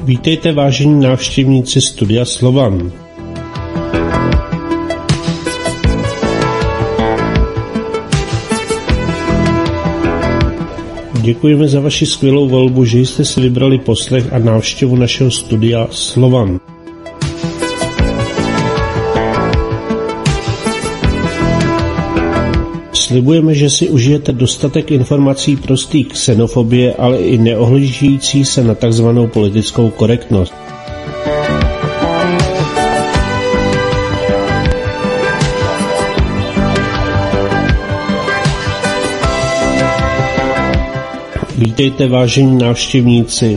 Vítejte vážení návštěvníci Studia Slovan. Děkujeme za vaši skvělou volbu, že jste si vybrali poslech a návštěvu našeho Studia Slovan. Slibujeme, že si užijete dostatek informací prostý xenofobie, ale i neohlížící se na takzvanou politickou korektnost. Vítejte vážení návštěvníci.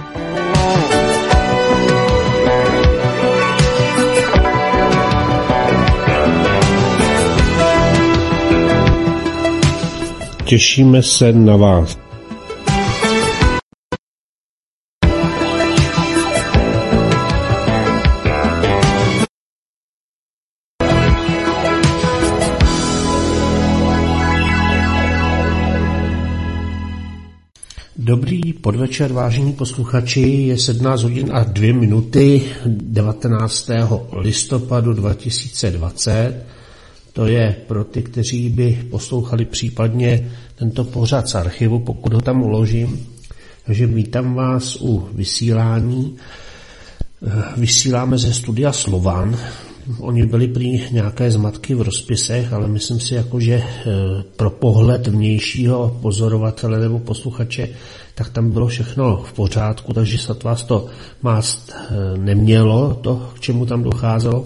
Těšíme se na vás. Dobrý podvečer, vážení posluchači, je 17 hodin a 2 minuty 19. listopadu 2020. To je pro ty, kteří by poslouchali případně tento pořad z archivu, pokud ho tam uložím. Takže vítám vás u vysílání. Vysíláme ze Studia Slovan. Oni byli prý nějaké zmatky v rozpisech, ale myslím si, že pro pohled vnějšího pozorovatele nebo posluchače, tak tam bylo všechno v pořádku, takže snad vás to mást nemělo, to, k čemu tam docházelo.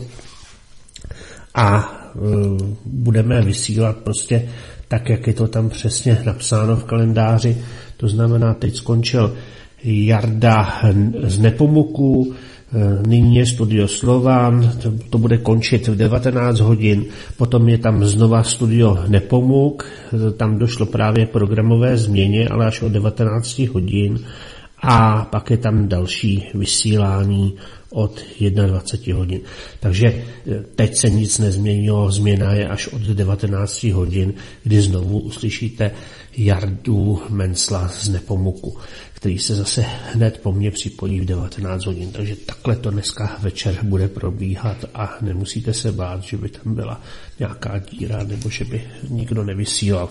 A budeme vysílat prostě tak, jak je to tam přesně napsáno v kalendáři. To znamená, teď skončil Jarda z Nepomuku, nyní je Studio Slovan, to bude končit v 19 hodin, potom je tam znova Studio Nepomuk, tam došlo právě k programové změně, ale až od 19 hodin a pak je tam další vysílání od 21 hodin. Takže teď se nic nezměnilo, změna je až od 19 hodin, kdy znovu uslyšíte Jardu Mencla z Nepomuku, který se zase hned po mně připojí v 19 hodin. Takže takhle to dneska večer bude probíhat a nemusíte se bát, že by tam byla nějaká díra nebo že by nikdo nevysílal.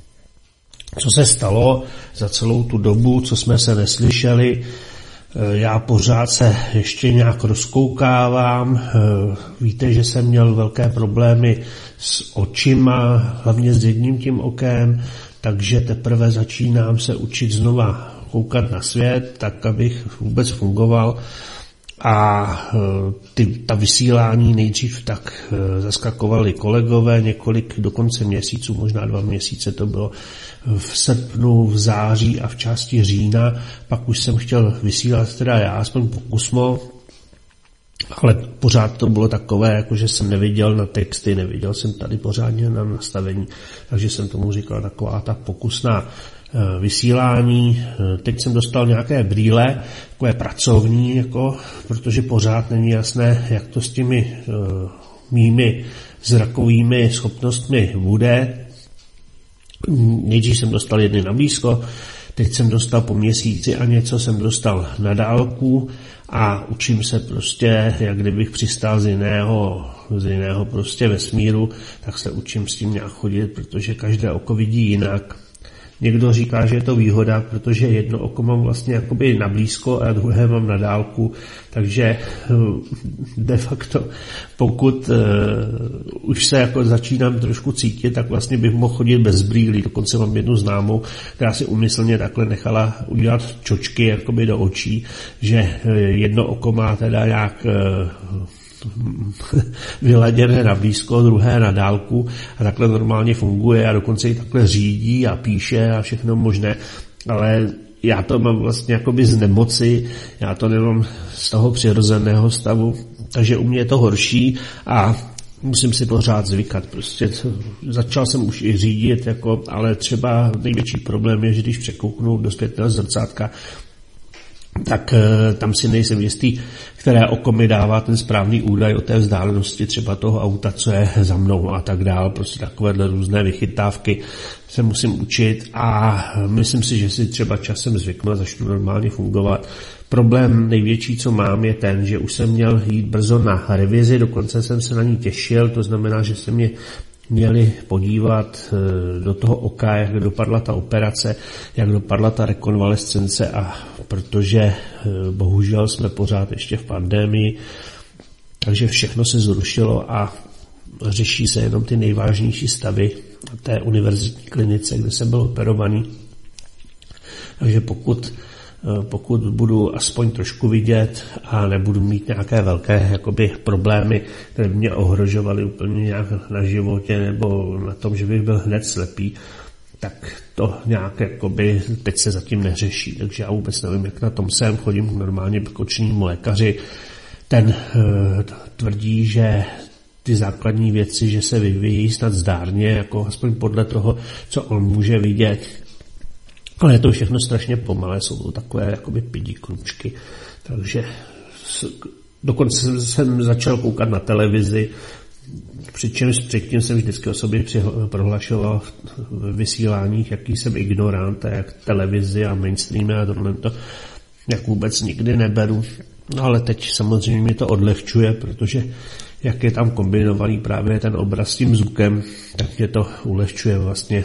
Co se stalo za celou tu dobu, co jsme se neslyšeli? Já pořád se ještě nějak rozkoukávám. Víte, že jsem měl velké problémy s očima, hlavně s jedním tím okem, takže teprve začínám se učit znova koukat na svět, tak abych vůbec fungoval. A ta vysílání nejdřív tak zaskakovali kolegové, několik dokonce měsíců, možná 2 měsíce to bylo v srpnu, v září a v části října, pak už jsem chtěl vysílat teda já, aspoň pokusmo, ale pořád to bylo takové, že jsem neviděl na texty, neviděl jsem tady pořádně na nastavení, takže jsem tomu říkal taková ta pokusná vysílání. Teď jsem dostal nějaké brýle, takové pracovní, protože pořád není jasné, jak to s těmi mými zrakovými schopnostmi bude. Nejdřív jsem dostal jedny na blízko, teď jsem dostal po měsíci a něco jsem dostal na dálku a učím se prostě, jak kdybych přistál z jiného prostě vesmíru, tak se učím s tím nějak chodit, protože každé oko vidí jinak. Někdo říká, že je to výhoda, protože jedno oko mám vlastně jakoby na blízko a druhé mám na dálku, takže de facto pokud už se začínám trošku cítit, tak vlastně bych mohl chodit bez brýlí. Dokonce mám jednu známou, která si úmyslně takhle nechala udělat čočky jakoby do očí, že jedno oko má teda nějak vyladěné na blízko, druhé na dálku a takhle normálně funguje a dokonce i takhle řídí a píše a všechno možné, ale já to mám vlastně jakoby z nemoci, já to nemám z toho přirozeného stavu, takže u mě je to horší a musím si pořád zvykat. Prostě začal jsem už i řídit, ale třeba největší problém je, že když překouknu do zpětného zrcátka, tak tam si nejsem jistý, které oko mi dává ten správný údaj o té vzdálenosti třeba toho auta, co je za mnou a tak dál. Prostě takovéhle různé vychytávky se musím učit a myslím si, že si třeba časem zvyknu a začnu normálně fungovat. Problém největší, co mám, je ten, že už jsem měl jít brzo na revizi, dokonce jsem se na ní těšil, to znamená, že se mě měli podívat do toho oka, jak dopadla ta operace, jak dopadla ta rekonvalescence a protože bohužel jsme pořád ještě v pandemii, takže všechno se zrušilo a řeší se jenom ty nejvážnější stavy na té univerzitní klinice, kde jsem byl operovaný. Takže pokud budu aspoň trošku vidět a nebudu mít nějaké velké jakoby problémy, které by mě ohrožovaly úplně nějak na životě nebo na tom, že bych byl hned slepý, tak to nějak jakoby teď se zatím neřeší. Takže já vůbec nevím, jak na tom jsem. Chodím k normálně k očnímu lékaři. Ten tvrdí, že ty základní věci, že se vyvíjí snad zdárně, jako aspoň podle toho, co on může vidět. Ale je to všechno strašně pomalé, jsou to takové jakoby pidí kručky. Takže dokonce jsem začal koukat na televizi, přičemž předtím jsem vždycky o sobě prohlašoval v vysíláních, jaký jsem ignorant, a jak televizi a mainstreamy a tohle to jak vůbec nikdy neberu. No ale teď samozřejmě mi to odlehčuje, protože jak je tam kombinovaný právě ten obraz s tím zvukem, tak mě to ulehčuje vlastně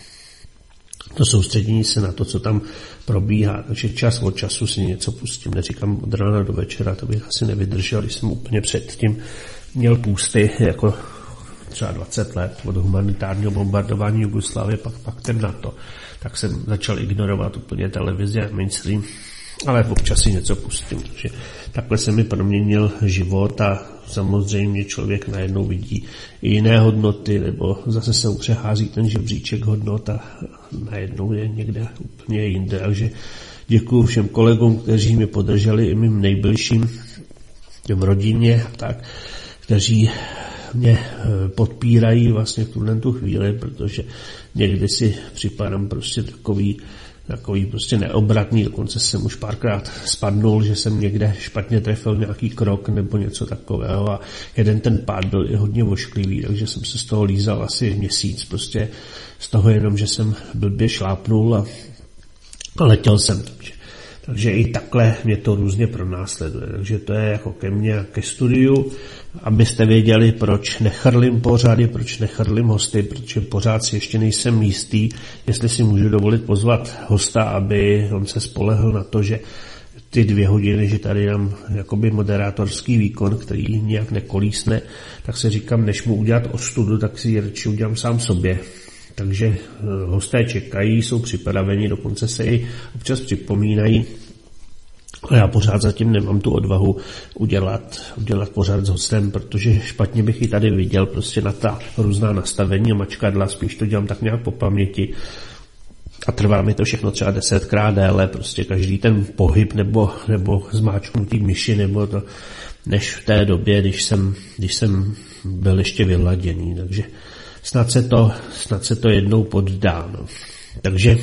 to soustředění se na to, co tam probíhá. Takže čas od času si něco pustím. Neříkám od rána do večera, to bych asi nevydržel, když jsem úplně předtím měl půsty jako třeba 20 let od humanitárního bombardování Jugoslávie, pak ten NATO. Tak jsem začal ignorovat úplně televizi a mainstream, ale občas si něco pustím. Takže takhle se mi proměnil život a samozřejmě člověk najednou vidí i jiné hodnoty, nebo zase se přehází ten žebříček hodnot a najednou je někde úplně jinde. Takže děkuju všem kolegům, kteří mě podrželi, i mým nejbližším v rodině, tak, kteří mě podpírají vlastně v tu chvíli, protože někdy si připadám prostě takový prostě neobratný, dokonce jsem už párkrát spadnul, že jsem někde špatně trefil nějaký krok nebo něco takového a jeden ten pád byl i hodně ošklivý, takže jsem se z toho lízal asi měsíc, prostě z toho jenom, že jsem blbě šlápnul a letěl jsem. Takže i takhle mě to různě pronásleduje. Takže to je jako ke mně a ke studiu, abyste věděli, proč nechrlím pořady, proč nechrlím hosty, protože pořád si ještě nejsem jistý, jestli si můžu dovolit pozvat hosta, aby on se spolehl na to, že ty 2 hodiny, že tady dám jakoby moderátorský výkon, který nějak nekolísne, tak se říkám, než mu udělat ostudu, tak si ji radši udělám sám sobě. Takže hosté čekají, jsou připraveni, dokonce se i občas připomínají. A já pořád zatím nemám tu odvahu udělat pořád s hostem, protože špatně bych ji tady viděl prostě na ta různá nastavení a mačkadla, spíš to dělám tak nějak po paměti. A trvá mi to všechno třeba 10krát déle, prostě každý ten pohyb nebo zmáčknutí myši, nebo to, než v té době, když jsem byl ještě vyladěný. Takže snad se to jednou poddá. No. Takže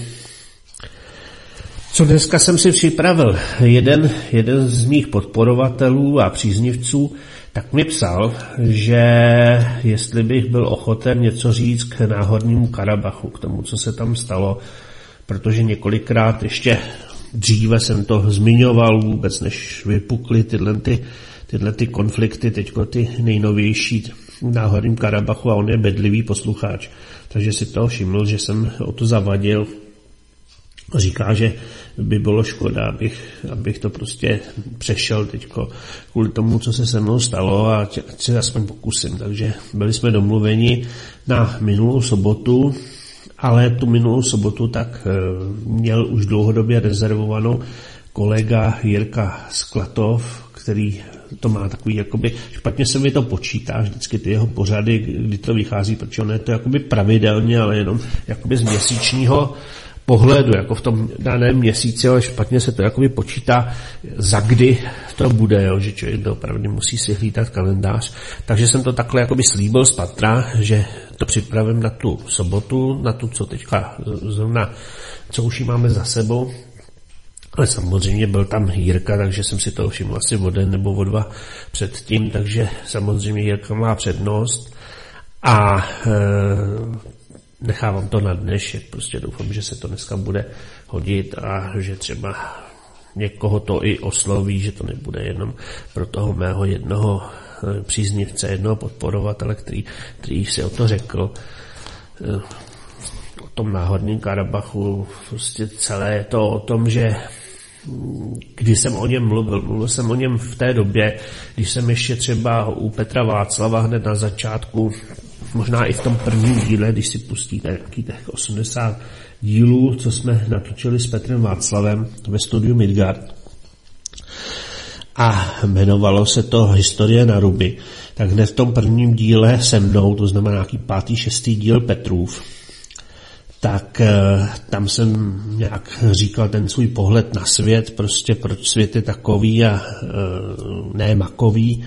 co dneska jsem si připravil? Jeden z mých podporovatelů a příznivců tak mi psal, že jestli bych byl ochoten něco říct k Náhornímu Karabachu, k tomu, co se tam stalo, protože několikrát ještě dříve jsem to zmiňoval vůbec, než vypukly tyhle konflikty, teďko ty nejnovější v Náhorním Karabachu a on je bedlivý posluchač, takže si toho všiml, že jsem o to zavadil. Říká, že by bylo škoda, abych to prostě přešel teďko kvůli tomu, co se mnou stalo a ať se aspoň pokusím. Takže byli jsme domluveni na minulou sobotu, ale tu minulou sobotu tak měl už dlouhodobě rezervovanou kolega Jirka Sklatov, který to má takový, jakoby, špatně se mi to počítá, vždycky ty jeho pořady, kdy to vychází, protože ono je to jakoby pravidelně, ale jenom jakoby z měsíčního pohledu, jako v tom daném měsíci, ale špatně se to jakoby počítá, za kdy to bude, jo, že člověk opravdu musí si hlídat kalendář. Takže jsem to takhle jakoby slíbil z patra, že to připravím na tu sobotu, na tu, co teďka zrovna, co už ji máme za sebou. Ale samozřejmě byl tam Jirka, takže jsem si toho všiml asi o den nebo o dva předtím, takže samozřejmě Jirka má přednost a nechávám to na dnešek, prostě doufám, že se to dneska bude hodit a že třeba někoho to i osloví, že to nebude jenom pro toho mého jednoho příznivce, jednoho podporovatele, který si o to řekl. O tom Náhorním Karabachu, prostě celé je to o tom, že když jsem o něm mluvil jsem o něm v té době, když jsem ještě třeba u Petra Václava hned na začátku, možná i v tom prvním díle, když si pustíte nějakých 80 dílů, co jsme natočili s Petrem Václavem ve studiu Midgard, a jmenovalo se to Historie Naruby, tak hned v tom prvním díle se mnou, to znamená nějaký 5., 6. díl Petrův, tak tam jsem nějak říkal ten svůj pohled na svět, prostě proč svět je takový a ne makový.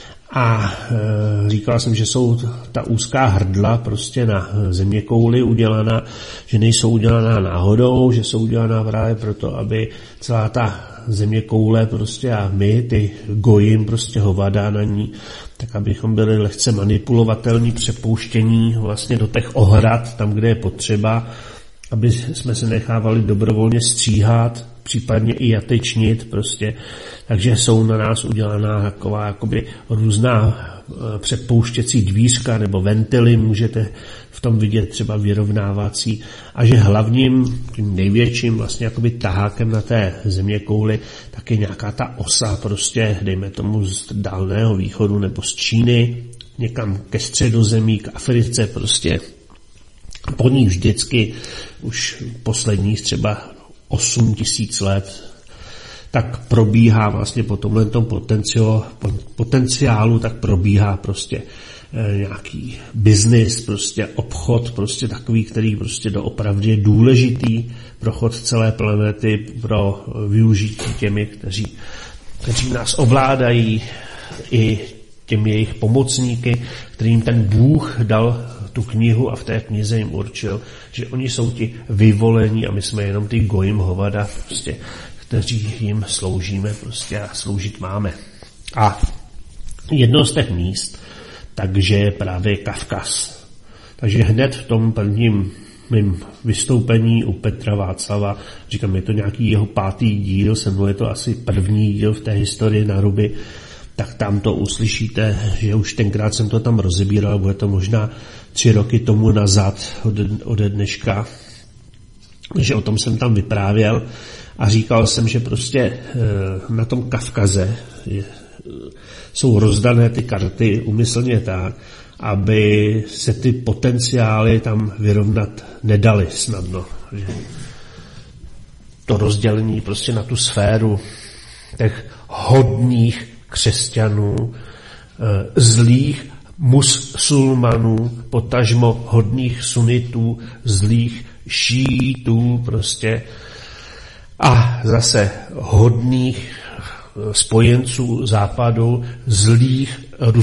A říkal jsem, že jsou ta úzká hrdla prostě na zeměkouli udělaná, že nejsou udělaná náhodou, že jsou udělaná právě proto, aby celá ta zeměkoule prostě a my, ty gojim, prostě hovada na ní, tak abychom byli lehce manipulovatelní, přepouštění vlastně do těch ohrad, tam, kde je potřeba, aby jsme se nechávali dobrovolně stříhat, případně i jatečnit prostě, takže jsou na nás udělaná taková jakoby různá přepouštěcí dvířka nebo ventily, můžete v tom vidět třeba vyrovnávací, a že hlavním, tím největším vlastně jakoby tahákem na té zeměkouli tak je nějaká ta osa prostě, dejme tomu z Dálného východu nebo z Číny, někam ke Středozemí, k Africe prostě. Po ní vždycky už posledních třeba 8 000 let tak probíhá vlastně po tomhletom potenciálu, tak probíhá prostě nějaký biznis, prostě obchod, prostě takový, který prostě doopravdy je důležitý pro chod celé planety, pro využití těmi, kteří nás ovládají, i těmi jejich pomocníky, kterým ten Bůh dal tu knihu a v té knize jim určil, že oni jsou ti vyvolení a my jsme jenom ty gojim hovada, prostě, kteří jim sloužíme prostě a sloužit máme. A jedno z těch míst, takže je právě Kavkaz. Takže hned v tom prvním mým vystoupení u Petra Václava, říkám, je to nějaký jeho 5. díl, se mnou je to asi první díl v té historii Naruby, tak tam to uslyšíte, že už tenkrát jsem to tam rozebíral, bude to možná 3 roky tomu nazad ode dneška, že o tom jsem tam vyprávěl a říkal jsem, že prostě na tom Kavkaze jsou rozdané ty karty umyslně tak, aby se ty potenciály tam vyrovnat nedaly snadno. Že to rozdělení prostě na tu sféru těch hodných křesťanů, zlých musulmanů, potažmo hodných sunitů, zlých šítů prostě a zase hodných spojenců západu, zlých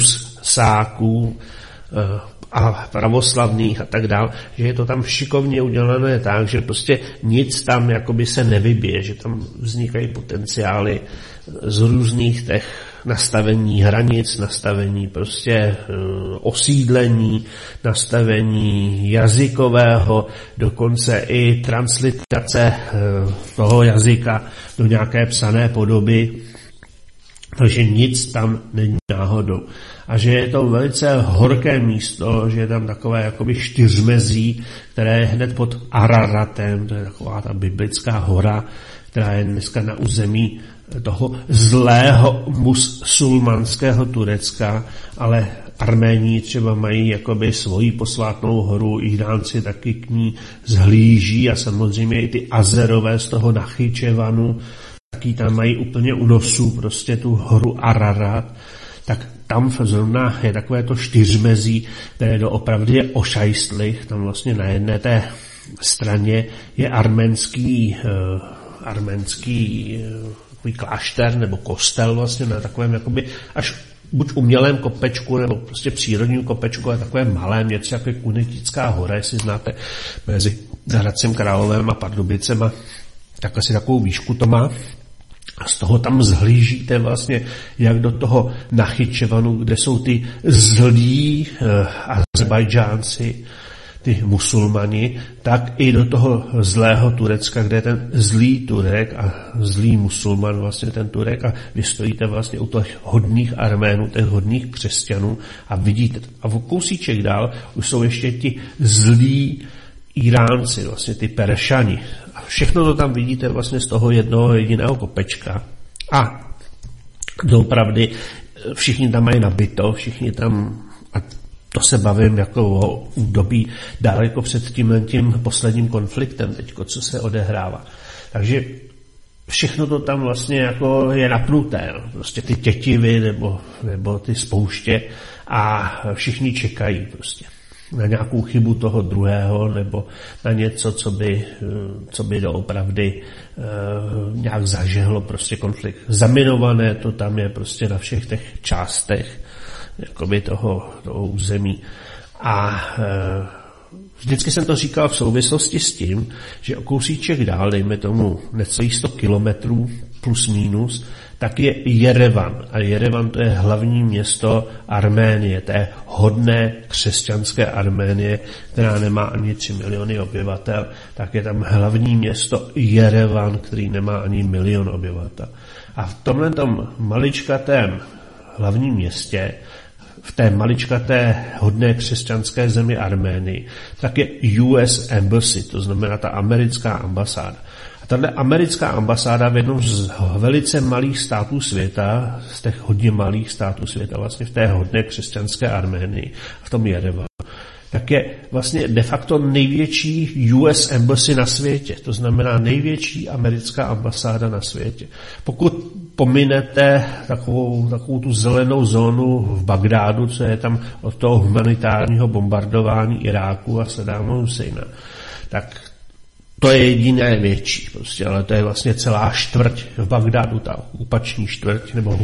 rusáků a pravoslavných a tak dál, že je to tam šikovně udělané tak, že prostě nic tam jakoby se nevybije, že tam vznikají potenciály z různých těch nastavení hranic, nastavení prostě osídlení, nastavení jazykového, dokonce i transliterace toho jazyka do nějaké psané podoby, takže nic tam není náhodou. A že je to velice horké místo, že je tam takové jakoby 4mezí, které je hned pod Araratem, to je taková ta biblická hora, která je dneska na území toho zlého musulmanského Turecka, ale Arméni třeba mají jakoby svoji posvátnou horu, Iránci taky k ní zhlíží a samozřejmě i ty Azerové z toho Nachyčevanu, taky tam mají úplně u nosu prostě tu horu Ararat, tak tam zrovna je takové to 4mezí, které doopravdy je ošajstlich, tam vlastně na jedné té straně je arménský takový klášter nebo kostel vlastně na takovém jakoby až buď umělém kopečku nebo prostě přírodním kopečku a takovém malém, něco jako Kunetická hora, jestli znáte, mezi Hradcem Královem a Pardubicema. tak asi takovou výšku to má. A z toho tam zhlížíte vlastně, jak do toho Nachitčevanu, kde jsou ty zlí Azerbajdžánci, ty musulmani, tak i do toho zlého Turecka, kde je ten zlý Turek a zlý musulman, vlastně ten Turek, a vy stojíte vlastně u těch hodných Arménů, těch hodných křesťanů a vidíte. A o kousíček dál už jsou ještě ti zlí Iránci, vlastně ty Peršani. A všechno to tam vidíte vlastně z toho jednoho jediného kopečka. A doopravdy všichni tam mají nabito, všichni tam, a to se bavím jako o údobí daleko před tím posledním konfliktem teďko, co se odehrává. Takže všechno to tam vlastně jako je napnuté, no. Prostě ty tětivy nebo ty spouště a všichni čekají prostě na nějakou chybu toho druhého nebo na něco, co by doopravdy nějak zažehlo prostě konflikt. Zaminované to tam je prostě na všech těch částech jakoby toho území. A vždycky jsem to říkal v souvislosti s tím, že o kousíček dál, dejme tomu necelých 100 kilometrů plus minus, tak je Jerevan. A Jerevan to je hlavní město Arménie, té hodné křesťanské Arménie, která nemá ani 3 miliony obyvatel, tak je tam hlavní město Jerevan, který nemá ani 1 milion obyvatel. A v tomhletom maličkatém hlavním městě, v té maličkaté hodné křesťanské zemi Arménii, tak je US Embassy, to znamená ta americká ambasáda. A tato americká ambasáda v jednom z velice malých států světa, z těch hodně malých států světa, vlastně v té hodné křesťanské Arménii, v tom Jerevanu, tak je vlastně de facto největší US Embassy na světě. To znamená největší americká ambasáda na světě. Pokud pominete takovou tu zelenou zónu v Bagdádu, co je tam od toho humanitárního bombardování Iráku a Saddáma Husajna, tak to je jediné větší, prostě, ale to je vlastně celá čtvrť v Bagdádu, ta okupační čtvrť, nebo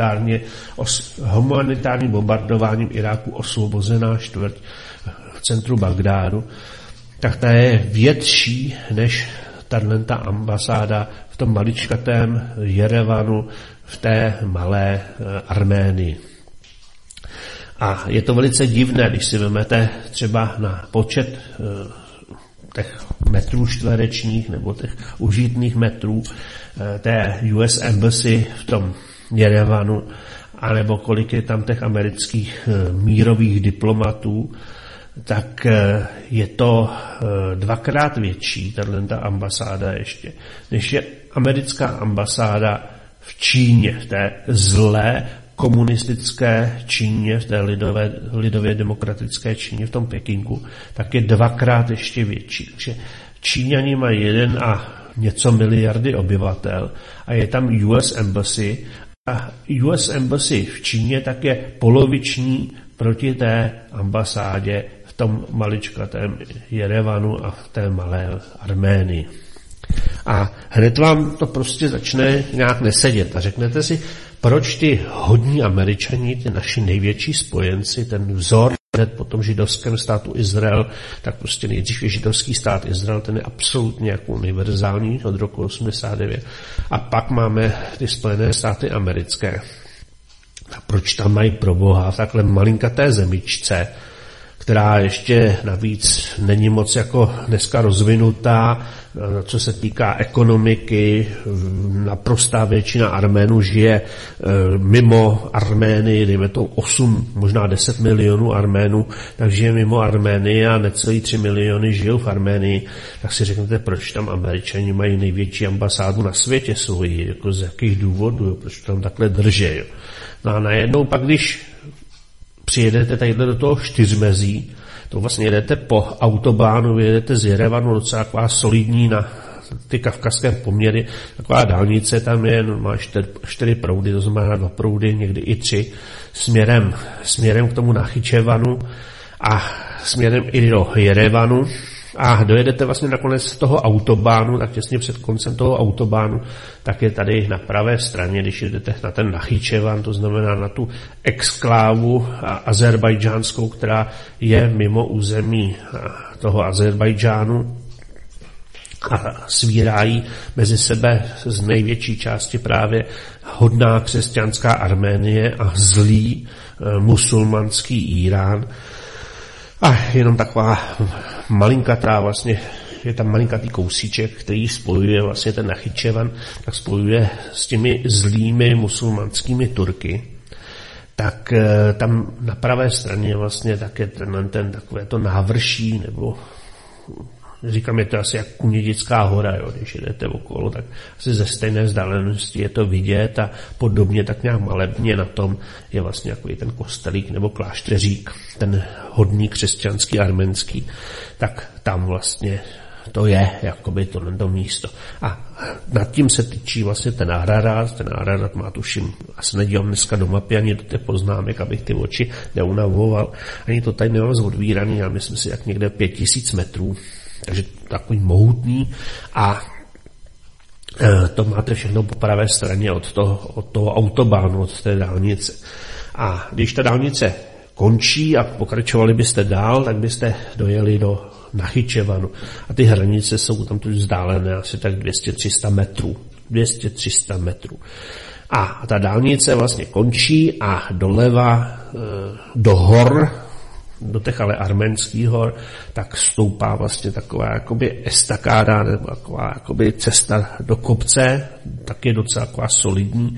humanitárním bombardováním Iráku osvobozená čtvrť v centru Bagdádu, tak ta je větší než ta ambasáda v tom maličkatém Jerevanu, v té malé Arménii. A je to velice divné, když si vezmete třeba na počet těch metrů čtverečních nebo těch užitných metrů té US Embassy v tom Jerevanu, anebo kolik je tam těch amerických mírových diplomatů, tak je to 2krát větší, ta ambasáda ještě, než je americká ambasáda v Číně, v té zlé komunistické Číně, v té lidově demokratické Číně, v tom Pekingu, tak je 2krát ještě větší. Takže Číňani mají 1 a něco miliardy obyvatel a je tam US Embassy a US Embassy v Číně tak je poloviční proti té ambasádě v tom maličkatém Jerevanu a v té malé Arménii. A hned vám to prostě začne nějak nesedět a řeknete si, proč ty hodní Američani, ty naši největší spojenci, ten vzor hned po tom židovském státu Izrael, tak prostě nejdřív je židovský stát Izrael, ten je absolutně jako univerzální od roku 89. A pak máme ty Spojené státy americké. A proč tam mají pro boha v takhle malinkaté zemičce, která ještě navíc není moc jako dneska rozvinutá, co se týká ekonomiky, naprostá většina Arménů žije mimo Arménii, dejme to 8, možná 10 milionů Arménů, tak žije mimo Arménii a necelý 3 miliony žijou v Arménii, tak si řeknete, proč tam Američani mají největší ambasádu na světě svoji, jako z jakých důvodů, proč tam takhle drží. Jo. No a najednou pak, když přijedete tadyhle do toho Čtyřmezí, to vlastně jedete po autobánu, jedete z Jerevanu, docela taková solidní na ty kavkazské poměry, taková dálnice, tam je, má 4 proudy, to znamená 2 proudy, někdy i 3, směrem k tomu Nachitčevanu a směrem i do Jerevanu. A dojedete vlastně nakonec toho autobánu, tak těsně před koncem toho autobánu, tak je tady na pravé straně, když jdete na ten Nachitčevan, to znamená na tu exklávu azerbajdžánskou, která je mimo území toho Azerbajdžánu, a svírají mezi sebe z největší části právě hodná křesťanská Arménie a zlý musulmanský Irán. A jenom taková malinkatá vlastně, je tam malinkatý kousíček, který spojuje vlastně ten Nachitčevan, tak spojuje s těmi zlými musulmanskými Turky. Tak tam na pravé straně vlastně tak je ten takové to návrší, nebo říkám, je to asi jak Kunědická hora, jo, když jdete okolo, tak asi ze stejné vzdálenosti je to vidět a podobně tak nějak malebně na tom je vlastně takový ten kostelík nebo klášteřík, ten hodný křesťanský arménský, tak tam vlastně to je jakoby tohle místo. A nad tím se tyčí vlastně ten Ararat má tuším, asi nedívám dneska do mapy ani do těch poznámek, abych ty oči neunavoval, ani to tady nemám zodvíraný, já myslím si jak někde 5000 metrů, takže takový mohutný a to máte všechno po pravé straně od toho autobánu, od té dálnice. A když ta dálnice končí a pokračovali byste dál, tak byste dojeli do Nachitčevanu. A ty hranice jsou tam tu vzdálené asi tak 200-300 metrů. 200-300 metrů. A ta dálnice vlastně končí a doleva do hor, do těch ale arménských hor, tak stoupá vlastně taková jakoby estakáda, nebo taková jakoby cesta do kopce, tak je docela taková solidní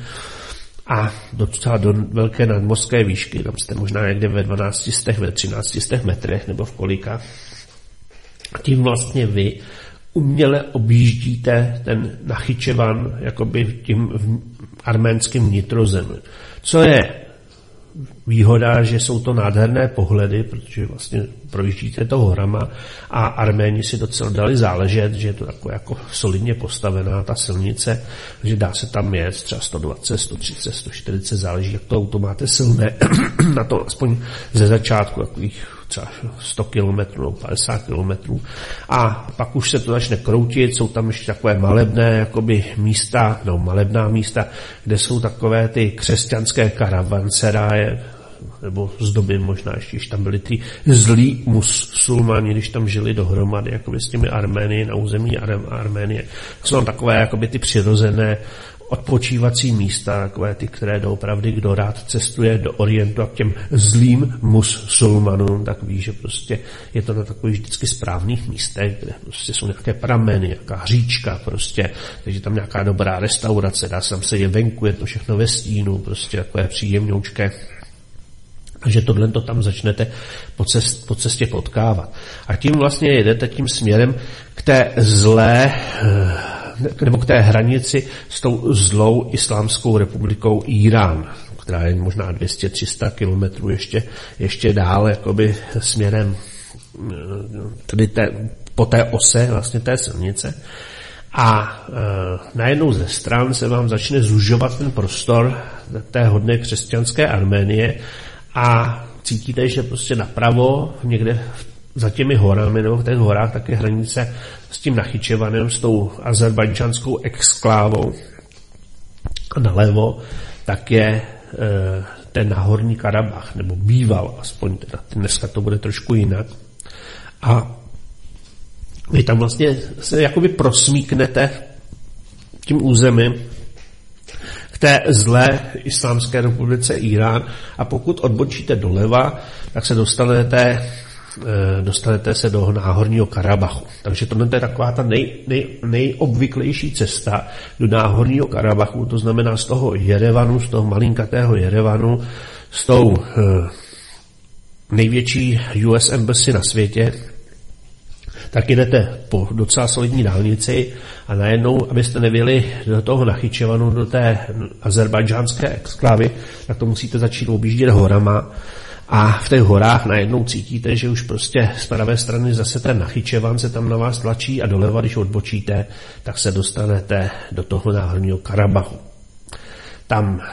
a docela do velké nadmořské výšky, tam jste možná někde ve 12, ve 13 metrech, nebo v kolika. A tím vlastně vy uměle objíždíte ten Nachitčevan jakoby tím arménským vnitrozemím. Co je výhoda, že jsou to nádherné pohledy, protože vlastně projíždíte to horama a Arméni si docela dali záležet, že je to takové jako solidně postavená ta silnice, že dá se tam jet třeba 120, 130, 140, záleží, jak to auto máte silné, na to aspoň ze začátku takových třeba 100 km nebo 50 km a pak už se to začne kroutit, jsou tam ještě takové malebné jakoby místa, no malebná místa, kde jsou takové ty křesťanské karavanseráje, nebo z doby možná ještě, když tam byli ty zlí musulmani, když tam žili dohromady jakoby s těmi Armény na území Arménie. Jsou tam takové jakoby ty přirozené odpočívací místa, takové ty, které doopravdy, kdo rád cestuje do Orientu a k těm zlým musulmanům, tak ví, že prostě je to na takových vždycky správných místech, kde prostě jsou nějaké prameny, nějaká říčka prostě, takže tam nějaká dobrá restaurace, dá se tam se je venku, je to všechno ve stínu, prostě takové příjemňoučké. Takže tohle to tam začnete po cestě potkávat. A tím vlastně jedete tím směrem k té zlé, nebo k té hranici s tou zlou islámskou republikou Irán, která je možná 200-300 kilometrů ještě dále, jakoby směrem tedy po té ose vlastně té silnice. A najednou ze stran se vám začne zužovat ten prostor té hodné křesťanské Arménie a cítíte, že prostě napravo, někde za těmi horami, nebo v těch horách také hranice s tím Nachitčevanem, s tou azerbajdžanskou exklávou a nalevo, tak je ten Náhorní Karabach, nebo býval aspoň teda, dneska to bude trošku jinak. A vy tam vlastně se jakoby prosmíknete tím územím k té zlé islámské republice Irán a pokud odbočíte doleva, tak se dostanete se do Náhorního Karabachu. Takže tohle je taková ta nejobvyklejší cesta do Náhorního Karabachu, to znamená z toho Jerevanu, z toho malinkatého Jerevanu, s tou největší US Embassy na světě, tak jdete po docela solidní dálnici a najednou, abyste nevěli do toho Nachitčevanu, do té azerbajdžánské exklávy, tak to musíte začít objíždět horama a v těch horách najednou cítíte, že už prostě z pravé strany zase ten Nachitčevan se tam na vás tlačí a doleva, když odbočíte, tak se dostanete do toho Náhorního Karabachu. Tam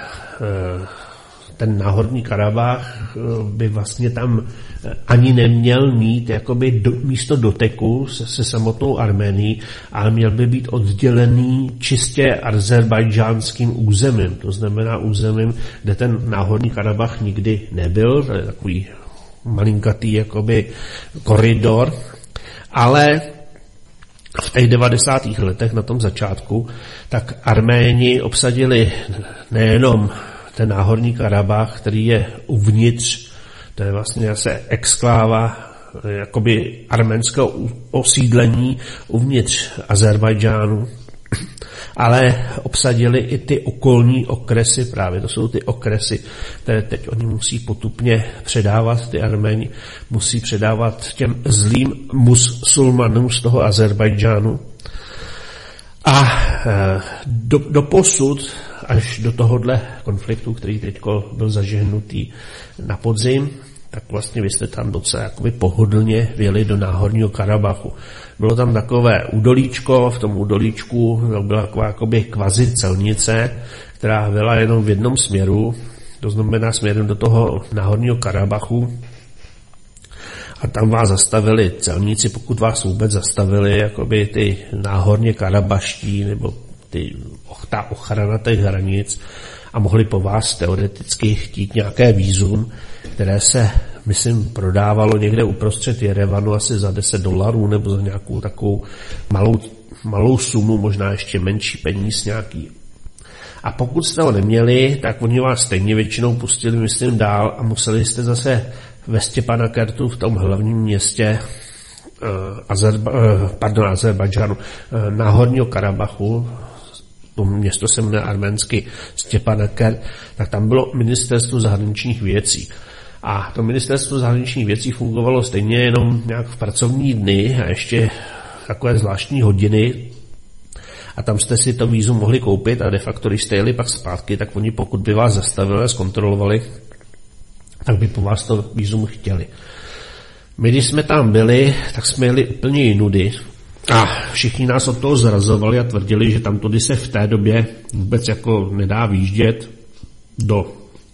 ten Náhorní Karabach by vlastně tam ani neměl mít jakoby místo doteku se samotnou Arménií, ale měl by být oddělený čistě azerbajdžánským územím. To znamená územím, kde ten Náhorní Karabach nikdy nebyl, to je takový malinkatý jakoby koridor, ale v těch 90. letech na tom začátku, tak Arméni obsadili nejenom ten Náhorní Karabach, který je uvnitř, to je vlastně zase exkláva jakoby arménského osídlení uvnitř Azerbajdžánu, ale obsadili i ty okolní okresy, právě to jsou ty okresy, které teď oni musí potupně předávat, ty Arméni musí předávat těm zlým musulmanům z toho Azerbajdžánu. A do posud, až do tohohle konfliktu, který teď byl zažehnutý na podzim, tak vlastně vy jste tam docela jakoby pohodlně vjeli do Náhorního Karabachu. Bylo tam takové údolíčko, v tom údolíčku byla taková jakoby kvazi celnice, která vela jenom v jednom směru, to znamená směrem do toho Náhorního Karabachu. A tam vás zastavili celníci, pokud vás vůbec zastavili, jakoby ty náhorně karabaští, nebo ta ochrana těch hranic, a mohli po vás teoreticky chtít nějaké vízum, které se, myslím, prodávalo někde uprostřed Jerevanu asi za $10 nebo za nějakou takovou malou sumu, možná ještě menší peníz nějaký. A pokud jste ho neměli, tak oni vás stejně většinou pustili, myslím, dál a museli jste zase ve Stěpanakertu v tom hlavním městě Azerbajdžánu, Náhorního Karabachu, to město se jmenuje arménsky Stěpanakert, tak tam bylo ministerstvo zahraničních věcí. A to ministerstvo zahraničních věcí fungovalo stejně jenom nějak v pracovní dny a ještě takové zvláštní hodiny. A tam jste si to vízum mohli koupit a de facto, když jste jeli pak zpátky, tak oni pokud by vás zastavili a zkontrolovali, tak by po vás to vízum chtěli. My, když jsme tam byli, tak jsme jeli úplně jinudy a všichni nás od toho zrazovali a tvrdili, že tam tudy se v té době vůbec jako nedá výjíždět do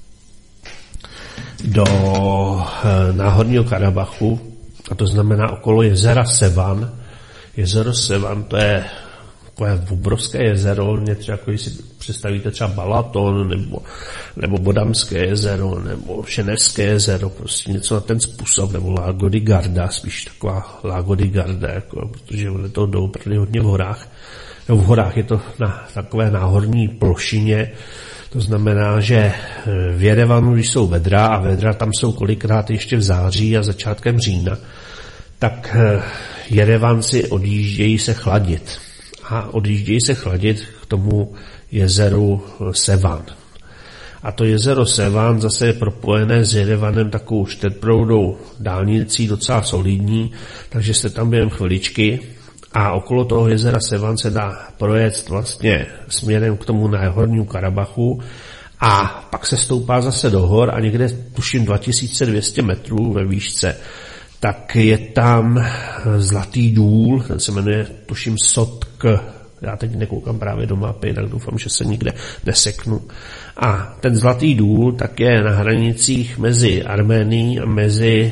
Náhorního Karabachu, a to znamená okolo jezera Sevan. Jezero Sevan, to je takové obrovské jezero, něco jako když si představíte třeba Balaton, nebo Bodamské jezero, nebo Šenevské jezero, prostě něco na ten způsob, nebo Lago di Garda, spíš taková Lago di Garda, jako, protože je to doopravdy hodně v horách. No, v horách je to na takové náhorní plošině, to znamená, že v Jerevanu, když jsou vedra, a vedra tam jsou kolikrát ještě v září a začátkem října, tak Jerevanci odjíždějí se chladit. A odjíždějí se chladit k tomu jezeru Sevan. A to jezero Sevan zase je propojené s Jerevanem takovou čtyřproudou dálnicí, docela solidní, takže jste tam během chviličky a okolo toho jezera Sevan se dá projet vlastně směrem k tomu Náhornímu Karabachu a pak se stoupá zase do hor a někde tuším 2200 metrů ve výšce, tak je tam Zlatý důl, ten se jmenuje tuším Sotk, já teď nekoukám právě do mapy, tak doufám, že se nikde neseknu. A ten Zlatý důl tak je na hranicích mezi Arménií a mezi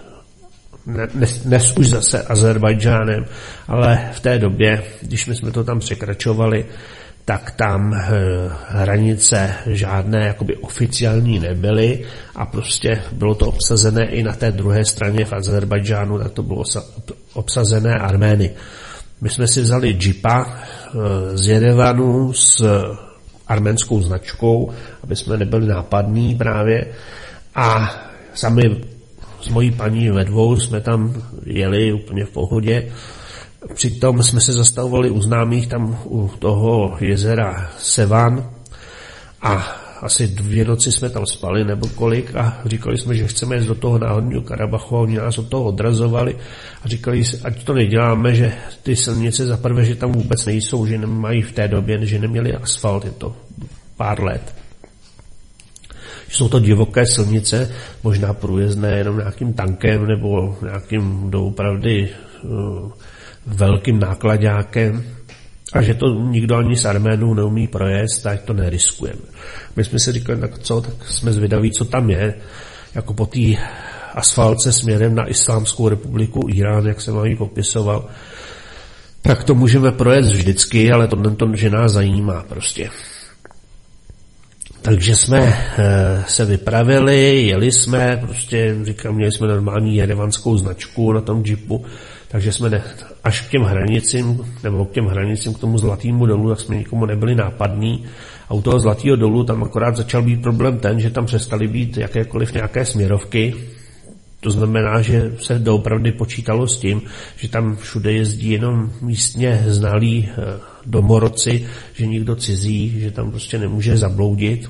dnes už zase Azerbajdžánem, ale v té době, když my jsme to tam překračovali, tak tam hranice žádné jakoby oficiální nebyly a prostě bylo to obsazené i na té druhé straně v Azerbajdžánu, tak to bylo obsazené Armény. My jsme si vzali džipa z Jerevanu s arménskou značkou, aby jsme nebyli nápadní právě, a sami s mojí paní ve dvou jsme tam jeli úplně v pohodě. Přitom jsme se zastavovali u známých tam u toho jezera Sevan a asi 2 noci jsme tam spali nebo kolik a říkali jsme, že chceme jít do toho Náhorního Karabachu a oni nás od toho odrazovali a říkali, ať to neděláme, že ty silnice za prvé, že tam vůbec nejsou, že nemají v té době, že neměli asfalt, je to pár let. Jsou to divoké silnice, možná průjezdné jenom nějakým tankem nebo nějakým doopravdy velkým nákladákem a že to nikdo ani z Arménů neumí projet, tak to neriskujeme. My jsme si říkali, tak jsme zvědaví, co tam je, jako po té asfaltce směrem na Islámskou republiku Irán, jak jsem vám ji popisoval, tak to můžeme projet vždycky, ale to že nás zajímá prostě. Takže jsme se vypravili, jeli jsme, prostě říkám, měli jsme normální jerevanskou značku na tom džipu, takže jsme až k těm hranicím, nebo k těm hranicím k tomu Zlatému dolu, tak jsme nikomu nebyli nápadní. A u toho Zlatého dolu tam akorát začal být problém ten, že tam přestaly být jakékoliv nějaké směrovky. To znamená, že se doopravdy počítalo s tím, že tam všude jezdí jenom místně znalí domorodci, že nikdo cizí, že tam prostě nemůže zabloudit.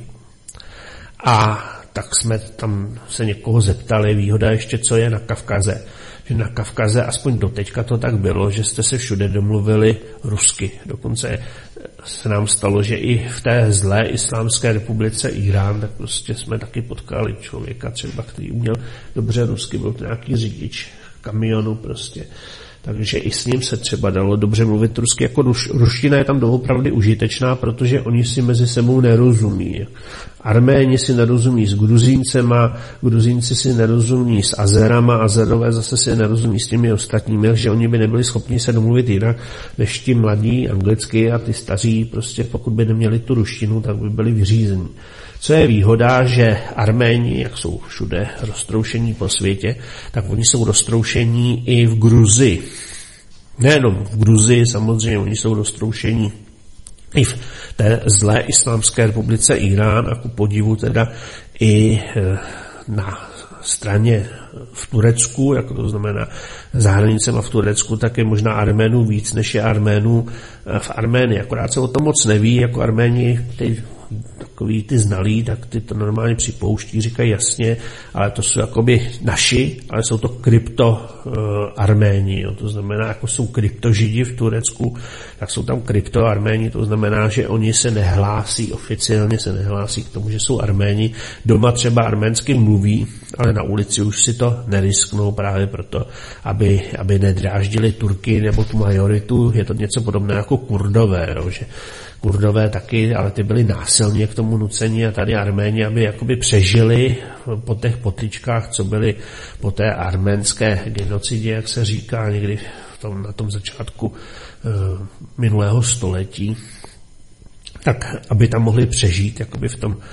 A tak jsme tam se někoho zeptali, výhoda ještě, co je na Kavkaze. Že na Kavkaze, aspoň doteďka to tak bylo, že jste se všude domluvili rusky. Dokonce se nám stalo, že i v té zlé Islámské republice Irán, tak prostě jsme taky potkali člověka třeba, který uměl dobře rusky, byl to nějaký řidič kamionu prostě. Takže i s ním se třeba dalo dobře mluvit rusky. Jako ruština je tam doopravdy užitečná, protože oni si mezi sebou nerozumí. Arméni si nerozumí s Gruzíncema, Gruzínci si nerozumí s Azerama, Azerové zase si nerozumí s těmi ostatními, že oni by nebyli schopni se domluvit jinak, než ti mladí anglicky a ty staří, prostě pokud by neměli tu ruštinu, tak by byli vyřízení. Co je výhoda, že Arméni, jak jsou všude roztroušení po světě, tak oni jsou roztroušení i v Gruzii. Nejenom v Gruzii, samozřejmě oni jsou roztroušení i v té zlé Islámské republice Irán a ku podivu teda i na straně v Turecku, jako to znamená za hranicema v Turecku, tak je možná Arménů víc, než je Arménů v Arménii. Akorát se o tom moc neví, jako Arméni takový ty znalí, tak ty to normálně připouští, říkají jasně, ale to jsou jakoby naši, ale jsou to krypto-Arméni, to znamená, jako jsou kryptožidi v Turecku, tak jsou tam krypto-Arméni, to znamená, že oni se nehlásí, oficiálně se nehlásí k tomu, že jsou Arméni, doma třeba arménsky mluví, ale na ulici už si to nerisknou právě proto, aby nedráždili Turky nebo tu majoritu, je to něco podobné jako Kurdové, že Kurdové taky, ale ty byli násilně k tomu nuceni a tady Arméni, aby jakoby přežili po těch potýčkách, co byly po té arménské genocidě, jak se říká někdy na tom začátku minulého století, tak aby tam mohli přežít jakoby v tom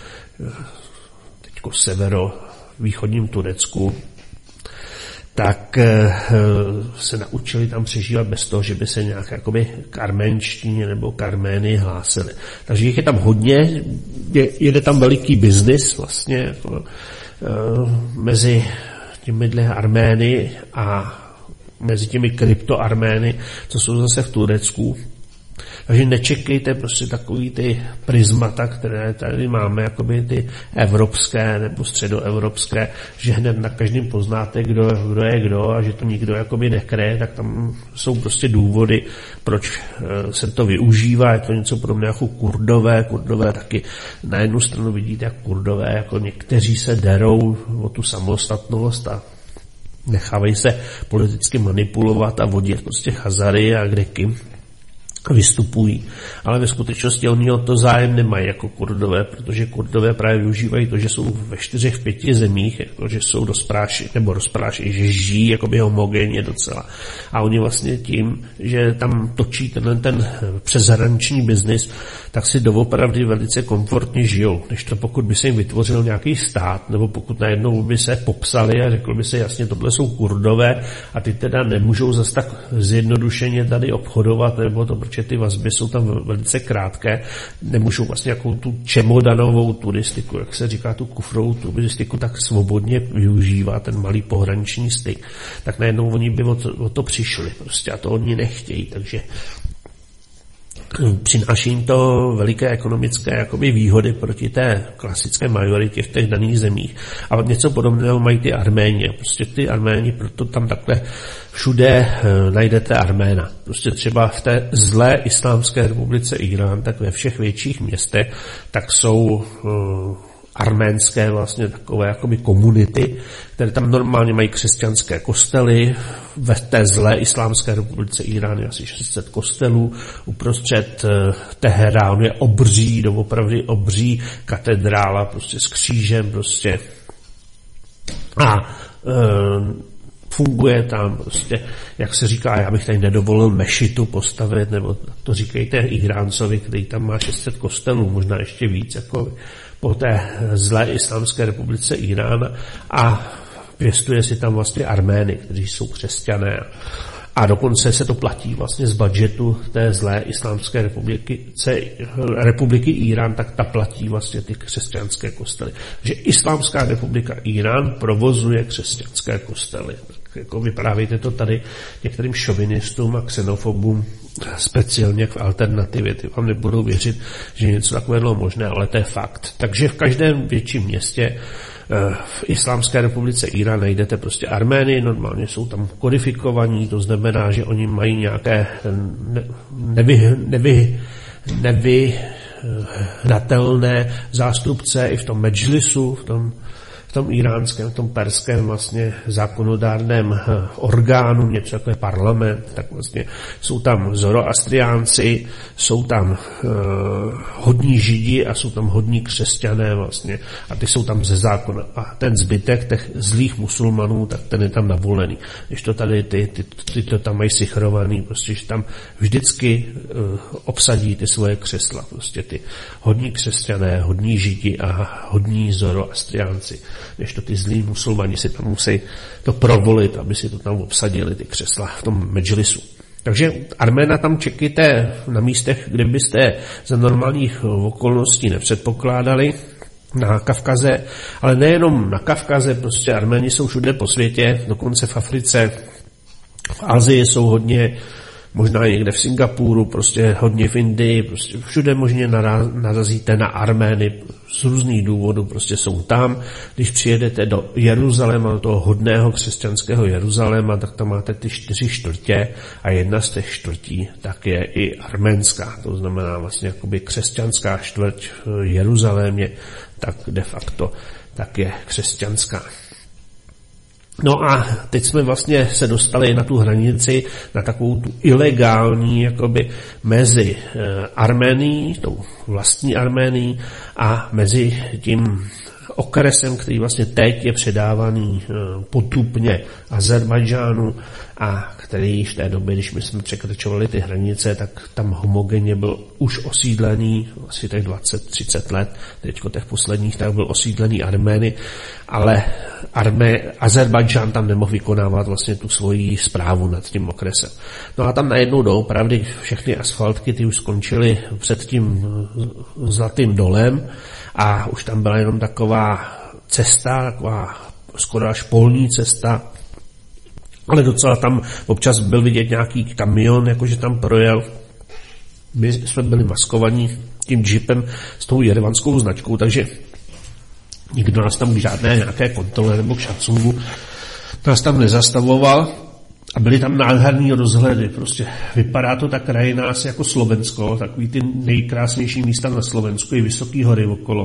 teďko severovýchodním Turecku, tak se naučili tam přežívat bez toho, že by se nějak jakoby k arménštině nebo k Arménii hlásili. Takže jich je tam hodně, jede tam veliký biznis vlastně jako, mezi těmi Armény a mezi těmi kryptoarmény, co jsou zase v Turecku. Takže nečekejte prostě takový ty prismata, které tady máme, jakoby ty evropské nebo středoevropské, že hned na každém poznáte, kdo je kdo a že to nikdo jakoby nekryje, tak tam jsou prostě důvody, proč se to využívá. Je to něco podobné jako Kurdové. Kurdové taky na jednu stranu vidíte, jak Kurdové, jako někteří se derou o tu samostatnost a nechávají se politicky manipulovat a vodit prostě Chazary a Greky vystupují, ale ve skutečnosti oni o to zájem nemají jako Kurdové, protože Kurdové právě využívají to, že jsou ve 4-5 zemích, jako že jsou rozpráší, že žijí jakoby homogenně docela. A oni vlastně tím, že tam točí ten přeshraniční biznis, tak si doopravdy velice komfortně žijou. Než to pokud by se jim vytvořil nějaký stát, nebo pokud najednou by se popsali a řekl by se jasně, tohle jsou Kurdové a ty teda nemůžou zas tak zjednodušeně tady obchodovat, nebo to, protože ty vazby jsou tam velice krátké, nemůžou vlastně jako tu čemodanovou turistiku, jak se říká, tu kufrovou turistiku, tak svobodně využívá ten malý pohraniční styk. Tak najednou oni by o to přišli prostě a to oni nechtějí, takže přináší jim to veliké ekonomické jakoby výhody proti té klasické majoritě v těch daných zemích. A něco podobného mají ty Arméni. Prostě ty Arméni, proto tam takhle všude najdete Arména. Prostě třeba v té zlé Islámské republice Irán, tak ve všech větších městech, tak jsou arménské vlastně takové jakoby komunity, které tam normálně mají křesťanské kostely. Ve té zlé Islámské republice Irán je asi 600 kostelů. Uprostřed Teheránu je doopravdy obří katedrála prostě s křížem prostě. A funguje tam prostě, jak se říká, já bych tady nedovolil mešitu postavit, nebo to říkejte Iráncovi, který tam má 600 kostelů, možná ještě víc, jako po té zlé Islámské republice Irán a pěstuje si tam vlastně Armény, kteří jsou křesťané a dokonce se to platí vlastně z budžetu té zlé islámské republiky Irán, tak ta platí vlastně ty křesťanské kostely. Takže Islámská republika Irán provozuje křesťanské kostely. Tak jako vyprávějte to tady některým šovinistům a xenofobům, speciálně v alternativě, ty vám nebudou věřit, že něco takového možné, ale to je fakt. Takže v každém větším městě v Islámské republice Irán najdete prostě Armény, normálně jsou tam kodifikovaní, to znamená, že oni mají nějaké nevyhnatelné zástupce i v tom medžlisu, v tom iránském, v tom perském vlastně zákonodárném orgánu, něco jako je parlament, tak vlastně jsou tam zoroastriánci, jsou tam hodní židi a jsou tam hodní křesťané vlastně a ty jsou tam ze zákona. A ten zbytek těch zlých musulmanů, tak ten je tam navolený. Když to tady ty to tam mají sichrovaný, prostě, že tam vždycky obsadí ty svoje křesla, prostě ty hodní křesťané, hodní židi a hodní zoroastriánci. Než to ty zlí musulmani si tam musí to provolit, aby si to tam obsadili, ty křesla v tom medžlisu. Takže Arména tam čekajte na místech, kde byste za normálních okolností nepředpokládali, na Kavkaze, ale nejenom na Kavkaze, prostě Arméni jsou všude po světě, dokonce v Africe, v Asii jsou hodně, možná někde v Singapuru, prostě hodně v Indii, prostě všude možně narazíte na Armény z různých důvodů, prostě jsou tam. Když přijedete do Jeruzaléma, do toho hodného křesťanského Jeruzaléma, tak tam máte ty 4 čtvrtě a jedna z těch čtvrtí tak je i arménská, to znamená vlastně jakoby křesťanská čtvrť v Jeruzalémě, tak de facto tak je křesťanská. No a teď jsme vlastně se dostali na tu hranici, na takovou tu ilegální jakoby mezi Arménií, tou vlastní Arménií a mezi tím okresem, který vlastně teď je předávaný potupně Azerbajdžánu a který v té době, když my jsme překračovali ty hranice, tak tam homogenně byl už osídlený, asi tak 20-30 let, teďko těch posledních, tak byl osídlený Armény, ale Azerbajdžán tam nemohl vykonávat vlastně tu svoji správu nad tím okresem. No a tam najednou doopravdy všechny asfaltky, ty už skončily před tím Zlatým dolem a už tam byla jenom taková cesta, taková skoro až polní cesta, ale docela tam občas byl vidět nějaký kamion, jakože tam projel. My jsme byli maskovaní tím džipem s tou jerevanskou značkou, takže nikdo nás tam žádné nějaké kontrole nebo k šancungu nás tam nezastavoval a byly tam nádherný rozhledy. Prostě vypadá to ta krajina asi jako Slovensko, takový ty nejkrásnější místa na Slovensku, i vysoký hory okolo.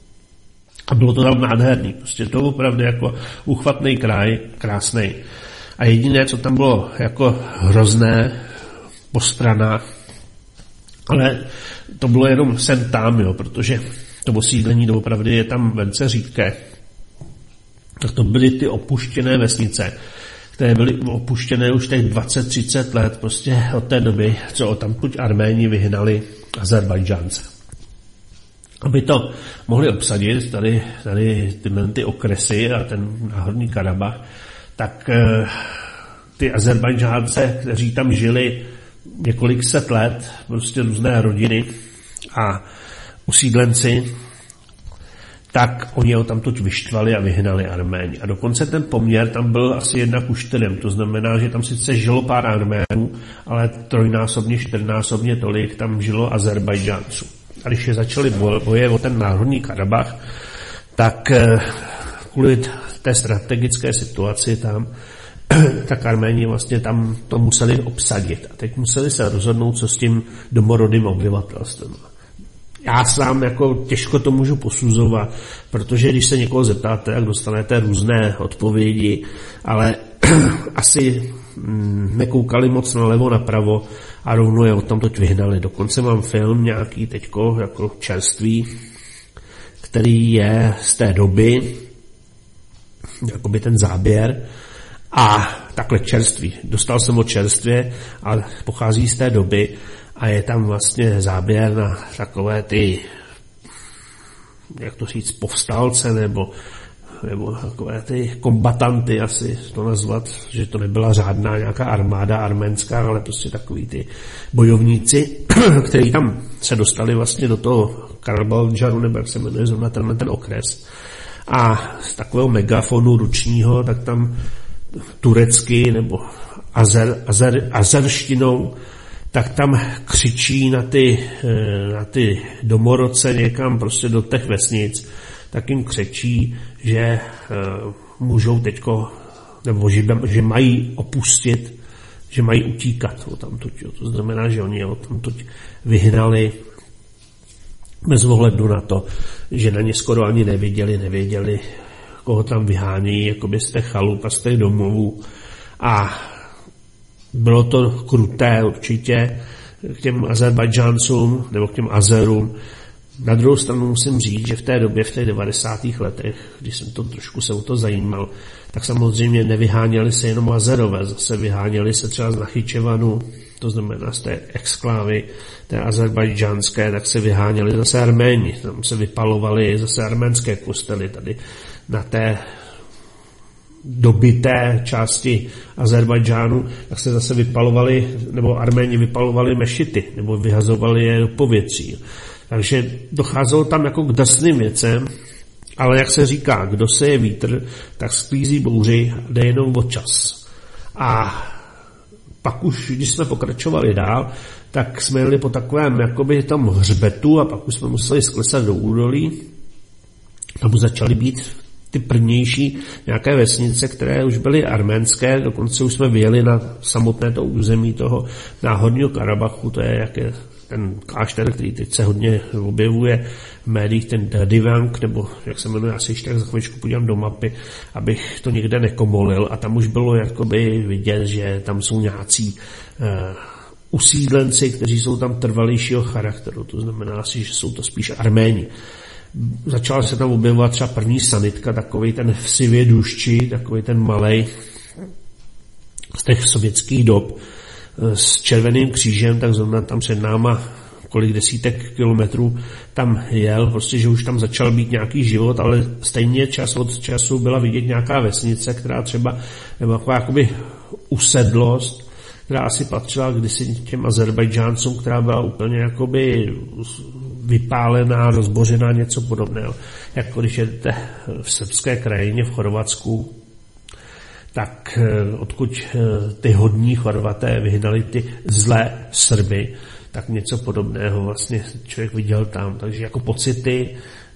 A bylo to tam nádherný, prostě to opravdu jako uchvatný kraj, krásnej. A jediné, co tam bylo jako hrozné po stranách, ale to bylo jenom sem tam, jo, protože to osídlení doopravdy je tam velice řídké. Tak to byly ty opuštěné vesnice, které byly opuštěné už těch 20-30 let, prostě od té doby, co odtamtud Arméni vyhnali Azerbajdžánce. Aby to mohli obsadit, tady ty okresy a ten náhorní Karabach, tak ty Azerbajdžánce, kteří tam žili několik set let, prostě různé rodiny a usídlenci, tak oni ho tamtud vyštvali a vyhnali Arméni. A dokonce ten poměr tam byl asi 1:4, to znamená, že tam sice žilo pár Arménů, ale trojnásobně, čtyřnásobně tolik tam žilo Azerbajdžánců. A když je začaly boje o ten náhorní Karabach, tak kvůli té strategické situaci tam, tak Arméni vlastně tam to museli obsadit. A teď museli se rozhodnout, co s tím domorodým obyvatelstvem. Já sám jako těžko to můžu posuzovat, protože když se někoho zeptáte, tak dostanete různé odpovědi, ale asi nekoukali moc nalevo napravo a rovnou je odtamtud vyhnali. Dokonce mám film nějaký teďko jako čerstvý, který je z té doby, jakoby ten záběr, a takhle čerstvý. Dostal jsem ho čerstvě, ale pochází z té doby a je tam vlastně záběr na takové ty, jak to říct, povstalce nebo nebo takové ty kombatanty asi to nazvat, že to nebyla řádná nějaká armáda arménská, ale prostě takový ty bojovníci, kteří tam se dostali vlastně do toho Karabaldžaru, nebo jak se jmenuje zrovna ten okres. A z takového megafonu ručního, tak tam turecky nebo azerštinou, tak tam křičí na ty domorodce někam prostě do těch vesnic, tak jim křičí, že můžou teďko, nebo že mají opustit, že mají utíkat odtamtud. To znamená, že oni je odtamtud vyhnali bez ohledu na to, že na ně skoro ani nevěděli, koho tam vyhání, jakoby z těch chalup a z těch domovů. A bylo to kruté určitě k těm Azerbajdžáncům nebo k těm Azerům. Na druhou stranu musím říct, že v té době, v těch 90. letech, když jsem to trošku se o to zajímal, tak samozřejmě nevyháněli se jenom Azerové, zase vyháněli se třeba z Nachyčevanu, to znamená z té exklávy, té azerbajdžánské, tak se vyháněli zase Arméni, tam se vypalovali zase arménské kostely tady na té dobité části Azerbajdžánu, tak se zase vypalovali, nebo Arméni vypalovali mešity, nebo vyhazovali je do povětří. Takže docházelo tam jako k drsným věcem, ale jak se říká, kdo seje vítr, tak sklízí bouři, jde jenom o čas. A pak už, když jsme pokračovali dál, tak jsme jeli po takovém jakoby tam hřbetu a pak už jsme museli sklesat do údolí. Tam začaly být ty prvnější nějaké vesnice, které už byly arménské, dokonce už jsme vyjeli na samotné to území toho Náhorního Karabachu, to je jaké ten klášter, který teď se hodně objevuje v médiích, ten Dadivang, nebo jak se jmenuje, asi ještě tak za chvíličku podívám do mapy, abych to někde nekomolil, a tam už bylo jakoby vidět, že tam jsou nějací usídlenci, kteří jsou tam trvalejšího charakteru, to znamená asi, že jsou to spíš Arméni. Začala se tam objevovat třeba první sanitka, takovej ten v Sivě Dušči, takovej ten malej z těch sovětských dob, s červeným křížem, tak zrovna tam před náma kolik desítek kilometrů tam jel, prostě, že už tam začal být nějaký život, ale stejně čas od času byla vidět nějaká vesnice, která třeba, nebo taková jakoby usedlost, která asi patřila kdysi těm Azerbajdžáncům, která byla úplně jakoby vypálená, rozbořená, něco podobného. Jako když jedete v srbské krajině, v Chorvatsku, tak odkud ty hodní Chorvaté vyhnali ty zlé Srby, tak něco podobného vlastně člověk viděl tam. Takže jako pocity,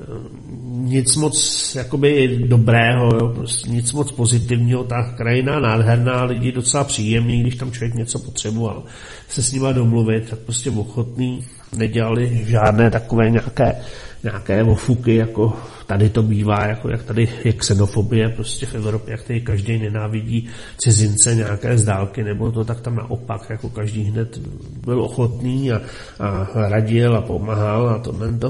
nic moc jakoby dobrého, jo, prostě nic moc pozitivního, ta krajina nádherná, lidi docela příjemný, když tam člověk něco potřeboval se s nima domluvit, tak prostě ochotný, nedělali žádné takové nějaké ofuky, jako tady to bývá, jako jak tady je xenofobie prostě v Evropě, jak tady každý nenávidí cizince nějaké z dálky, nebo to, tak tam naopak, jako každý hned byl ochotný a radil a pomáhal a to.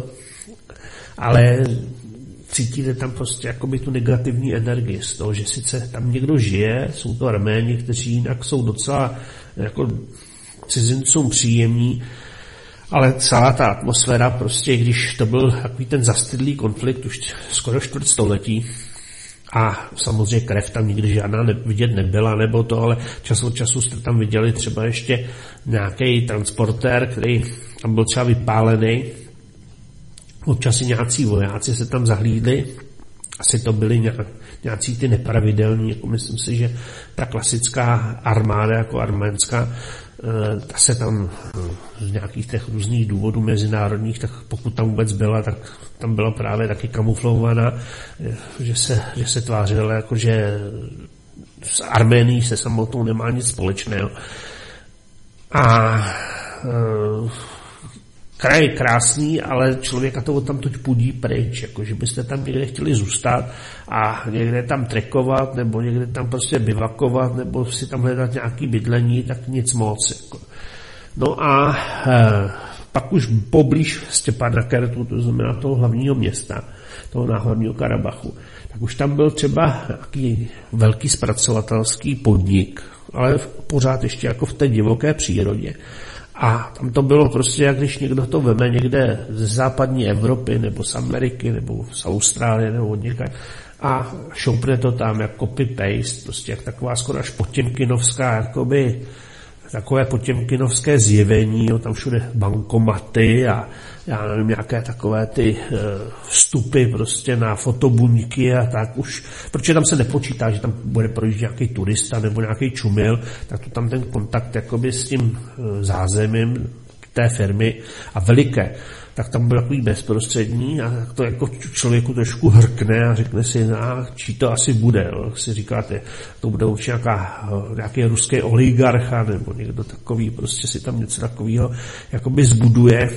Ale cítíte tam prostě jakoby tu negativní energii z toho, že sice tam někdo žije, jsou to Arméni, kteří jinak jsou docela jako cizincům příjemní, ale celá ta atmosféra prostě, když to byl takový ten zastydlý konflikt už skoro čtvrtstoletí a samozřejmě krev tam nikdy žádná vidět nebyla, nebo to, ale čas od času jste tam viděli třeba ještě nějaký transportér, který tam byl třeba vypálený. Občas i nějací vojáci se tam zahlídli, asi to byli nějací ty nepravidelní, jako myslím si, že ta klasická armáda jako arménská, ta se tam z nějakých těch různých důvodů mezinárodních, tak pokud tam vůbec byla, tak tam byla právě taky kamuflovaná, že se tvářila jako, že s Arménií se samotnou nemá nic společného. A kraj je krásný, ale člověka to odtamtud pudí pryč, jako že byste tam někde chtěli zůstat a někde tam trekovat, nebo někde tam prostě bivakovat, nebo si tam hledat nějaký bydlení, tak nic moc. Jako. No a pak už poblíž Stepanakert, to znamená toho hlavního města, toho Náhorního Karabachu, tak už tam byl třeba nějaký velký zpracovatelský podnik, ale pořád ještě jako v té divoké přírodě. A tam to bylo prostě, jak když někdo to veme někde ze západní Evropy, nebo z Ameriky, nebo z Austrálie, nebo od někde, a šoupne to tam jak copy-paste, prostě jak taková skoro až potěmkinovská, jakoby takové potěmkinovské zjevení, tam všude bankomaty a já nevím, nějaké takové ty vstupy prostě na fotobuňky a tak už, protože tam se nepočítá, že tam bude projíždět nějaký turista nebo nějaký čumil, tak to tam ten kontakt jakoby s tím zázemím té firmy a veliké, tak tam byl takový bezprostřední a to jako člověku trošku hrkne a řekne si, čí to asi bude, si říkáte, to bude určitě nějaký ruský oligarcha nebo někdo takový, prostě si tam něco takového jakoby zbuduje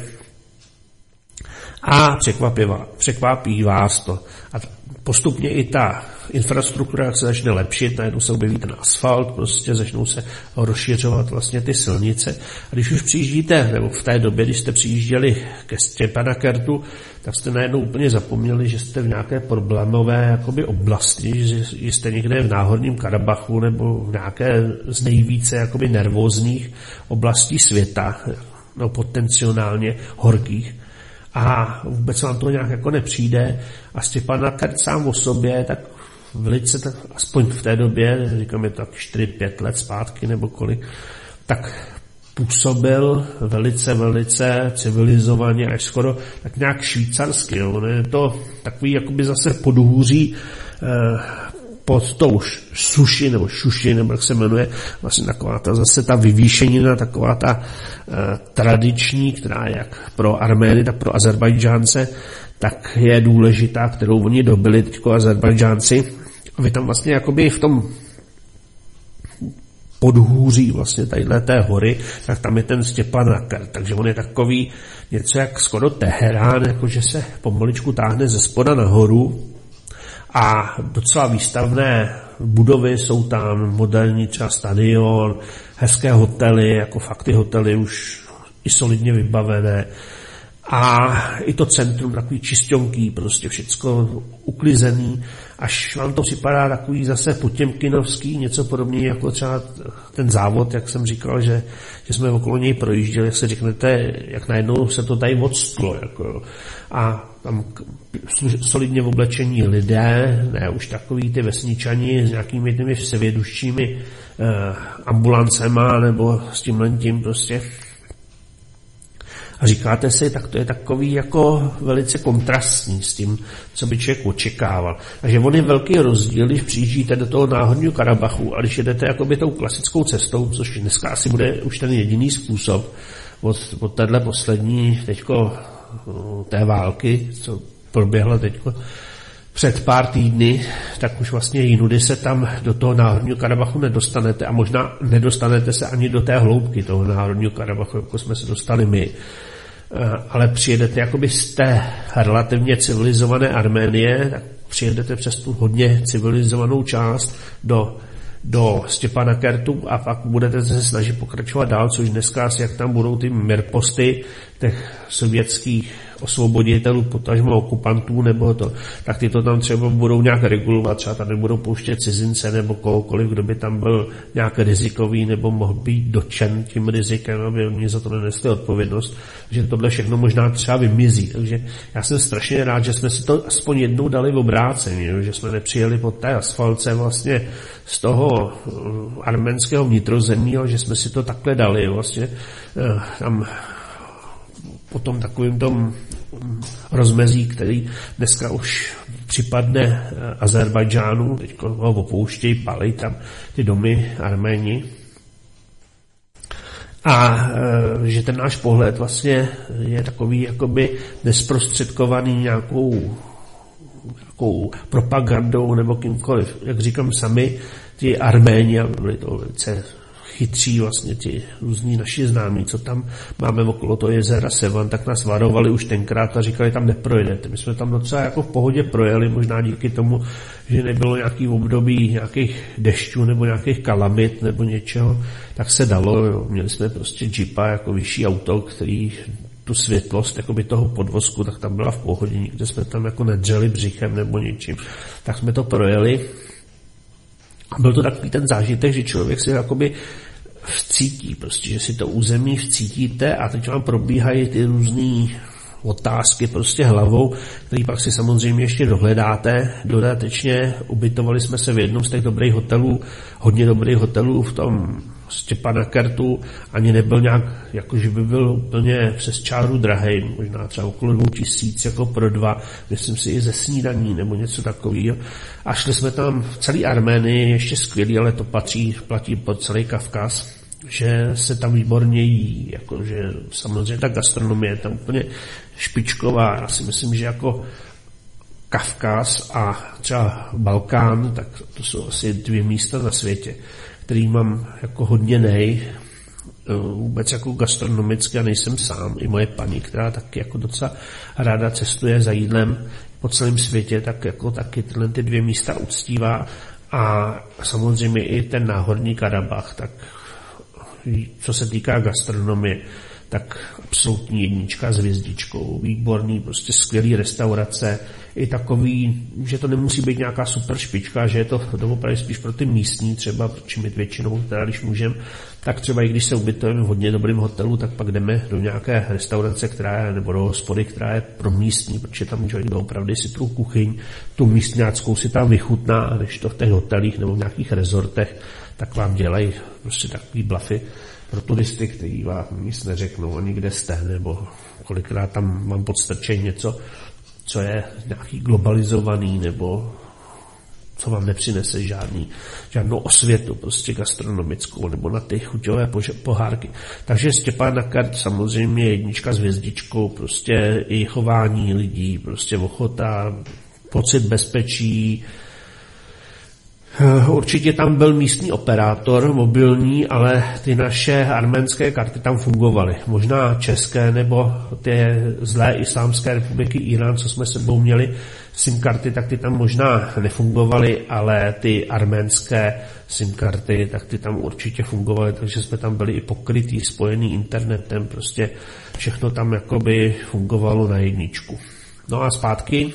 a překvapí vás to. A postupně i ta infrastruktura se začne lepšit, najednou se objeví ten asfalt, prostě začnou se rozšiřovat vlastně ty silnice. A když už přijíždíte, nebo v té době, když jste přijížděli ke Stepanackertu, tak jste najednou úplně zapomněli, že jste v nějaké problémové jakoby oblasti, že jste někde v Náhorním Karabachu nebo v nějaké z nejvíce jakoby nervózních oblastí světa, no potenciálně horkých. A vůbec vám to nějak jako nepřijde. A Stepanakert sám o sobě, tak velice, tak aspoň v té době, říkám, je to tak 4-5 let zpátky nebo kolik, tak působil velice civilizovaně, až skoro tak nějak švýcarsky. Ono je to takový jakoby zase podhůří pod tou suši, nebo šuši, nebo jak se jmenuje, vlastně taková ta zase ta vyvýšenina, taková ta tradiční, která jak pro Armény, tak pro Azerbajdžánce, tak je důležitá, kterou oni dobili teďko Azerbajdžánci. A vy tam vlastně jakoby v tom podhůří vlastně tadyhle té hory, tak tam je ten Stepanakert, takže on je takový něco jak skoro Teherán, jakože se pomaličku táhne ze spoda nahoru a docela výstavné budovy jsou tam, moderní třeba stadion, hezké hotely, jako fakt ty hotely už i solidně vybavené a i to centrum takový čisťonký, prostě všecko uklizený, až vám to připadá takový zase potěmkinovský, něco podobně jako třeba ten závod, jak jsem říkal, že jsme okolo něj projížděli, jak se řeknete, jak najednou se to tady odstlo, jako, a tam solidně oblečení lidé, ne už takový ty vesničani s nějakými těmi vševěduštími ambulancema nebo s tímhletím prostě. A říkáte si, tak to je takový jako velice kontrastní s tím, co by člověk očekával. Takže on je velký rozdíl, když přijíždíte do toho Náhorního Karabachu a když jedete jakoby tou klasickou cestou, což dneska asi bude už ten jediný způsob od téhle poslední teďko té války, co proběhla teďko před pár týdny, tak už vlastně jinudy se tam do toho Náhorního Karabachu nedostanete a možná nedostanete se ani do té hloubky toho Náhorního Karabachu, jako jsme se dostali my. Ale přijedete jakoby z té relativně civilizované Arménie, tak přijedete přes tu hodně civilizovanou část do Stepanakertu a pak budete se snažit pokračovat dál, což dneska asi, jak tam budou ty mirposty těch sovětských osvoboditelů, potažmo okupantů nebo to, tak ty to tam třeba budou nějak regulovat, třeba tam nebudou pouštět cizince nebo kohokoliv, kdo by tam byl nějak rizikový nebo mohl být dotčen tím rizikem, aby oni za to nenesli odpovědnost, že tohle všechno možná třeba vymizí. Takže já jsem strašně rád, že jsme si to aspoň jednou dali v obrácení, že jsme nepřijeli po té asfaltce vlastně z toho arménského vnitrozemí, ale že jsme si to takhle dali vlastně tam potom takovým tom rozmezí, který dneska už připadne Azerbajdžánu, teď ho opouštějí, palí tam ty domy Arméni. A že ten náš pohled vlastně je takový jakoby nesprostředkovaný nějakou propagandou nebo kýmkoliv. Jak říkám sami, ti Arméni, byli to velice chytří vlastně ti různí naši známí, co tam máme okolo toho jezera Sevan, tak nás varovali už tenkrát a říkali, tam neprojedete. My jsme tam docela jako v pohodě projeli, možná díky tomu, že nebylo nějaký období nějakých dešťů nebo nějakých kalamit nebo něčeho, tak se dalo. Jo. Měli jsme prostě džipa jako vyšší auto, který tu světlost jakoby toho podvozku, tak tam byla v pohodě, nikde jsme tam jako nedřeli břichem nebo něčím. Tak jsme to projeli. A byl to takový ten zážitek, že člověk si jakoby vcítí, prostě, že si to území vcítíte a teď vám probíhají ty různý otázky prostě hlavou, který pak si samozřejmě ještě dohledáte. Dodatečně ubytovali jsme se v jednom z těch dobrých hotelů, hodně dobrých hotelů v tom Stepanakert, ani nebyl nějak, jakože by byl úplně přes čáru drahej, možná třeba okolo 2000 jako pro dva, myslím si i ze snídaní nebo něco takového. A šli jsme tam v celé Arménii, ještě skvělý, ale to platí po celý Kavkaz, že se tam výborně jí, jakože samozřejmě ta gastronomie je tam úplně špičková. Já si myslím, že jako Kavkaz a třeba Balkán, tak to jsou asi 2 místa na světě, který mám jako hodně vůbec jako gastronomicky a nejsem sám. I moje paní, která taky jako docela ráda cestuje za jídlem po celém světě, tak jako taky tyhle 2 místa uctívá. A samozřejmě i ten Náhorní Karabach, tak co se týká gastronomie, tak absolutní 1 s hvězdičkou, výborný, prostě skvělý restaurace, i takový, že to nemusí být nějaká super špička, že je to opravdu spíš pro ty místní třeba, protože my většinou, teda když můžeme, tak třeba i když se ubytujeme v hodně dobrým hotelu, tak pak jdeme do nějaké restaurace, která je, nebo do hospody, která je pro místní, protože tam člověk opravdu si tu kuchyň, tu místňáckou si tam vychutná, než to v těch hotelích nebo v nějakých rezortech, tak vám dělají prostě takový blafy pro turisty, kteří vám nic neřeknou, ani kde jste, nebo kolikrát tam mám podstrčení něco, co je nějaký globalizovaný, nebo co vám nepřinese žádnou osvětu, prostě gastronomickou, nebo na ty chuťové pohárky. Takže Stepanakert samozřejmě 1 s hvězdičkou, prostě i chování lidí, prostě ochota, pocit bezpečí. Určitě tam byl místní operátor mobilní, ale ty naše arménské karty tam fungovaly. Možná české nebo ty zlé Islámské republiky Irán, co jsme sebou měli SIM karty, tak ty tam možná nefungovaly, ale ty arménské SIM karty, tak ty tam určitě fungovaly, takže jsme tam byli i pokrytí, spojený internetem, prostě všechno tam jakoby fungovalo na 1. No a zpátky,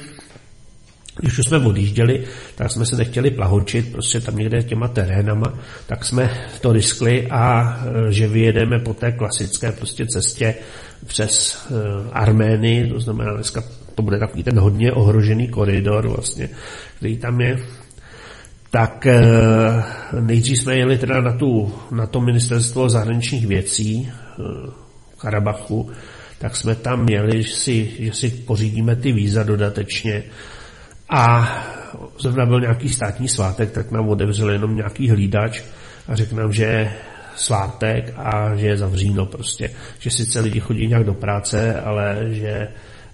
když už jsme odjížděli, tak jsme se nechtěli plahočit, prostě tam někde těma terénama, tak jsme to riskli a že vyjedeme po té klasické prostě cestě přes Arménii, to znamená dneska to bude takový ten hodně ohrožený koridor vlastně, který tam je. Tak nejdřív jsme jeli teda na to ministerstvo zahraničních věcí v Karabachu, tak jsme tam měli, že si pořídíme ty víza dodatečně. A zrovna byl nějaký státní svátek, tak nám otevřel jenom nějaký hlídač a řekl nám, že je svátek a že je zavříno prostě. Že sice lidi chodí nějak do práce, ale že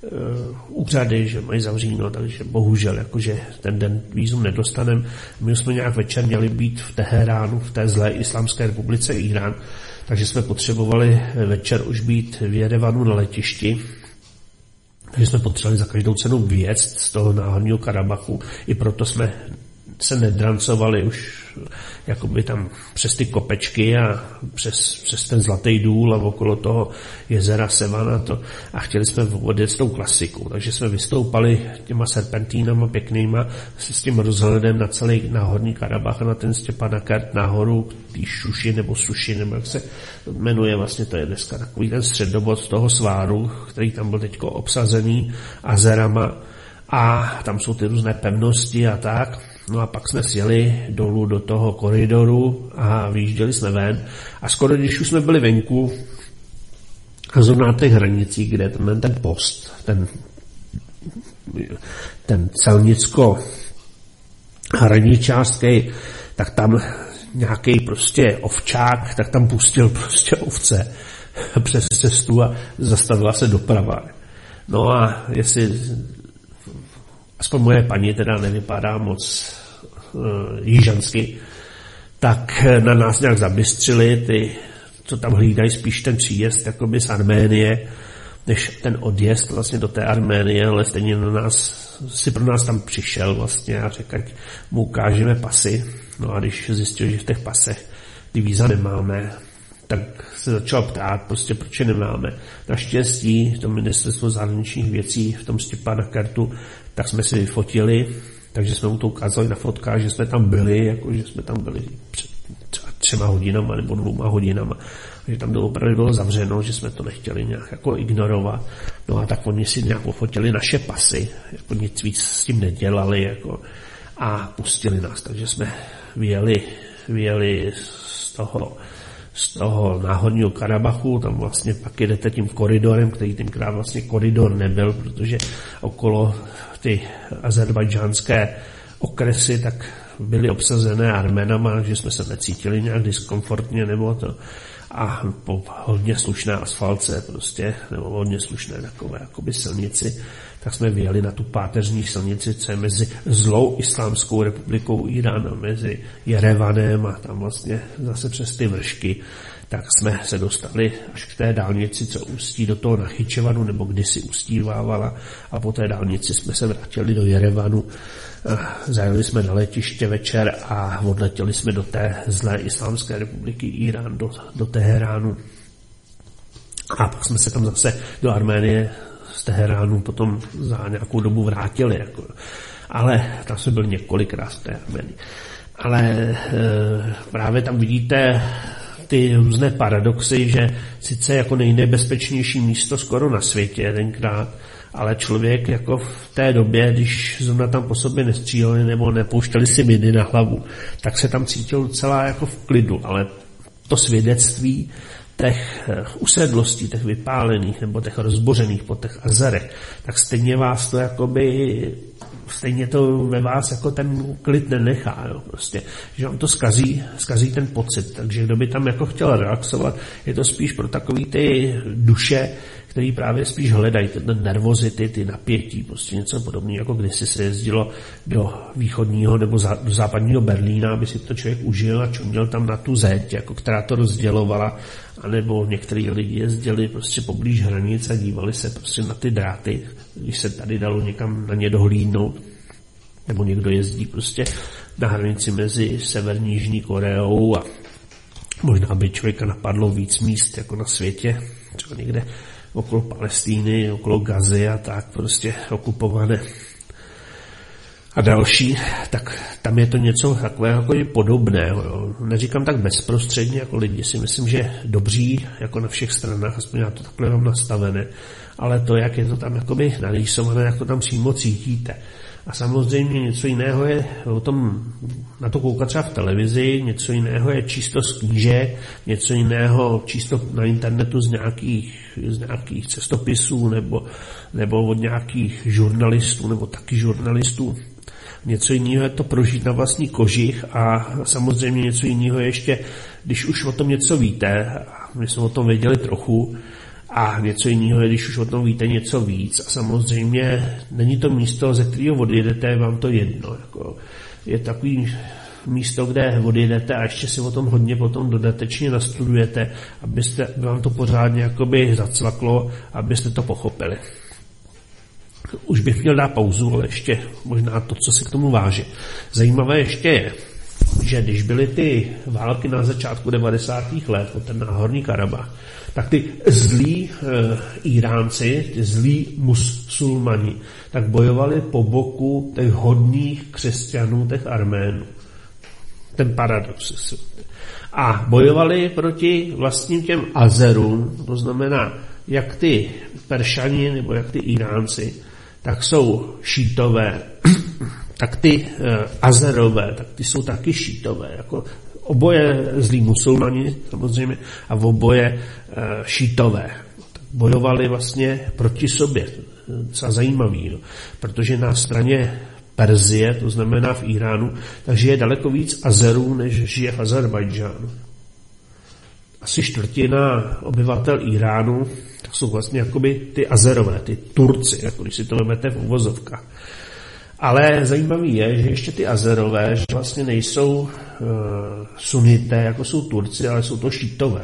úřady, že mají zavříno, takže bohužel, jakože ten den vízum nedostaneme. My jsme nějak večer měli být v Teheránu, v té zlé Islámské republice Irán, takže jsme potřebovali večer už být v Jerevanu na letišti. Takže jsme potřebovali za každou cenu vyjet z toho Náhorního Karabachu. I proto jsme se nedrancovali už jakoby tam přes ty kopečky a přes ten Zlatý důl a okolo toho jezera Sevan a chtěli jsme odjet s tou klasikou. Takže jsme vystoupali těma serpentínama pěknýma s tím rozhledem na celý Náhorní Karabach a na ten Stepanakert nahoru tý Šuši nebo Suši, nebo jak se jmenuje, vlastně to je dneska takový ten středobod toho sváru, který tam byl teďko obsazený azerama a tam jsou ty různé pevnosti a tak. No a pak jsme sjeli dolů do toho koridoru a vyjížděli jsme ven. A skoro když už jsme byli venku, a zrovna na těch hranicích, kde ten post, ten celnicko-hraničářský, tak tam nějaký prostě ovčák, tak tam pustil prostě ovce přes cestu a zastavila se doprava. No a jestli aspoň moje paní teda nevypadá moc jižansky, tak na nás nějak zabystřili ty, co tam hlídají spíš ten příjezd jakoby z Arménie, než ten odjezd vlastně do té Arménie, ale stejně pro nás tam přišel vlastně a řekl, ať mu ukážeme pasy. No a když zjistil, že v těch pasech ty víza nemáme, tak se začal ptát, prostě proč je nemáme. Naštěstí to ministerstvo zahraničních věcí v tom Stepanakertu, tak jsme si vyfotili, takže jsme mu to ukázali na fotkách, že jsme tam byli, jako že jsme tam byli před třeba 3 hodinama nebo 2 hodinama. Takže tam opravdu bylo zavřeno, že jsme to nechtěli nějak jako ignorovat. No a tak oni si nějak ofotili naše pasy, jako nic víc s tím nedělali, jako, a pustili nás. Takže jsme vyjeli z toho náhorního Karabachu, tam vlastně pak jedete tím koridorem, který tenkrát vlastně koridor nebyl, protože okolo ty azerbajdžánské okresy tak byly obsazené Arménama, takže jsme se necítili nějak diskomfortně nebo to. A po hodně slušné asfaltce prostě, nebo hodně slušné takové jakoby silnici, tak jsme vyjeli na tu páteřní silnici, co je mezi zlou Islámskou republikou Irán a mezi Jerevanem a tam vlastně zase přes ty vršky, tak jsme se dostali až k té dálnici, co ústí do toho Nachyčevanu, nebo kdysi ústívávala, a po té dálnici jsme se vrátili do Jerevanu. Zajeli jsme na letiště večer a odletěli jsme do té zlé Islámské republiky Irán, do Teheránu. A pak jsme se tam zase do Arménie z Teheránu potom za nějakou dobu vrátili. Jako. Ale tam jsme byli několikrát v té Arménii. Ale právě tam vidíte ty různé paradoxy, že sice jako nejnebezpečnější místo skoro na světě tenkrát, ale člověk jako v té době, když zrovna tam po sobě nestříleli nebo nepouštěli si miny na hlavu, tak se tam cítil docela jako v klidu, ale to svědectví těch usedlostí, těch vypálených nebo těch rozbořených po těch azerech, tak stejně vás to jakoby, stejně to ve vás jako ten klid nenechá, jo, prostě, že on to zkazí ten pocit, takže kdo by tam jako chtěl relaxovat, je to spíš pro takový ty duše, který právě spíš hledají ty nervozity, ty napětí, prostě něco podobného, jako kdysi se jezdilo do východního nebo do západního Berlína, aby si to člověk užil a čuměl tam na tu zeď, jako která to rozdělovala, anebo některý lidi jezdili prostě poblíž hranic a dívali se prostě na ty dráty, když se tady dalo někam na ně dohlídnout, nebo někdo jezdí prostě na hranici mezi Severní a Jižní Koreou a možná by člověka napadlo víc míst jako na světě, třeba někde okolo Palestíny, okolo Gazy a tak prostě okupované a další, tak tam je to něco takového jako podobného. Jo. Neříkám tak bezprostředně, jako lidi si myslím, že dobří jako na všech stranách, aspoň já to takhle mám nastavené, ale to, jak je to tam jakoby narýsované, jak to tam přímo cítíte. A samozřejmě něco jiného je o tom, na to koukat třeba v televizi, něco jiného je čisto z knížek, něco jiného čisto na internetu z nějakých cestopisů nebo od nějakých žurnalistů nebo taky žurnalistů. Něco jiného je to prožít na vlastní kožich a samozřejmě něco jiného je ještě, když už o tom něco víte, my jsme o tom věděli trochu, a něco jiného je, když už o tom víte něco víc. A samozřejmě není to místo, ze kterého odjedete, vám to jedno. Jako je takový místo, kde odjedete a ještě si o tom hodně potom dodatečně nastudujete, aby vám to pořádně jakoby zacvaklo, abyste to pochopili. Už bych měl dát pauzu, ale ještě možná to, co se k tomu váží. Zajímavé ještě je, že když byly ty války na začátku 90. let, ten náhorní Karabach, tak ty zlí Iránci, ty zlí musulmani, tak bojovali po boku těch hodných křesťanů, těch Arménů. Ten paradox. A bojovali proti vlastním těm Azerům, to znamená, jak ty Peršani nebo jak ty Iránci, tak jsou šítové, tak ty Azerové, tak ty jsou taky šítové, jako oboje zlí musulmani samozřejmě a v oboje šítové. Bojovali vlastně proti sobě. Docela zajímavý, no. Protože na straně Perzie, to znamená v Iránu, takže je daleko víc Azerů, než žije v Azerbajdžánu. Asi 1/4 obyvatel Iránu, tak jsou vlastně jakoby ty Azerové, ty Turci, jako když si to vezmete v uvozovkách. Ale zajímavý je, že ještě ty Azerové, že vlastně nejsou sunité, jako jsou Turci, ale jsou to šítové.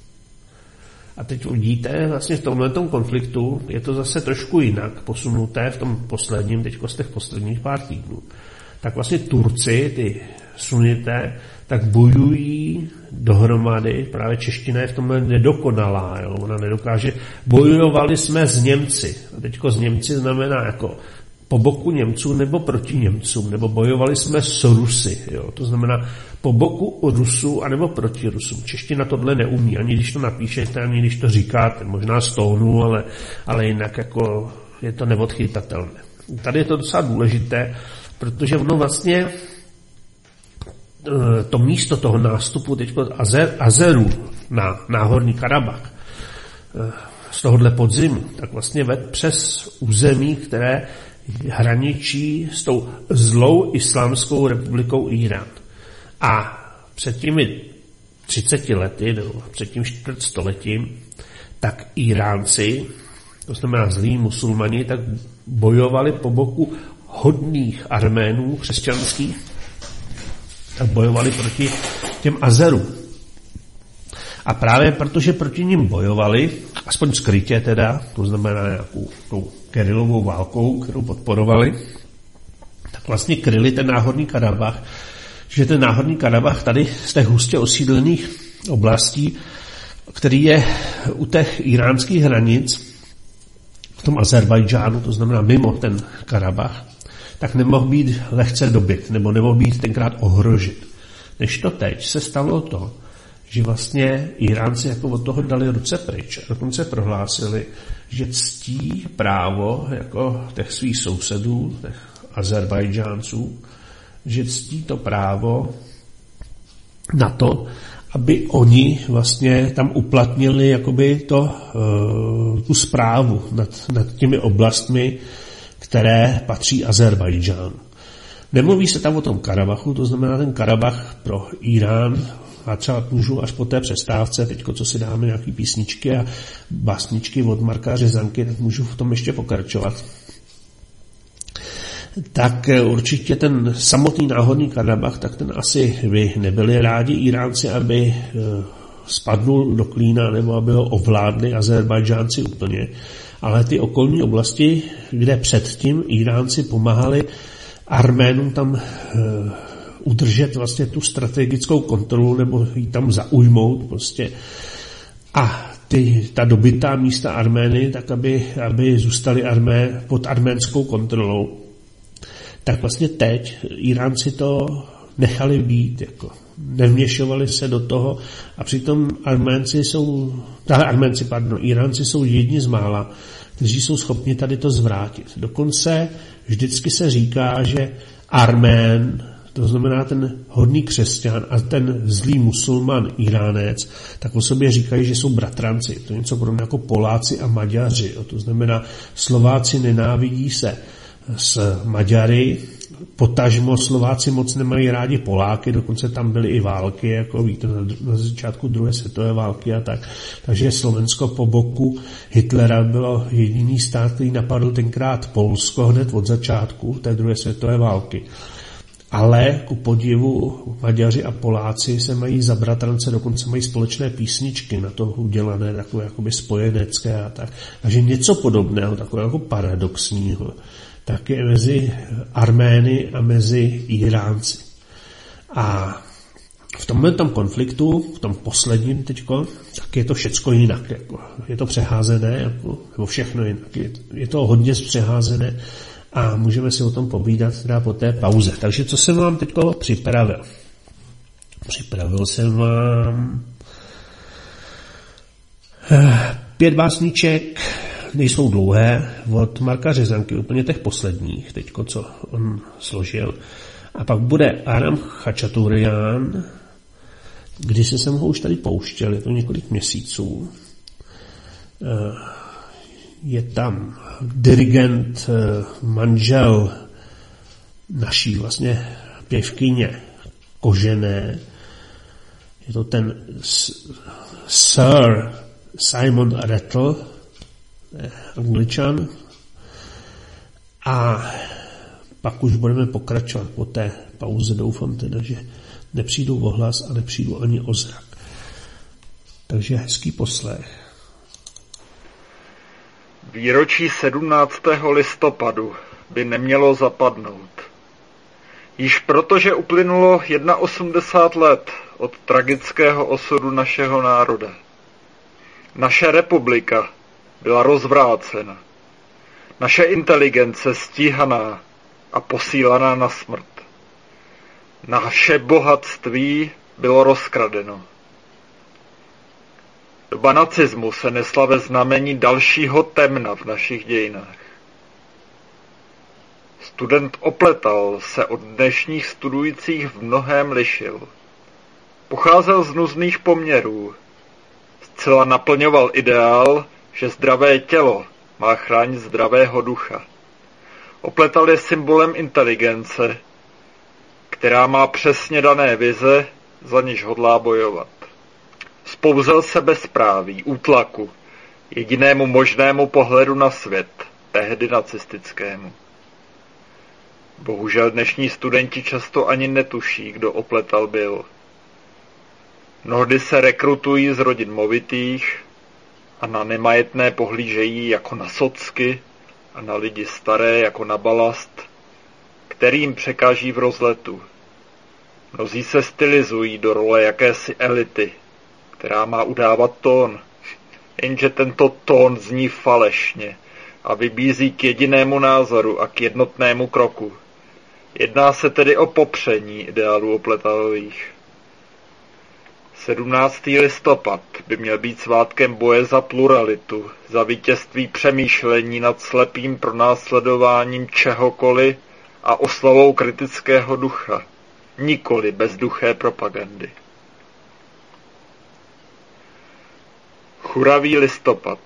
A teď vidíte, vlastně v tomhletom konfliktu je to zase trošku jinak posunuté v tom posledním, teďko z těch posledních pár týdnů. Tak vlastně Turci, ty sunité, tak bojují dohromady, právě čeština je v tomhle nedokonalá, jo? Ona nedokáže, bojovali jsme s Němci. A teďko s Němci znamená jako po boku Němců nebo proti Němcům, nebo bojovali jsme s Rusy, jo? To znamená po boku Rusů anebo proti Rusům. Čeština tohle neumí, ani když to napíšete, ani když to říkáte, možná z tónu, ale jinak jako je to neodchytatelné. Tady je to docela důležité, protože ono vlastně to místo toho nástupu teď Azerů na Náhorní Karabach z tohohle podzimu, tak vlastně ved přes území, které hraničí s tou zlou islámskou republikou Irán. A před těmi 30 lety, nebo před tím čtvrtstoletím, tak Iránci, to znamená zlí musulmani, tak bojovali po boku hodných Arménů křesťanských, tak bojovali proti těm Azerům. A právě protože proti nim bojovali, aspoň skrytě teda, to znamená nějakou tou gerilovou válkou, kterou podporovali, tak vlastně kryli ten Náhorní Karabach, že ten Náhorní Karabach tady z těch hustě osídlených oblastí, který je u těch iránských hranic, v tom Azerbajdžánu, to znamená mimo ten Karabach, tak nemohl být lehce dobyt, nebo nemohl být tenkrát ohrožit. Než to teď se stalo to, že vlastně Iránci jako od toho dali ruce pryč a dokonce prohlásili, že ctí právo jako těch svých sousedů, těch Azerbajdžánců, že ctí to právo na to, aby oni vlastně tam uplatnili jakoby tu správu nad těmi oblastmi, které patří Azerbajdžánu. Nemluví se tam o tom Karabachu, to znamená ten Karabach pro Irán, a třeba můžu až po té přestávce, teďko co si dáme nějaký písničky a básničky od Marka Řezanky, tak můžu v tom ještě pokračovat. Tak určitě ten samotný Náhorní Karabach, tak ten asi by nebyli rádi Iránci, aby spadnul do klína nebo aby ho ovládli Azerbajdžánci úplně. Ale ty okolní oblasti, kde předtím Iránci pomáhali Arménům tam udržet vlastně tu strategickou kontrolu nebo ji tam zaujmout prostě. A ta dobytá místa Armény, tak aby zůstali pod arménskou kontrolou. Tak vlastně teď Iránci to nechali být, jako nevměšovali se do toho a přitom Iránci jsou jedni z mála, kteří jsou schopni tady to zvrátit. Dokonce vždycky se říká, že Armén, to znamená ten hodný křesťan a ten zlý musulman Iránec, tak o sobě říkají, že jsou bratranci. To je něco podobné jako Poláci a Maďaři. To znamená, Slováci nenávidí se s Maďary, potažmo Slováci moc nemají rádi Poláky, dokonce tam byly i války, jako víte, na začátku druhé světové války a tak. Takže Slovensko po boku Hitlera bylo jediný stát, který napadl tenkrát Polsko hned od začátku té druhé světové války. Ale ku podivu Maďaři a Poláci se mají za bratrance, dokonce mají společné písničky na to udělané, takové jakoby spojenecké a tak. Takže něco podobného, takového jako paradoxního, tak je mezi Armény a mezi Iránci. A v tomhle konfliktu, v tom posledním teďko, tak je to všecko jinak. Jako, je to přeházené, nebo všechno jinak. Je to hodně přeházené a můžeme si o tom povídat teda po té pauze. Takže co jsem vám teďko připravil? Připravil jsem vám 5 básniček, nejsou dlouhé, od Marka Řezanky, úplně těch posledních, teďko, co on složil. A pak bude Aram Chačaturian, když jsem ho už tady pouštěl, je to několik měsíců. Je tam dirigent, manžel naší vlastně pěvkyně Kožené. Je to ten Sir Simon Rattle, Angličan. A pak už budeme pokračovat po té pauze. Doufám teda, že nepřijdu o hlas a nepřijdu ani o zrak. Takže hezký poslech. Výročí 17. listopadu by nemělo zapadnout. Již protože uplynulo 81 let od tragického osudu našeho národa. Naše republika byla rozvrácena. Naše inteligence stíhaná a posílaná na smrt. Naše bohatství bylo rozkradeno. Doba nacismu se nesla ve znamení dalšího temna v našich dějinách. Student Opletal se od dnešních studujících v mnohém lišil. Pocházel z nuzných poměrů. Zcela naplňoval ideál, že zdravé tělo má chránit zdravého ducha. Opletal je symbolem inteligence, která má přesně dané vize, za něž hodlá bojovat. Spouzel se bezpráví, útlaku, jedinému možnému pohledu na svět, tehdy nacistickému. Bohužel dnešní studenti často ani netuší, kdo Opletal byl. Mnohdy se rekrutují z rodin movitých a na nemajetné pohlížejí jako na socky a na lidi staré jako na balast, kterým překáží v rozletu. Mnozí se stylizují do role jakési elity, která má udávat tón, jenže tento tón zní falešně a vybízí k jedinému názoru a k jednotnému kroku. Jedná se tedy o popření ideálů Opletalových. 17. listopad by měl být svátkem boje za pluralitu, za vítězství přemýšlení nad slepým pronásledováním čehokoliv a oslavou kritického ducha, nikoli bezduché propagandy. Churavý listopad.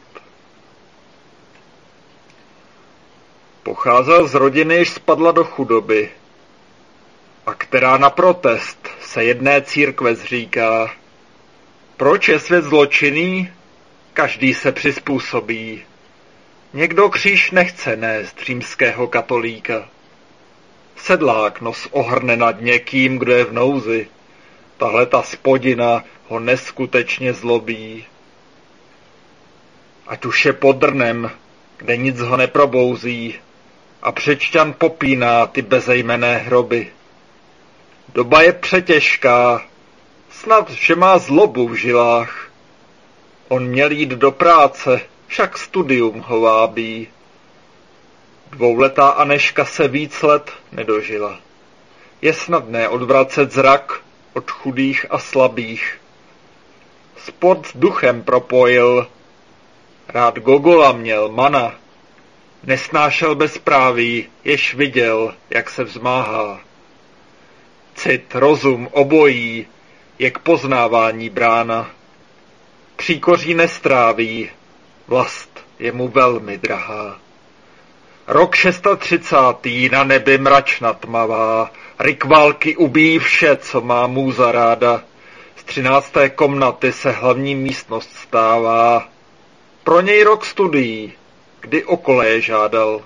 Pocházel z rodiny, jež spadla do chudoby a která na protest se jedné církve zříká: proč je svět zločinný? Každý se přizpůsobí. Někdo kříž nechce nést římského katolíka. Sedlák nos ohrne nad někým, kdo je v nouzi. Tahle ta spodina ho neskutečně zlobí. Ať už je pod drnem, kde nic ho neprobouzí, a přečťan popíná ty bezejmenné hroby. Doba je přetěžká, snad, že má zlobu v žilách. On měl jít do práce, však studium ho vábí. Dvouletá Anežka se víc let nedožila. Je snadné odvracet zrak od chudých a slabých. Sport s duchem propojil. Rád Gogola měl, Mana. Nesnášel bezpráví, jež viděl, jak se vzmáhá. Cit, rozum, obojí je k poznávání brána. Příkoří nestráví, vlast je mu velmi drahá. Rok 630. na nebi mračna tmavá, rykválky ubíjí vše, co má můza ráda. Z 13. komnaty se hlavní místnost stává. Pro něj rok studií, kdy o koleje žádal.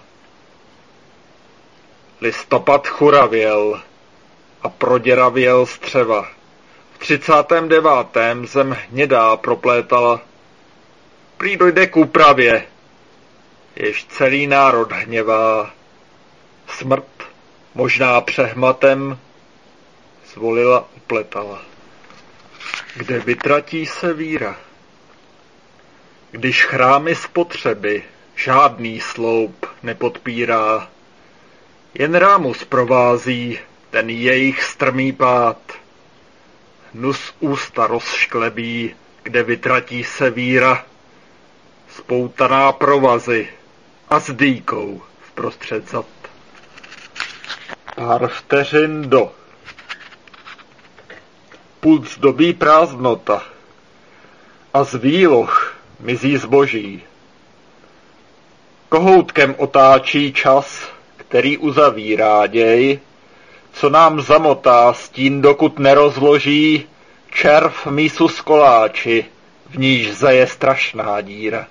Listopad churavěl a proděravěl střeva. V 39. zem hnědá proplétala. Prý dojde k úpravě, jež celý národ hněvá. Smrt, možná přehmatem, zvolila Opletala. Kde vytratí se víra? Když chrámy spotřeby žádný sloup nepodpírá, jen rámus provází ten jejich strmý pád. Hnus ústa rozšklebí, kde vytratí se víra, spoutaná provazy a s dýkou vprostřed zad. Pár vteřin do. Pult zdobí prázdnota a z výloh mizí zboží. Kohoutkem otáčí čas, který uzavírá děj, co nám zamotá stín, dokud nerozloží červ mísu z koláči, v níž zaje strašná díra.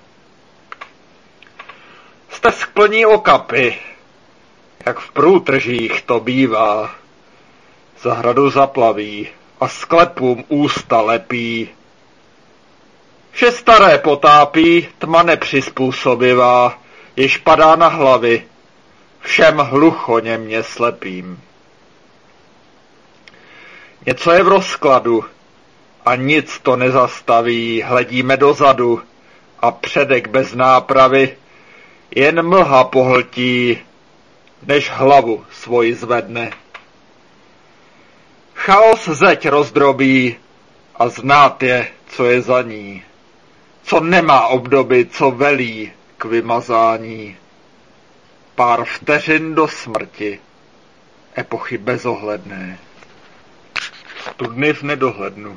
Stesk plní okapy, jak v průtržích to bývá. Zahradu zaplaví a sklepům ústa lepí. Vše staré potápí tma nepřizpůsobivá, jež padá na hlavy, všem hluchoněmě slepým. Něco je v rozkladu a nic to nezastaví, hledíme dozadu a předek bez nápravy jen mlha pohltí, než hlavu svoji zvedne. Chaos zeď rozdrobí a znát je, co je za ní, co nemá obdoby, co velí k vymazání. Pár vteřin do smrti, epochy bezohledné, studny v nedohlednu.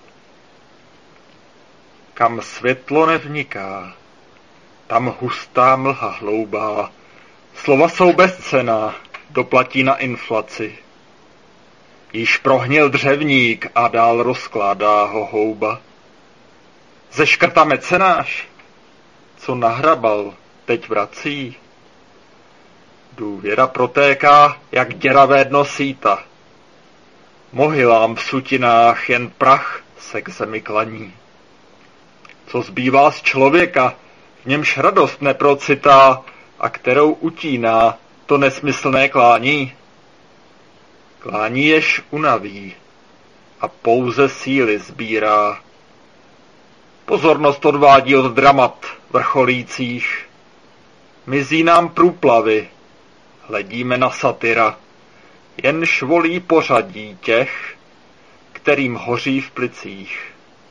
Kam světlo nevniká, tam hustá mlha hloubá, slova jsou bezcenná, doplatí na inflaci. Již prohnil dřevník a dál rozkládá ho houba. Zeškrta mecenáš, co nahrabal, teď vrací. Důvěra protéká, jak děravé dno síta. Mohylám v sutinách jen prach se k zemi klaní. Co zbývá z člověka, v němž radost neprocitá a kterou utíná to nesmyslné klání? Klání jež unaví a pouze síly sbírá. Pozornost odvádí od dramat vrcholících. Mizí nám průplavy, hledíme na satyra, jenž volí pořadí těch, kterým hoří v plicích.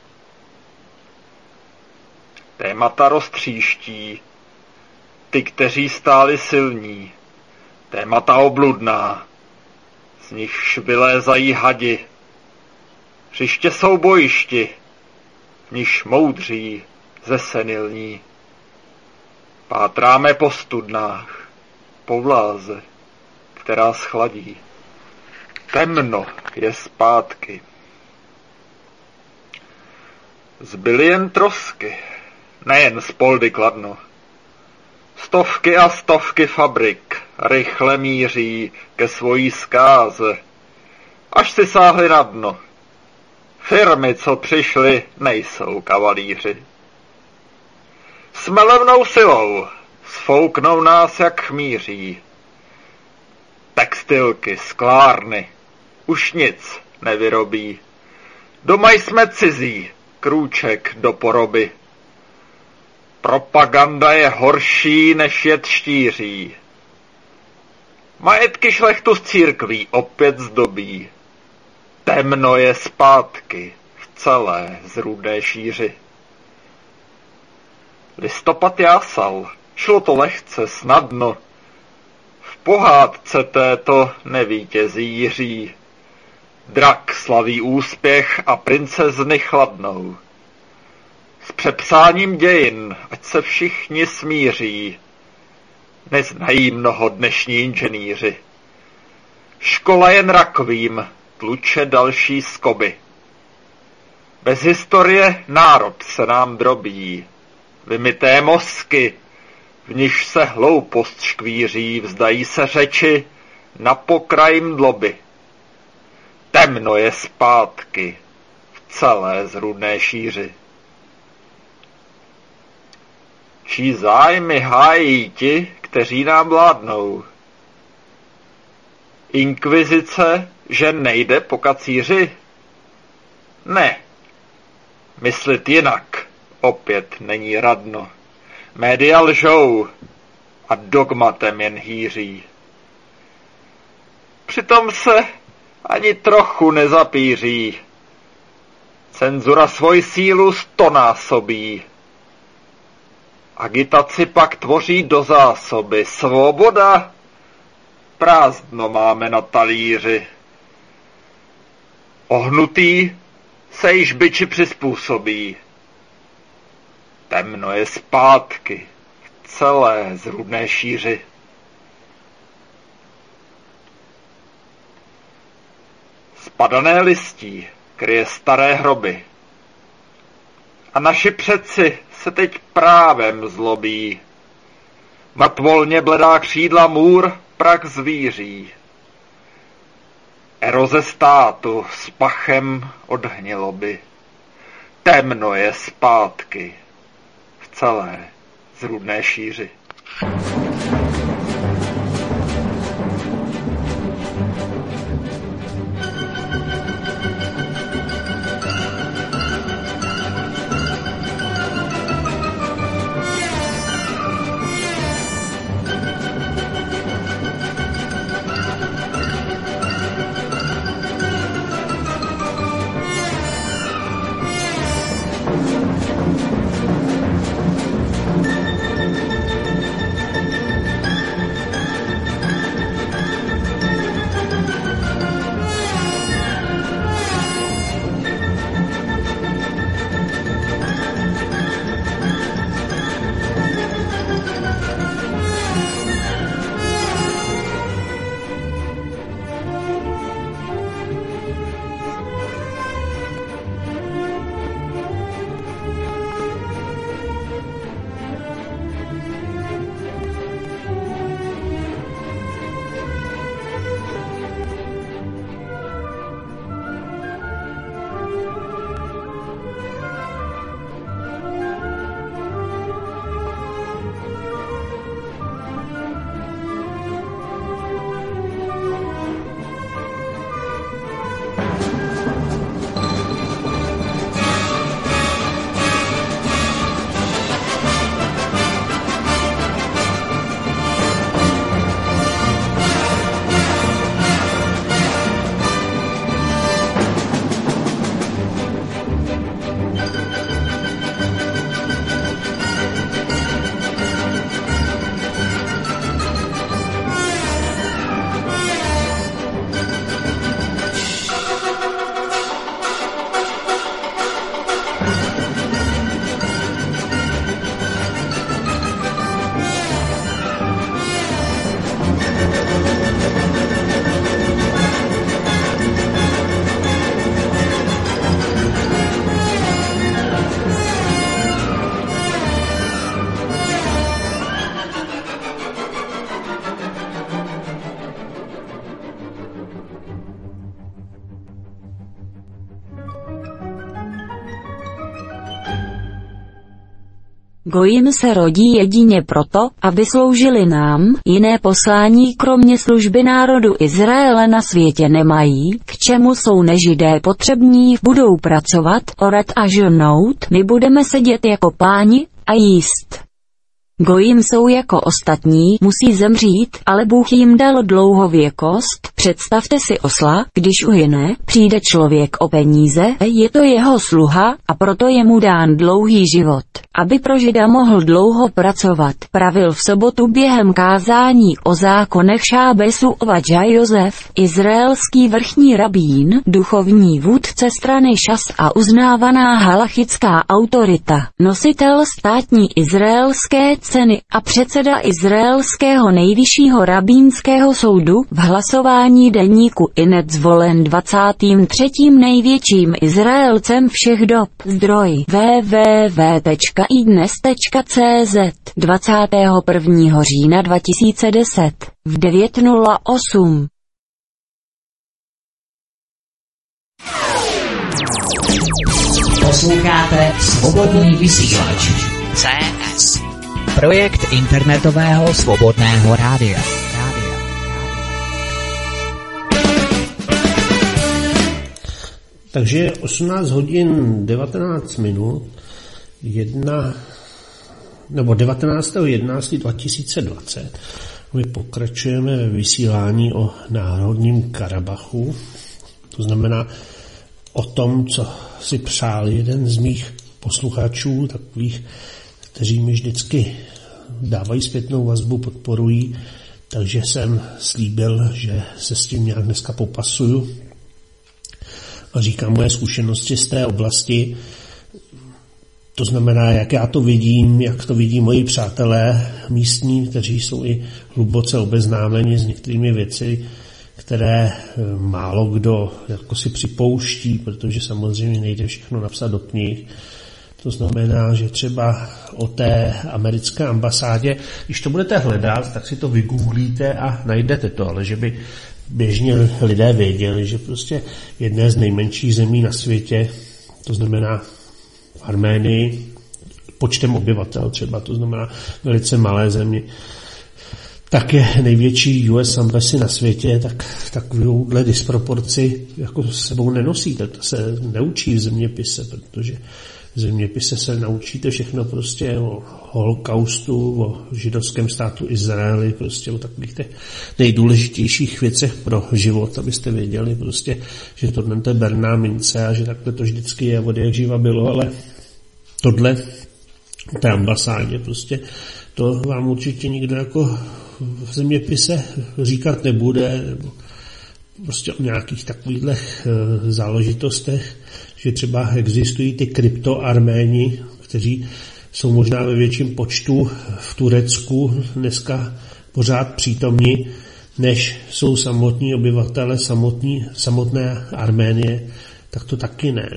Témata roztříští, ty, kteří stáli silní, témata obludná, z nichž vylézají hadi. Hřiště jsou bojišti, v nichž moudří zesenilní. Pátráme po studnách, po vláze, která schladí. Temno je zpátky. Zbyly jen trosky, nejen z Poldy Kladno. Stovky a stovky fabrik rychle míří ke svojí zkáze, až si sáhli na dno. Firmy, co přišly, nejsou kavalíři. S melevnou silou sfouknou nás, jak chmíří. Textilky, sklárny už nic nevyrobí. Doma jsme cizí, krůček do poroby. Propaganda je horší, než jed štíří. Majetky šlechtu z církví opět zdobí. Temno je zpátky v celé zrůdné šíři. Listopad jásal, šlo to lehce, snadno. V pohádce této nevítězí Jiří. Drak slaví úspěch a princezny chladnou. S přepsáním dějin, ať se všichni smíří, neznají mnoho dnešní inženýři. Škola jen rakvím tluče další skoby. Bez historie národ se nám drobí. Vymyté mozky, v nichž se hloupost škvíří, vzdají se řeči na pokraj mdloby. Temno je zpátky v celé zrůdné šíři. Čí zájmy hájí ti, kteří nám vládnou? Inkvizice, že nejde po kacíři? Ne, myslit jinak opět není radno. Média lžou a dogmatem jen hýří. Přitom se ani trochu nezapíří. Cenzura svoji sílu 100násobí. Agitaci pak tvoří do zásoby. Svoboda? Prázdno máme na talíři. Ohnutý se již biči přizpůsobí. Temno je zpátky v celé zrůdné šíři. Spadané listí kryje staré hroby. A naši předci se teď právem zlobí. Mrtvolně bledá křídla můr prach zvíří. Eroze státu s pachem od hniloby. Temno je zpátky v celé zrůdné šíři. Gojim se rodí jedině proto, aby sloužili nám, jiné poslání kromě služby národu Izraele na světě nemají, k čemu jsou nežidé potřební, budou pracovat, orat a žnout, my budeme sedět jako páni a jíst. Gojim jsou jako ostatní, musí zemřít, ale Bůh jim dal dlouhověkost. Představte si osla, když uhyne, přijde člověk o peníze, je to jeho sluha, a proto je mu dán dlouhý život. Aby pro Žida mohl dlouho pracovat, pravil v sobotu během kázání o zákonech Šábesu Ovadža Josef, izraelský vrchní rabín, duchovní vůdce strany Šas a uznávaná halachická autorita, nositel státní izraelské ceny a předseda izraelského nejvyššího rabínského soudu, v hlasování deníku Inet zvolen 23. největším Izraelcem všech dob. Zdroj www.idnes.cz 21. října 2010 v 9:08. Posloucháte Svobodný vysílač CS. Projekt internetového svobodného rádia. Takže 18 hodin 19 minut, 19.11.2020. My pokračujeme ve vysílání o národním Karabachu. To znamená o tom, co si přál jeden z mých posluchačů, takových, kteří mi vždycky dávají zpětnou vazbu, podporují, takže jsem slíbil, že se s tím nějak dneska popasuju a říkám moje zkušenosti z té oblasti. To znamená, jak já to vidím, jak to vidí moji přátelé místní, kteří jsou i hluboce obeznámeni s některými věci, které málo kdo jako si připouští, protože samozřejmě nejde všechno napsat do knih. To znamená, že třeba o té americké ambasádě, když to budete hledat, tak si to vygooglíte a najdete to, ale že by běžně lidé věděli, že prostě jedné z nejmenších zemí na světě, to znamená v Arménii, počtem obyvatel třeba, to znamená velice malé země, tak je největší US Embassy na světě, tak takovouhle disproporci jako s sebou nenosíte, to se neučí v zeměpise, protože v zeměpise se naučíte všechno prostě o holokaustu, o židovském státu Izraeli, prostě o takových těch nejdůležitějších věcech pro život, abyste věděli prostě, že tohle je berná mince a že takhle to vždycky je, od jak živa bylo, ale tohle o té ambasádě prostě to vám určitě nikdo jako v zeměpise říkat nebude, nebo prostě o nějakých takovýchhle záležitostech, že třeba existují ty kryptoarméni, kteří jsou možná ve větším počtu v Turecku dneska pořád přítomní, než jsou samotní obyvatele samotné Arménie, tak to taky ne.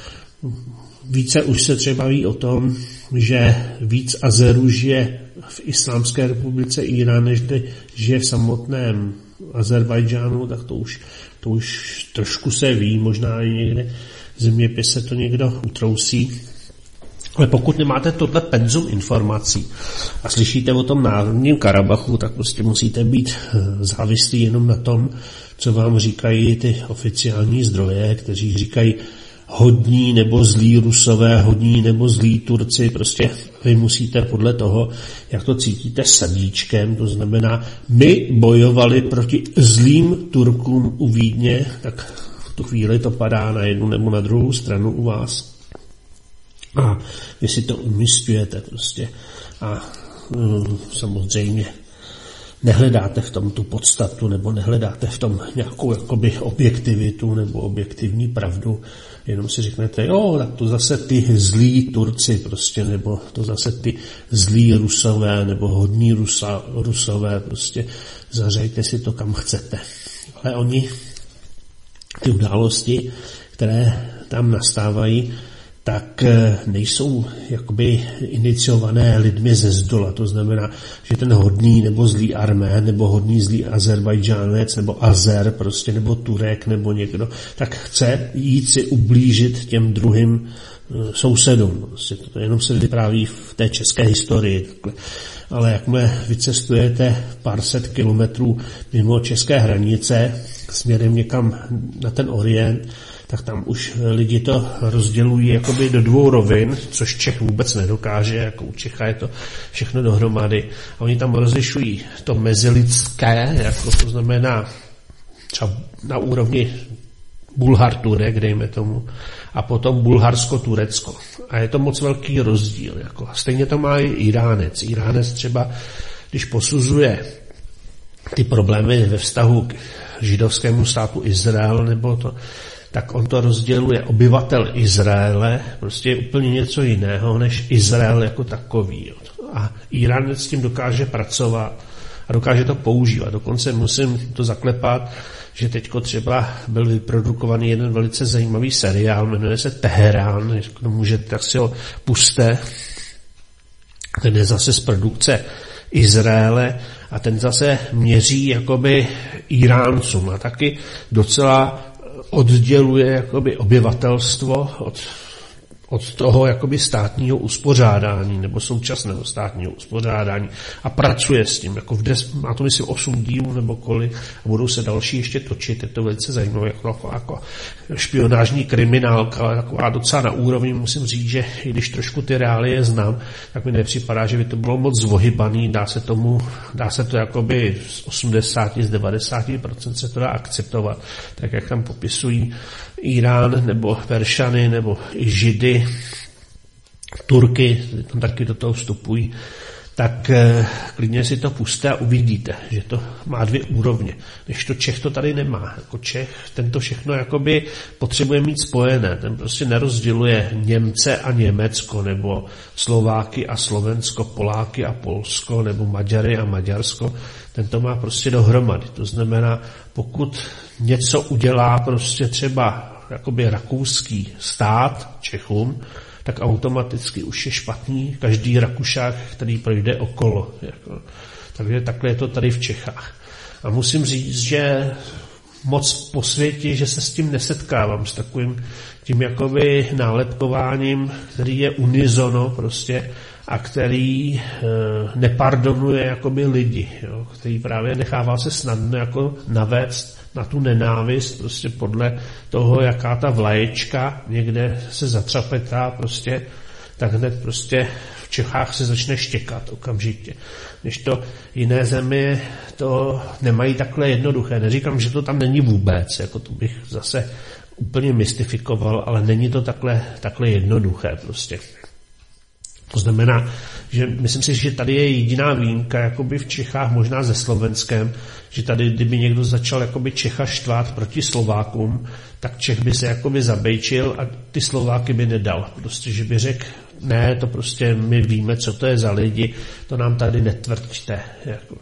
Více už se třeba ví o tom, že víc Azerů žije v Islámské republice Irán, než žije v samotném Azerbajdžánu, tak to už trošku se ví, možná i někde v zeměpise to někdo utrousí. Ale pokud nemáte tohle penzum informací a slyšíte o tom národním Karabachu, tak prostě musíte být závislí jenom na tom, co vám říkají ty oficiální zdroje, kteří říkají hodní nebo zlí Rusové, hodní nebo zlí Turci, prostě vy musíte podle toho, jak to cítíte srdíčkem, to znamená, my bojovali proti zlým Turkům u Vídně, tak v tu chvíli to padá na jednu nebo na druhou stranu u vás. A vy si to umístujete prostě a samozřejmě nehledáte v tom tu podstatu nebo nehledáte v tom nějakou jakoby objektivitu nebo objektivní pravdu, jenom si řeknete, jo, tak to zase ty zlí Turci prostě, nebo to zase ty zlí Rusové nebo hodní Rusové, prostě zařejte si to kam chcete. Ale oni, ty události, které tam nastávají, tak nejsou jakoby iniciované lidmi ze zdola. To znamená, že ten hodný nebo zlý Armén, nebo hodný zlý Azerbajdžánec, nebo Azer prostě, nebo Turek, nebo někdo, tak chce jít si ublížit těm druhým sousedům. Prostě to jenom se vypráví v té české historii. Takhle. Ale jakmile vycestujete pár set kilometrů mimo české hranice směrem někam na ten Orient, tak tam už lidi to rozdělují jakoby do dvou rovin, což Čech vůbec nedokáže, jako u Čecha je to všechno dohromady. A oni tam rozlišují to mezilidské, jako to znamená třeba na úrovni Bulhar-Turek, dejme tomu, a potom Bulharsko-Turecko. A je to moc velký rozdíl. Jako. Stejně to má i Iránec. Iránec třeba, když posuzuje ty problémy ve vztahu k židovskému státu Izrael, nebo to, tak on to rozděluje obyvatel Izraele, prostě je úplně něco jiného, než Izrael jako takový. A Iránec s tím dokáže pracovat a dokáže to používat. Dokonce musím to zaklepat, že teďko třeba byl vyprodukovaný jeden velice zajímavý seriál, jmenuje se Teherán, můžete, tak si ho puste, ten je zase z produkce Izraele a ten zase měří jakoby Iráncům a taky docela odděluje jakoby obyvatelstvo od toho jakoby státního uspořádání nebo současného státního uspořádání a pracuje s tím. Jako má to myslím 8 dílů nebo kolik a budou se další ještě točit. Je to velice zajímavé jako špionážní kriminálka, ale taková docela na úrovni. Musím říct, že i když trošku ty reálie znám, tak mi nepřipadá, že by to bylo moc zvohybaný. Dá se to jakoby z 80-90% se to dá akceptovat, tak jak tam popisují Irán nebo Peršany nebo i Židy, Turky, tam taky do toho vstupují, tak klidně si to puste a uvidíte, že to má 2 úrovně. Než to Čech to tady nemá. Jako Čech tento všechno jakoby potřebuje mít spojené. Ten prostě nerozděluje Němce a Německo, nebo Slováky a Slovensko, Poláky a Polsko, nebo Maďary a Maďarsko. Ten to má prostě dohromady. To znamená, pokud něco udělá prostě třeba jakoby rakouský stát Čechům, tak automaticky už je špatný každý Rakušák, který projde okolo. Jako. Takže takhle je to tady v Čechách. A musím říct, že moc po světě, že se s tím nesetkávám, s takovým tím jakoby nálepkováním, který je unizono prostě a který nepardonuje jakoby lidi, jo, který právě nechává se snadno jako navést na tu nenávist prostě podle toho, jaká ta vlaječka někde se zatřapetá prostě, tak hned prostě v Čechách se začne štěkat okamžitě. Než to jiné země to nemají takhle jednoduché. Neříkám, že to tam není vůbec, jako to bych zase úplně mystifikoval, ale není to takhle jednoduché prostě. To znamená, že myslím si, že tady je jediná výjimka jakoby v Čechách, možná se Slovenskem, že tady, kdyby někdo začal jakoby Čecha štvát proti Slovákům, tak Čech by se jakoby zabejčil a ty Slováky by nedal. Prostě, že by řekl, ne, to prostě my víme, co to je za lidi, to nám tady netvrďte. Jako.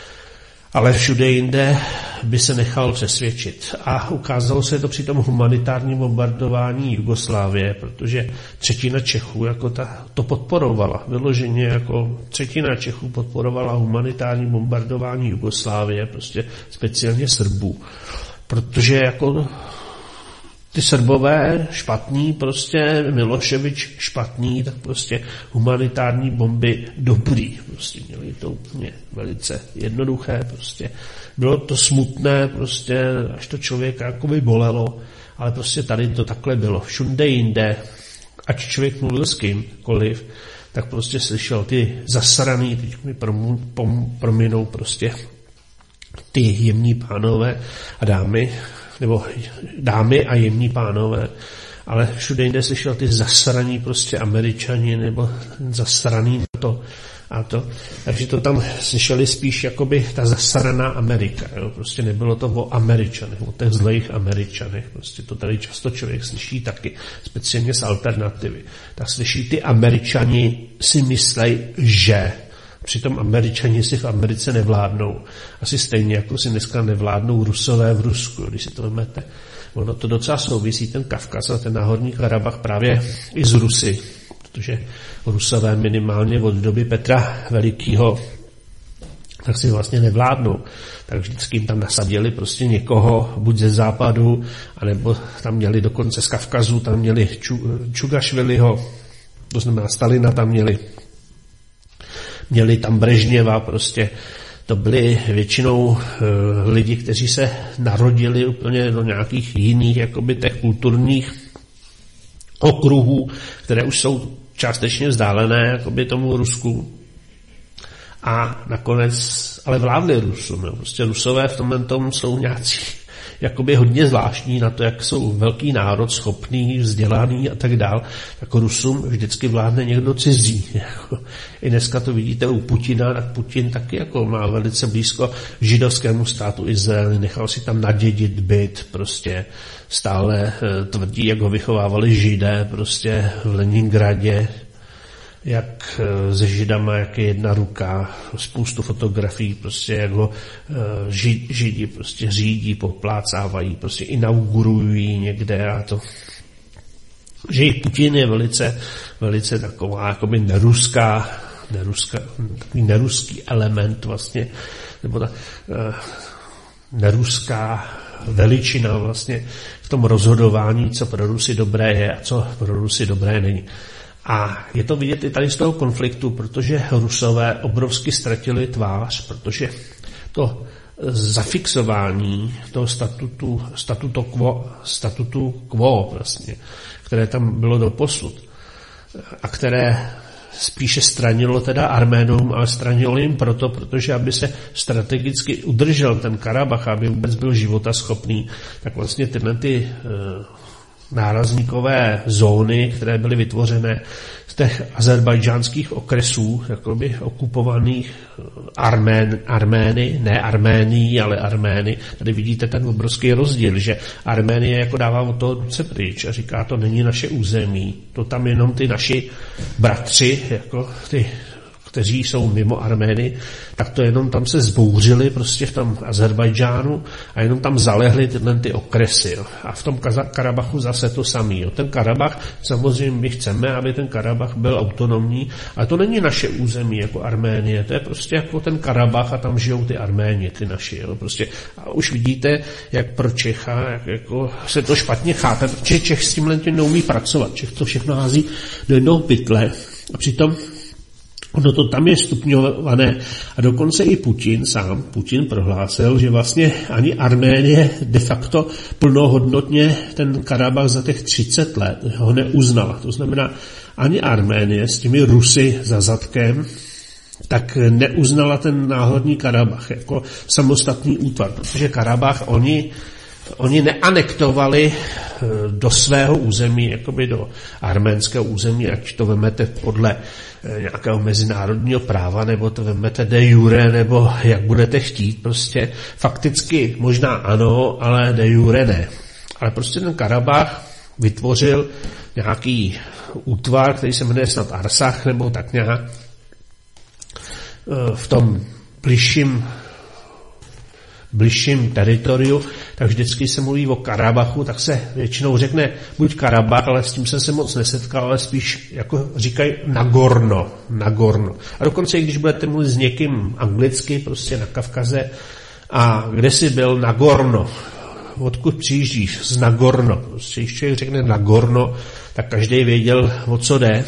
Ale všude jinde by se nechal přesvědčit. A ukázalo se to při tom humanitárním bombardování Jugoslávie, protože 1/3 Čechů jako to podporovala. Vyloženě jako 1/3 Čechů podporovala humanitární bombardování Jugoslávie, prostě speciálně Srbů. Protože jako ty Srbové špatní, prostě Miloševič špatný, tak prostě humanitární bomby dobrý. Prostě měli to úplně velice jednoduché, prostě bylo to smutné, prostě až to člověka jakoby bolelo, ale prostě tady to takhle bylo. Všude jinde, ať člověk mluvil s kýmkoliv, tak prostě slyšel ty zasraný, teď mi prominou prostě ty jemní pánové a dámy, nebo dámy a jemní pánové, ale všude jinde slyšel ty zasraní prostě Američani, nebo zasraný to a to. Takže to tam slyšeli spíš jakoby ta zasraná Amerika. Jo? Prostě nebylo to o Američanech, o těch zlejch Američanech. Prostě to tady často člověk slyší taky, speciálně z alternativy. Tak slyší ty Američani si myslej, že. Přitom Američani si v Americe nevládnou. Asi stejně, jako si dneska nevládnou Rusové v Rusku, když si to vezmete. Ono to docela souvisí, ten Kavkaz a ten Náhorní Karabach právě i z Rusy, protože Rusové minimálně od doby Petra Velikýho tak si vlastně nevládnou. Tak vždycky jim tam nasadili prostě někoho, buď ze západu, anebo tam měli dokonce z Kavkazu, tam měli Čugašviliho, to znamená Stalina tam měli tam Brežněva, prostě to byli většinou lidi, kteří se narodili úplně do nějakých jiných jakoby těch kulturních okruhů, které už jsou částečně vzdálené jakoby tomu Rusku. A nakonec ale vládli Rusům. Prostě Rusové v tomhle tom jsou nějací jakoby hodně zvláštní na to, jak jsou velký národ, schopný, vzdělaný a tak dál. Jako Rusům vždycky vládne někdo cizí. I dneska to vidíte u Putina, tak Putin taky jako má velice blízko židovskému státu Izrael, nechal si tam nadědit byt, prostě stále tvrdí, jak ho vychovávali Židé, prostě v Leningradě, jak se Židama, jak je jedna ruka, spoustu fotografií, prostě jak ho Židi prostě řídí, poplácávají, prostě inaugurují někde a to. Že i Putin je velice taková jakoby neruský element vlastně, nebo ta neruská veličina vlastně v tom rozhodování, co pro Rusy dobré je a co pro Rusy dobré není. A je to vidět i tady z toho konfliktu, protože Rusové obrovsky ztratili tvář, protože to zafixování toho statutu quo vlastně, které tam bylo doposud a které spíše stranilo teda Arménům, ale stranilo jim protože aby se strategicky udržel ten Karabach, aby vůbec byl životaschopný, tak vlastně tyhle ty nárazníkové zóny, které byly vytvořené z těch azerbajdžánských okresů, jakoby okupovaných Armény, ne Arménií, ale Armény. Tady vidíte ten obrovský rozdíl, že Arménie jako dává od toho ruce pryč a říká, to není naše území, to tam jenom ty naši bratři, jako ty, kteří jsou mimo Armény, tak to jenom tam se zbouřili prostě v tom Azerbajdžánu a jenom tam zalehly tyhle ty okresy. Jo. A v tom Karabachu zase to samý. Jo. Ten Karabach, samozřejmě my chceme, aby ten Karabach byl autonomní, ale to není naše území jako Arménie, to je prostě jako ten Karabach a tam žijou ty Arméni, ty naši. Jo. Prostě, a už vidíte, jak pro Čecha jak jako se to špatně chápe, protože Čech s tímhle neumí pracovat. Čech to všechno hází do jednoho pytle a přitom ono to tam je stupňované a dokonce i Putin prohlásil, že vlastně ani Arménie de facto plnohodnotně ten Karabach za těch 30 let ho neuznala. To znamená, ani Arménie s těmi Rusy za zadkem tak neuznala ten Náhorní Karabach jako samostatný útvar, protože Karabach oni neanektovali do svého území, jakoby do arménského území, ať to vemete podle nějakého mezinárodního práva, nebo to vemete de jure, nebo jak budete chtít, prostě fakticky možná ano, ale de jure ne. Ale prostě ten Karabach vytvořil nějaký útvar, který se jmenuje snad Arsach, nebo tak nějak v tom bližším teritoriu, tak vždycky se mluví o Karabachu, tak se většinou řekne buď Karabach, ale s tím jsem se moc nesetkal, ale spíš jako říkají Nagorno. A dokonce i když budete mluvit s někým anglicky, prostě na Kavkaze, a kde jsi byl Nagorno, odkud přijíždíš, z Nagorno, prostě když člověk řekne Nagorno, tak každý věděl, o co jde.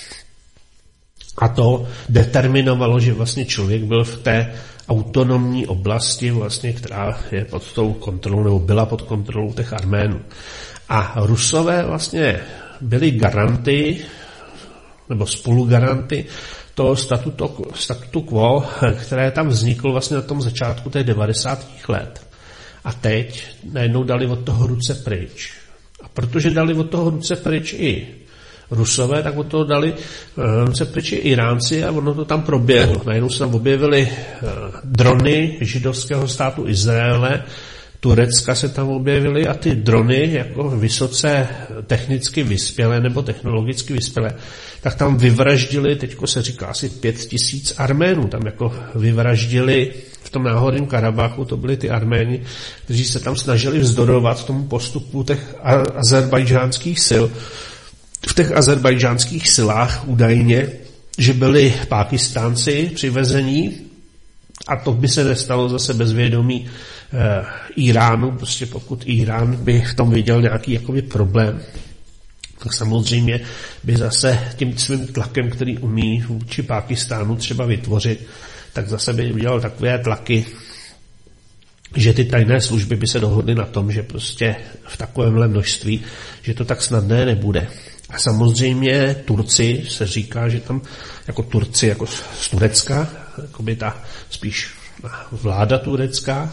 A to determinovalo, že vlastně člověk byl v té autonomní oblasti, vlastně, která je pod tou kontrolou, nebo byla pod kontrolou těch Arménů. A Rusové vlastně byli garanty, nebo spolugaranty toho statutu quo, které tam vzniklo vlastně na tom začátku těch 90. let. A teď najednou dali od toho ruce pryč. A protože dali od toho ruce pryč i Rusové, tak od toho dali ruce pryč i Iránci a ono to tam proběhlo. Najednou se tam objevily drony židovského státu Izraele, Turecka se tam objevily a ty drony jako vysoce technicky vyspělé nebo technologicky vyspělé, tak tam vyvraždili, teďko se říká asi 5000 Arménů, tam jako vyvraždili v tom náhorním Karabachu, to byli ty Arméni, kteří se tam snažili vzdorovat tomu postupu těch azerbajdžánských sil. V těch azerbajdžánských silách údajně, že byli Pákistánci přivezení, a to by se nestalo zase bez vědomí Iránu, prostě pokud Irán by v tom viděl nějaký jakoby problém, tak samozřejmě by zase tím svým tlakem, který umí vůči Pákistánu třeba vytvořit, tak zase by udělal takové tlaky, že ty tajné služby by se dohodly na tom, že prostě v takovémhle množství, že to tak snadné nebude. A samozřejmě Turci se říká, že tam jako Turci, jako z Turecka, jako by ta spíš vláda turecká,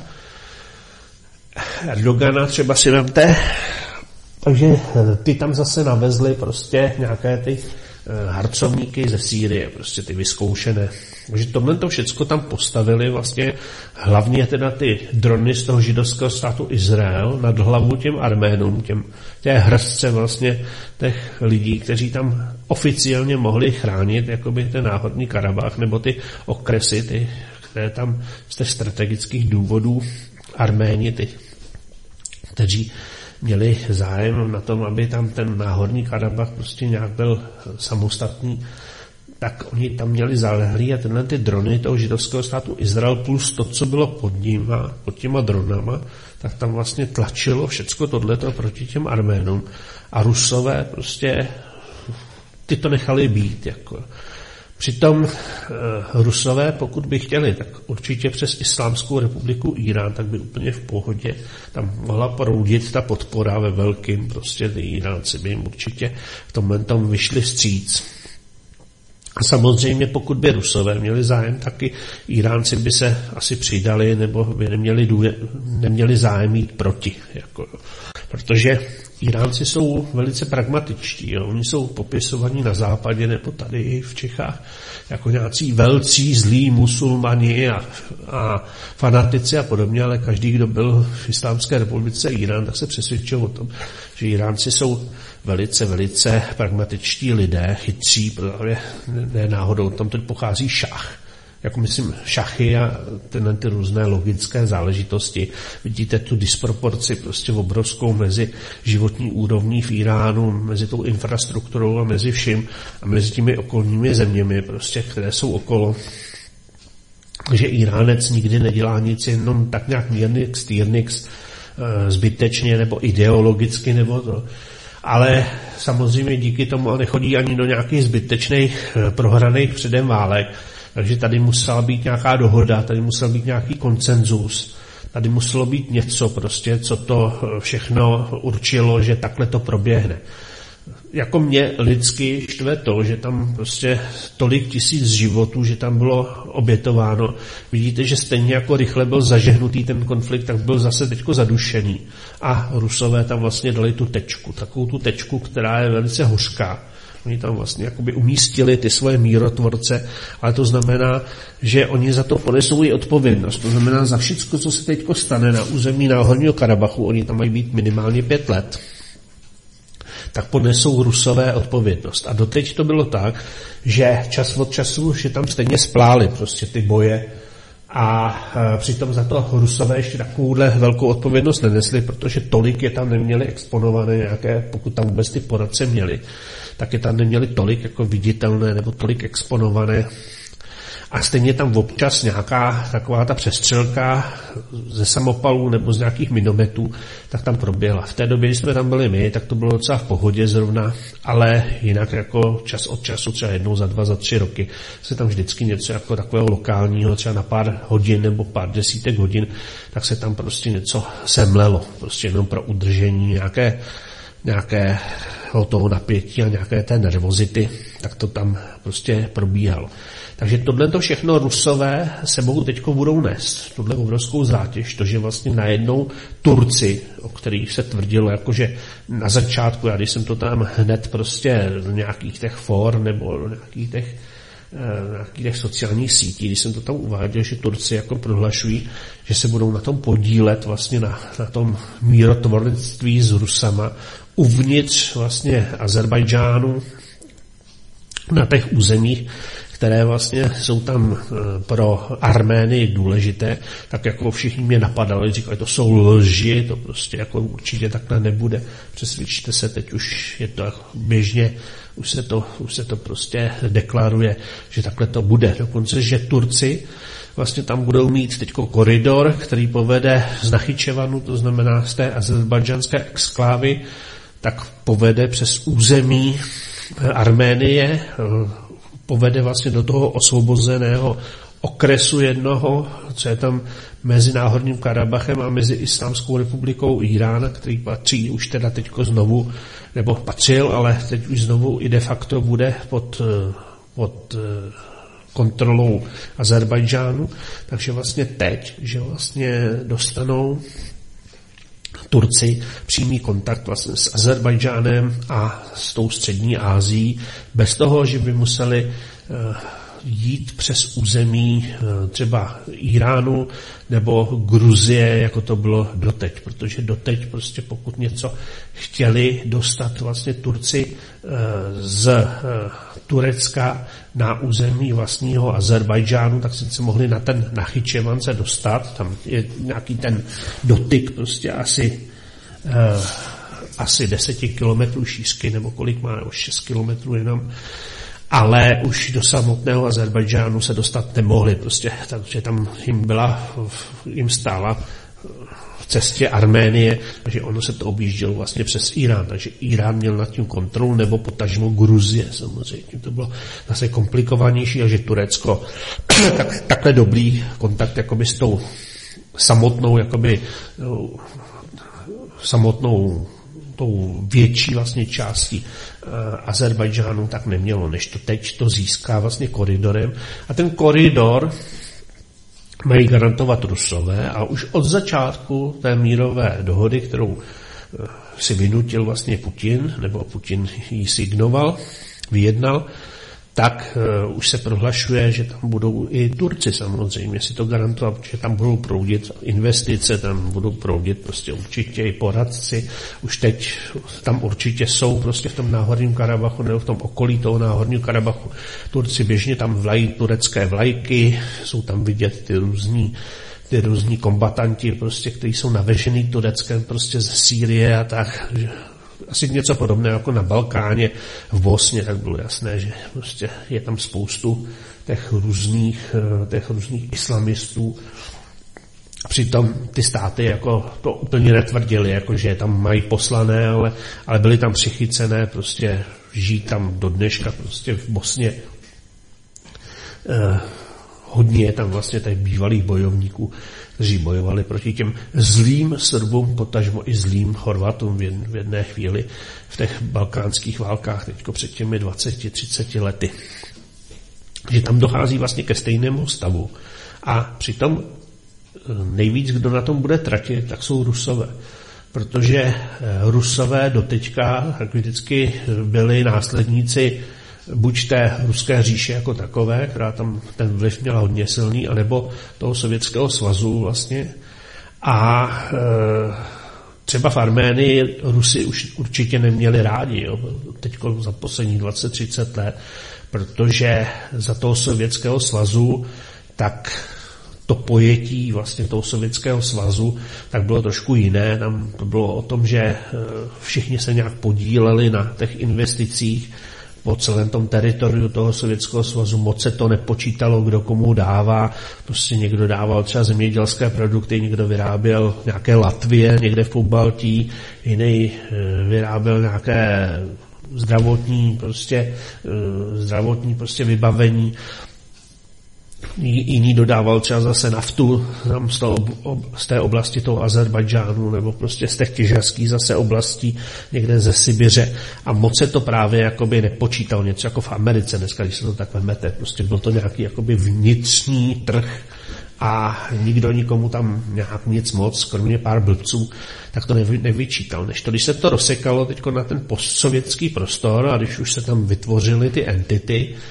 Erdogana třeba si vemte, takže ty tam zase navezli prostě nějaké ty harcovníky ze Sýrie, prostě ty vyzkoušené. Takže tohle to všecko tam postavili vlastně hlavně teda ty drony z toho židovského státu Izrael nad hlavu těm Arménům, té hrstce vlastně těch lidí, kteří tam oficiálně mohli chránit jakoby ten náhodný Karabach nebo ty okresy, ty, které tam z těch strategických důvodů Arméni, ty, kteří měli zájem na tom, aby tam ten náhorní Karabach prostě nějak byl samostatný, tak oni tam měli zálehlý a tenhle ty drony toho židovského státu Izrael plus to, co bylo pod těma dronama, tak tam vlastně tlačilo všecko tohleto proti těm Arménům. A Rusové prostě ty to nechali být. Jako. Přitom Rusové, pokud by chtěli, tak určitě přes Islámskou republiku Irán, tak by úplně v pohodě tam mohla proudit ta podpora ve velkým, prostě ty Iránci by jim určitě v tomhle tom vyšli vstříc. A samozřejmě pokud by Rusové měli zájem, taky Iránci by se asi přidali, nebo by neměli zájem jít proti. Jako, protože Iránci jsou velice pragmatičtí. Jo. Oni jsou popisovaní na západě nebo tady v Čechách jako nějací velcí, zlí musulmani a fanatici a podobně, ale každý, kdo byl v Islámské republice Irán, tak se přesvědčil o tom, že Iránci jsou velice, velice pragmatičtí lidé, chytří, protože ne náhodou, tam teď pochází šach. Jako myslím šachy a ty různé logické záležitosti. Vidíte tu disproporci prostě obrovskou mezi životní úrovní v Iránu, mezi tou infrastrukturou a mezi vším a mezi těmi okolními zeměmi, prostě, které jsou okolo. Takže Iránec nikdy nedělá nic, jenom tak nějak mírnix, zbytečně nebo ideologicky nebo to. Ale samozřejmě díky tomu nechodí ani do nějakých zbytečných prohraných předem válek. Takže tady musela být nějaká dohoda, tady musel být nějaký konsenzus, tady muselo být něco prostě, co to všechno určilo, že takhle to proběhne. Jako mě lidsky štve to, že tam prostě tolik tisíc životů, že tam bylo obětováno. Vidíte, že stejně jako rychle byl zažehnutý ten konflikt, tak byl zase teďko zadušený. A Rusové tam vlastně dali tu tečku, takovou tu tečku, která je velice hořká. Oni tam vlastně jakoby umístili ty svoje mírotvorce, ale to znamená, že oni za to ponesou i odpovědnost. To znamená, za všechno, co se teďko stane na území Náhorního Karabachu, oni tam mají být minimálně 5 let, tak ponesou Rusové odpovědnost. A doteď to bylo tak, že čas od času, že tam stejně spláli prostě ty boje a přitom za to Rusové ještě takovouhle velkou odpovědnost nenesli, protože tolik je tam neměli exponované nějaké, pokud tam vůbec ty poradce měli, tak je tam neměli tolik jako viditelné nebo tolik exponované. A stejně tam občas nějaká taková ta přestřelka ze samopalů nebo z nějakých minometů, tak tam proběhla. V té době, když jsme tam byli my, tak to bylo docela v pohodě zrovna, ale jinak jako čas od času, třeba jednou za 2, za 3 roky, se tam vždycky něco jako takového lokálního, třeba na pár hodin nebo pár desítek hodin, tak se tam něco semlelo, prostě jenom pro udržení nějaké toho napětí a nějaké té nervozity, tak to tam prostě probíhalo. Takže tohleto všechno Rusové sebou teďko budou nést, tuhle obrovskou zátěž, to, že vlastně najednou Turci, o kterých se tvrdilo, jakože na začátku, já když jsem to tam hned prostě do nějakých těch for nebo do nějakých těch nějakých sociálních sítí, když jsem to tam uváděl, že Turci jako prohlašují, že se budou na tom podílet vlastně na tom mírotvornictví s Rusama uvnitř vlastně Azerbajdžánu na těch územích, které vlastně jsou tam pro Arménii důležité, tak jako všichni mě napadali, říkali, to jsou lži, to prostě jako určitě takhle nebude. Přesvědčte se, teď už je to běžně, už se to prostě deklaruje, že takhle to bude. Dokonce, že Turci vlastně tam budou mít teďko koridor, který povede z Nachyčevanu, to znamená z té azerbajdžanské exklávy, tak povede přes území Arménie, povede vlastně do toho osvobozeného okresu jednoho, co je tam mezi Náhorním Karabachem a mezi Islámskou republikou Irán, který patří už teda teďko znovu, nebo patřil, ale teď už znovu i de facto bude pod kontrolou Azerbajdžánu. Takže vlastně teď, že vlastně dostanou Turci přímý kontakt vlastně s Azerbajdžánem a s tou střední Asií, bez toho, že by museli jít přes území třeba Iránu nebo Gruzie, jako to bylo doteď, protože doteď prostě pokud něco chtěli dostat vlastně Turci z Turecka na území vlastního Azerbajdžánu, tak sice mohli na ten Nachyčevan se dostat, tam je nějaký ten dotyk prostě asi 10 kilometrů šířky, nebo kolik má, už 6 kilometrů jenom, ale už do samotného Azerbajdžánu se dostat nemohli, prostě, takže tam jim stála v cestě Arménie, takže ono se to objíždělo vlastně přes Irán, takže Irán měl nad tím kontrolu, nebo potažmo Gruzie samozřejmě, to bylo zase komplikovanější, a že Turecko takhle dobrý kontakt jakoby s tou samotnou tou větší vlastně částí Azerbajdžánu tak nemělo, než to teď to získá vlastně koridorem. A ten koridor mají garantovat Rusové a už od začátku té mírové dohody, kterou si vynutil vlastně Putin, nebo Putin ji signoval, vyjednal, tak už se prohlašuje, že tam budou i Turci samozřejmě, si to garantovat, že tam budou proudit investice, tam budou proudit prostě určitě i poradci. Už teď tam určitě jsou prostě v tom Náhorním Karabachu nebo v tom okolí toho Náhorního Karabachu. Turci běžně tam vlají turecké vlajky, jsou tam vidět ty různí kombatanti, prostě, kteří jsou navežený Tureckem prostě ze Sýrie a tak. Asi něco podobného jako na Balkáně, v Bosně, tak bylo jasné, že prostě je tam spoustu těch různých islamistů. Přitom ty státy jako to úplně netvrdili, jako že je tam mají poslané, ale byly tam přichycené, prostě žijí tam do dneška prostě v Bosně. Hodně je tam vlastně těch bývalých bojovníků, kteří bojovali proti těm zlým Srbům, potažmo i zlým Chorvatům v jedné chvíli v těch balkánských válkách teďko před těmi 20-30 lety. Že tam dochází vlastně ke stejnému stavu. A přitom nejvíc, kdo na tom bude tratit, tak jsou Rusové. Protože Rusové doteďka tak vždycky byli následníci buď té ruské říše jako takové, která tam ten vliv měla hodně silný, anebo toho Sovětského svazu vlastně. A třeba v Arménii Rusy už určitě neměli rádi, teďko za posledních 20-30 let, protože za toho Sovětského svazu tak to pojetí vlastně toho Sovětského svazu tak bylo trošku jiné. Tam to bylo o tom, že všichni se nějak podíleli na těch investicích po celém tom teritoriu toho Sovětského svazu, moc se to nepočítalo, kdo komu dává, prostě někdo dával třeba zemědělské produkty, někdo vyráběl nějaké latvie někde v Pobaltí, jiný vyráběl nějaké zdravotní vybavení, jiný dodával třeba zase naftu tam z té oblasti toho Azerbajdžánu nebo prostě z těch těžařských zase oblastí někde ze Sibiře a moc se to právě jakoby nepočítalo, něco jako v Americe dneska, když se to tak vemete, prostě byl to nějaký jakoby vnitřní trh a nikdo nikomu tam nějak nic moc, kromě pár blbců, tak to nevyčítal. Než to, když se to rozsekalo teďko na ten postsovětský prostor a když už se tam vytvořily ty entity,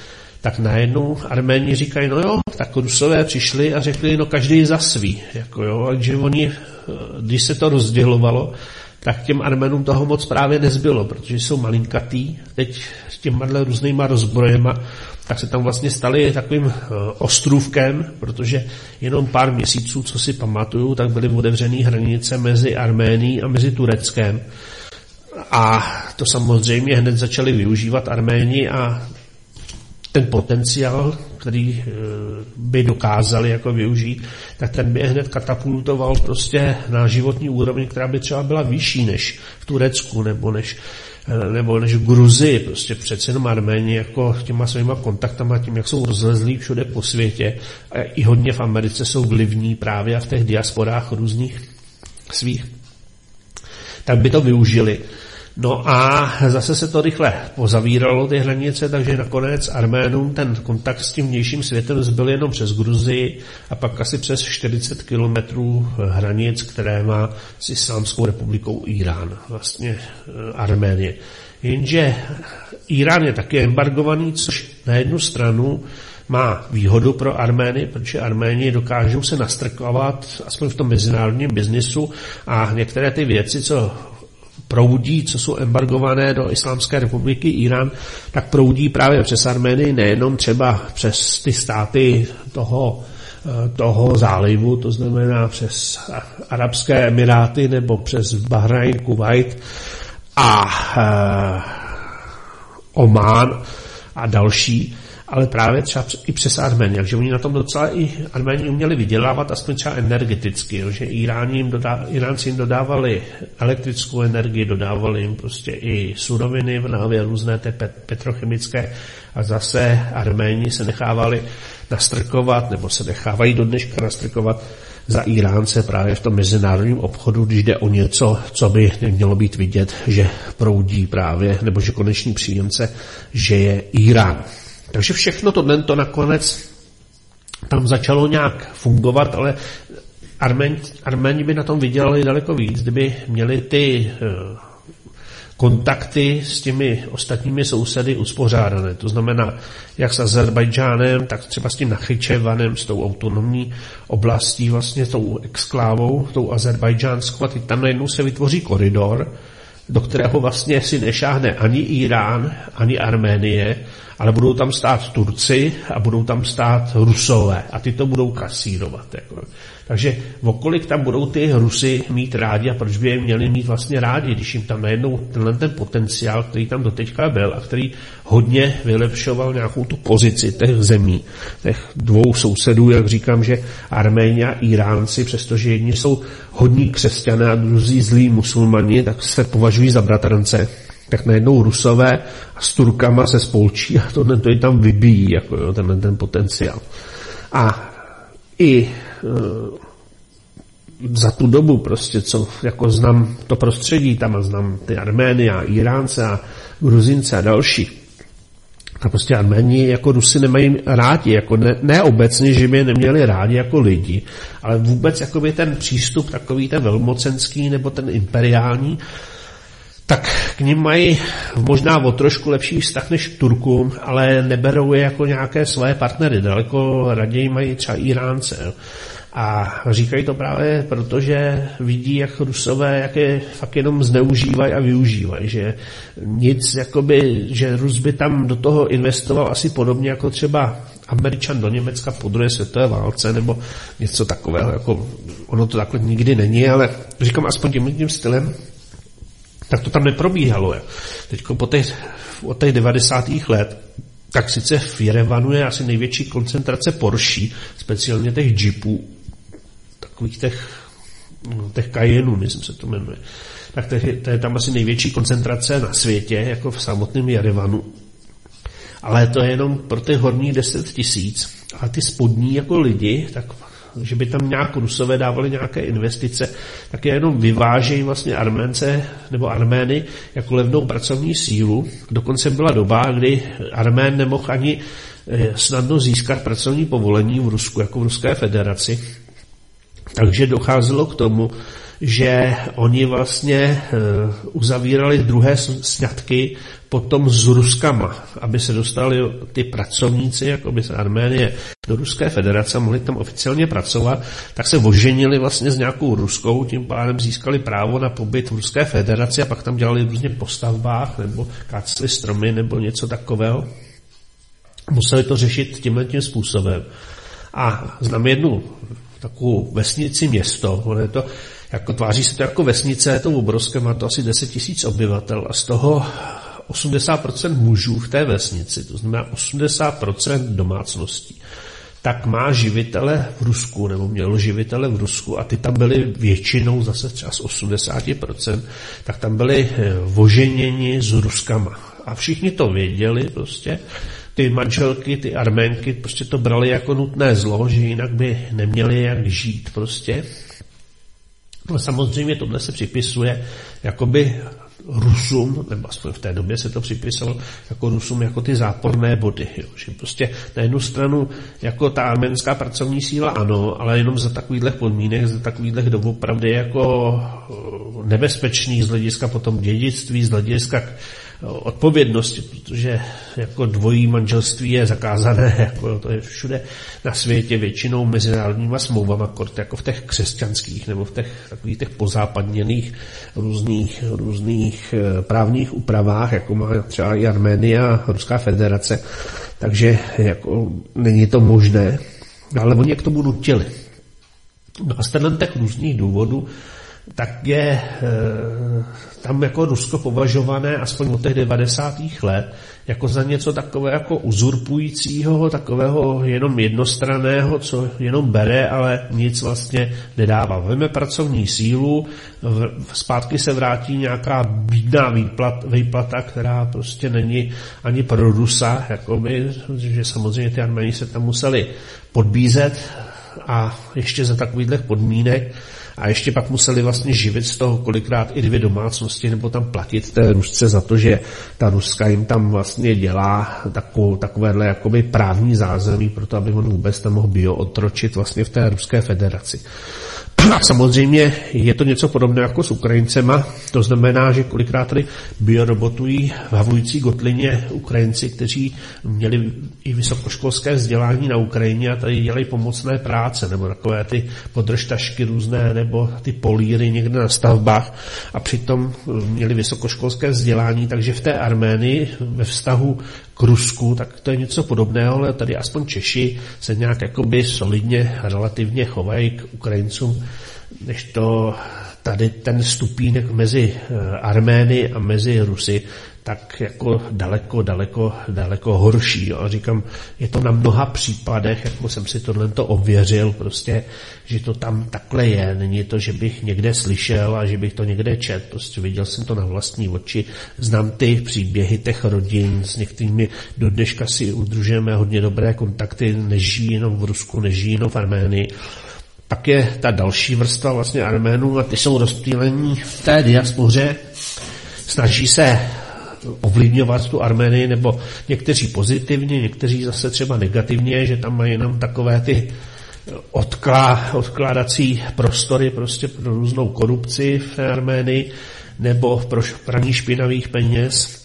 tak najednou Arméni říkají, no jo, tak Rusové přišli a řekli, no každý za svý, jako jo, takže oni, když se to rozdělovalo, tak těm Arménům toho moc právě nezbylo, protože jsou malinkatý, teď s těma různýma rozbrojema, tak se tam vlastně stali takovým ostrůvkem, protože jenom pár měsíců, co si pamatuju, tak byly otevřený hranice mezi Arménií a mezi Tureckem. A to samozřejmě hned začali využívat Arméni a ten potenciál, který by dokázali jako využít, tak ten by je hned katapultoval prostě na životní úroveň, která by třeba byla vyšší než v Turecku nebo než v Gruzii. Prostě přece jenom Arméni jako těma svýma kontaktama, tím, jak jsou rozlezlí všude po světě a i hodně v Americe jsou vlivní právě a v těch diasporách různých svých, tak by to využili. No a zase se to rychle pozavíralo, ty hranice, takže nakonec Arménům ten kontakt s tím vnějším světem zbyl jenom přes Gruzii a pak asi přes 40 kilometrů hranic, které má s Islámskou republikou Irán, vlastně Arménie. Jenže Irán je taky embargovaný, což na jednu stranu má výhodu pro Armény, protože Arméni dokážou se nastrkovat aspoň v tom mezinárodním biznisu a některé ty věci, co proudí, co jsou embargované do Islámské republiky Irán, tak proudí právě přes Arménii, nejenom třeba přes ty státy toho zálivu, to znamená přes Arabské Emiráty nebo přes Bahrajn, Kuvajt a Omán a další, ale právě třeba i přes Arménii, takže oni na tom docela i Arméni uměli vydělávat, aspoň třeba energeticky, jo, že Iránci jim dodávali elektrickou energii, dodávali jim prostě i suroviny, právě různé té petrochemické a zase Arméni se nechávali nastrkovat, nebo se nechávají do dneška nastrkovat za Iránce právě v tom mezinárodním obchodu, když jde o něco, co by nemělo být vidět, že proudí právě, nebo že konečný příjemce, že je Irán. Takže všechno to nakonec tam začalo nějak fungovat, ale Arméni by na tom vydělali daleko víc, kdyby měli ty kontakty s těmi ostatními sousedy uspořádané. To znamená, jak s Azerbajdžánem, tak třeba s tím Nachyčevanem, s tou autonomní oblastí, vlastně s tou exklávou, tou azerbajdžánskou, a teď tam najednou se vytvoří koridor, do kterého vlastně si nešáhne ani Irán, ani Arménie, ale budou tam stát Turci a budou tam stát Rusové a ty to budou kasírovat. Jako. Takže okolik tam budou ty Rusy mít rádi a proč by je měli mít vlastně rádi, když jim tam najednou ten potenciál, který tam doteďka byl a který hodně vylepšoval nějakou tu pozici těch zemí, těch dvou sousedů, jak říkám, že Arméni a Iránci, přestože jedni jsou hodní křesťané a druzí zlí musulmani, tak se považují za bratrance. Tak najednou Rusové a s Turkama se spolčí a to je tam vybíjí, jako jo, ten potenciál. A i za tu dobu prostě, co jako znám to prostředí tam a znám ty Armény a Iránce a Gruzince a další, a prostě Arméni jako Rusy nemají rádi, jako ne obecně, že by je neměli rádi jako lidi, ale vůbec jakoby ten přístup takový ten velmocenský nebo ten imperiální, tak k nim mají možná o trošku lepší vztah než k Turkům, ale neberou je jako nějaké své partnery, daleko raději mají třeba Iránce. A říkají to právě proto, že vidí, jak Rusové jak je fakt jenom zneužívají a využívají, že nic, jakoby, že Rus by tam do toho investoval asi podobně jako třeba Američan do Německa po druhé světové válce, nebo něco takového, jako ono to takhle nikdy není, ale říkám aspoň tím stylem, tak to tam neprobíhalo. Teďko od těch 90. let, tak sice v Jerevanu je asi největší koncentrace Porsche, speciálně těch Jeepů, takových těch Cayenneů, myslím se to jmenuje. Tak to je tam asi největší koncentrace na světě, jako v samotném Jerevanu. Ale to je jenom pro těch horních 10 000. A ty spodní jako lidi, tak že by tam nějak Rusové dávali nějaké investice, tak je jenom vyvážejí vlastně Arménce nebo Armény jako levnou pracovní sílu. Dokonce byla doba, kdy Armén nemohl ani snadno získat pracovní povolení v Rusku, jako v Ruské federaci. Takže docházelo k tomu, že oni vlastně uzavírali druhé sňatky potom s Ruskama, aby se dostali ty pracovníci jakoby z Arménie do Ruské federace, mohli tam oficiálně pracovat, tak se oženili vlastně s nějakou Ruskou, tím pádem získali právo na pobyt v Ruské federaci a pak tam dělali různě po stavbách nebo káceli stromy nebo něco takového. Museli to řešit tímhle způsobem. A znám jednu takovou vesnici město, ono je to, jako tváří se to jako vesnice, je to obrovské, má to asi 10 000 obyvatel a z toho 80% mužů v té vesnici, to znamená 80% domácností, tak má živitele v Rusku, nebo mělo živitele v Rusku a ty tam byly většinou zase třeba z 80%, tak tam byli oženěni s Ruskama. A všichni to věděli prostě, ty manželky, ty Arménky prostě to brali jako nutné zlo, že jinak by neměli jak žít prostě. No samozřejmě tohle se připisuje jakoby Rusům, nebo aspoň v té době se to připisovalo jako Rusům, jako ty záporné body. Jo. Že prostě na jednu stranu jako ta arménská pracovní síla ano, ale jenom za takovýchhle podmínek, za takovýchhle doopravdy jako nebezpečných z hlediska potom dědictví, z hlediska odpovědnosti, protože jako dvojí manželství je zakázané, jako to je všude na světě většinou mezinárodníma smlouvama, jako v těch křesťanských nebo v těch takových těch pozápadněných různých právních úpravách, jako má třeba i Arménie a Ruská federace, takže jako není to možné, ale oni k tomu nutili. No a z těch různých důvodů tak je tam jako Rusko považované aspoň od těch 90. let jako za něco takové jako uzurpujícího, takového jenom jednostranného, co jenom bere, ale nic vlastně nedává. Veme pracovní sílu, zpátky se vrátí nějaká bídná výplata, která prostě není ani pro Rusa, jakoby, že samozřejmě ty Arméni se tam museli podbízet a ještě za takovýchhle podmínek a ještě pak museli vlastně živit z toho kolikrát i 2 domácnosti nebo tam platit té Rusce za to, že ta Ruska jim tam vlastně dělá takovéhle jakoby právní zázemí pro to, aby on vůbec tam mohl biootročit vlastně v té Ruské federaci. A samozřejmě je to něco podobného jako s Ukrajincema, to znamená, že kolikrát tady biorobotují v Havlující Gotlině Ukrajinci, kteří měli i vysokoškolské vzdělání na Ukrajině a tady dělají pomocné práce, nebo takové ty podržtašky různé, nebo ty políry někde na stavbách a přitom měli vysokoškolské vzdělání, takže v té Arménii ve vztahu k Rusku, tak to je něco podobného, ale tady aspoň Češi se nějak jakoby solidně, relativně chovají k Ukrajincům, než to tady ten stupínek mezi Armény a mezi Rusy, tak jako daleko horší. Jo. A říkám, je to na mnoha případech, jako jsem si tohleto ověřil, prostě, že to tam takhle je. Není to, že bych někde slyšel a že bych to někde četl. Prostě viděl jsem to na vlastní oči. Znám ty příběhy těch rodin, s některými do dneška si udržujeme hodně dobré kontakty, nežijí jenom v Rusku, nežijí jenom v Arménii. Pak je ta další vrstva vlastně Arménů a ty jsou rozptýlení v té diaspoře, snaží se ovlivňovat tu Arménii, nebo někteří pozitivně, někteří zase třeba negativně, že tam mají jenom takové ty odkládací prostory prostě pro různou korupci v Arménii, nebo pro praní špinavých peněz.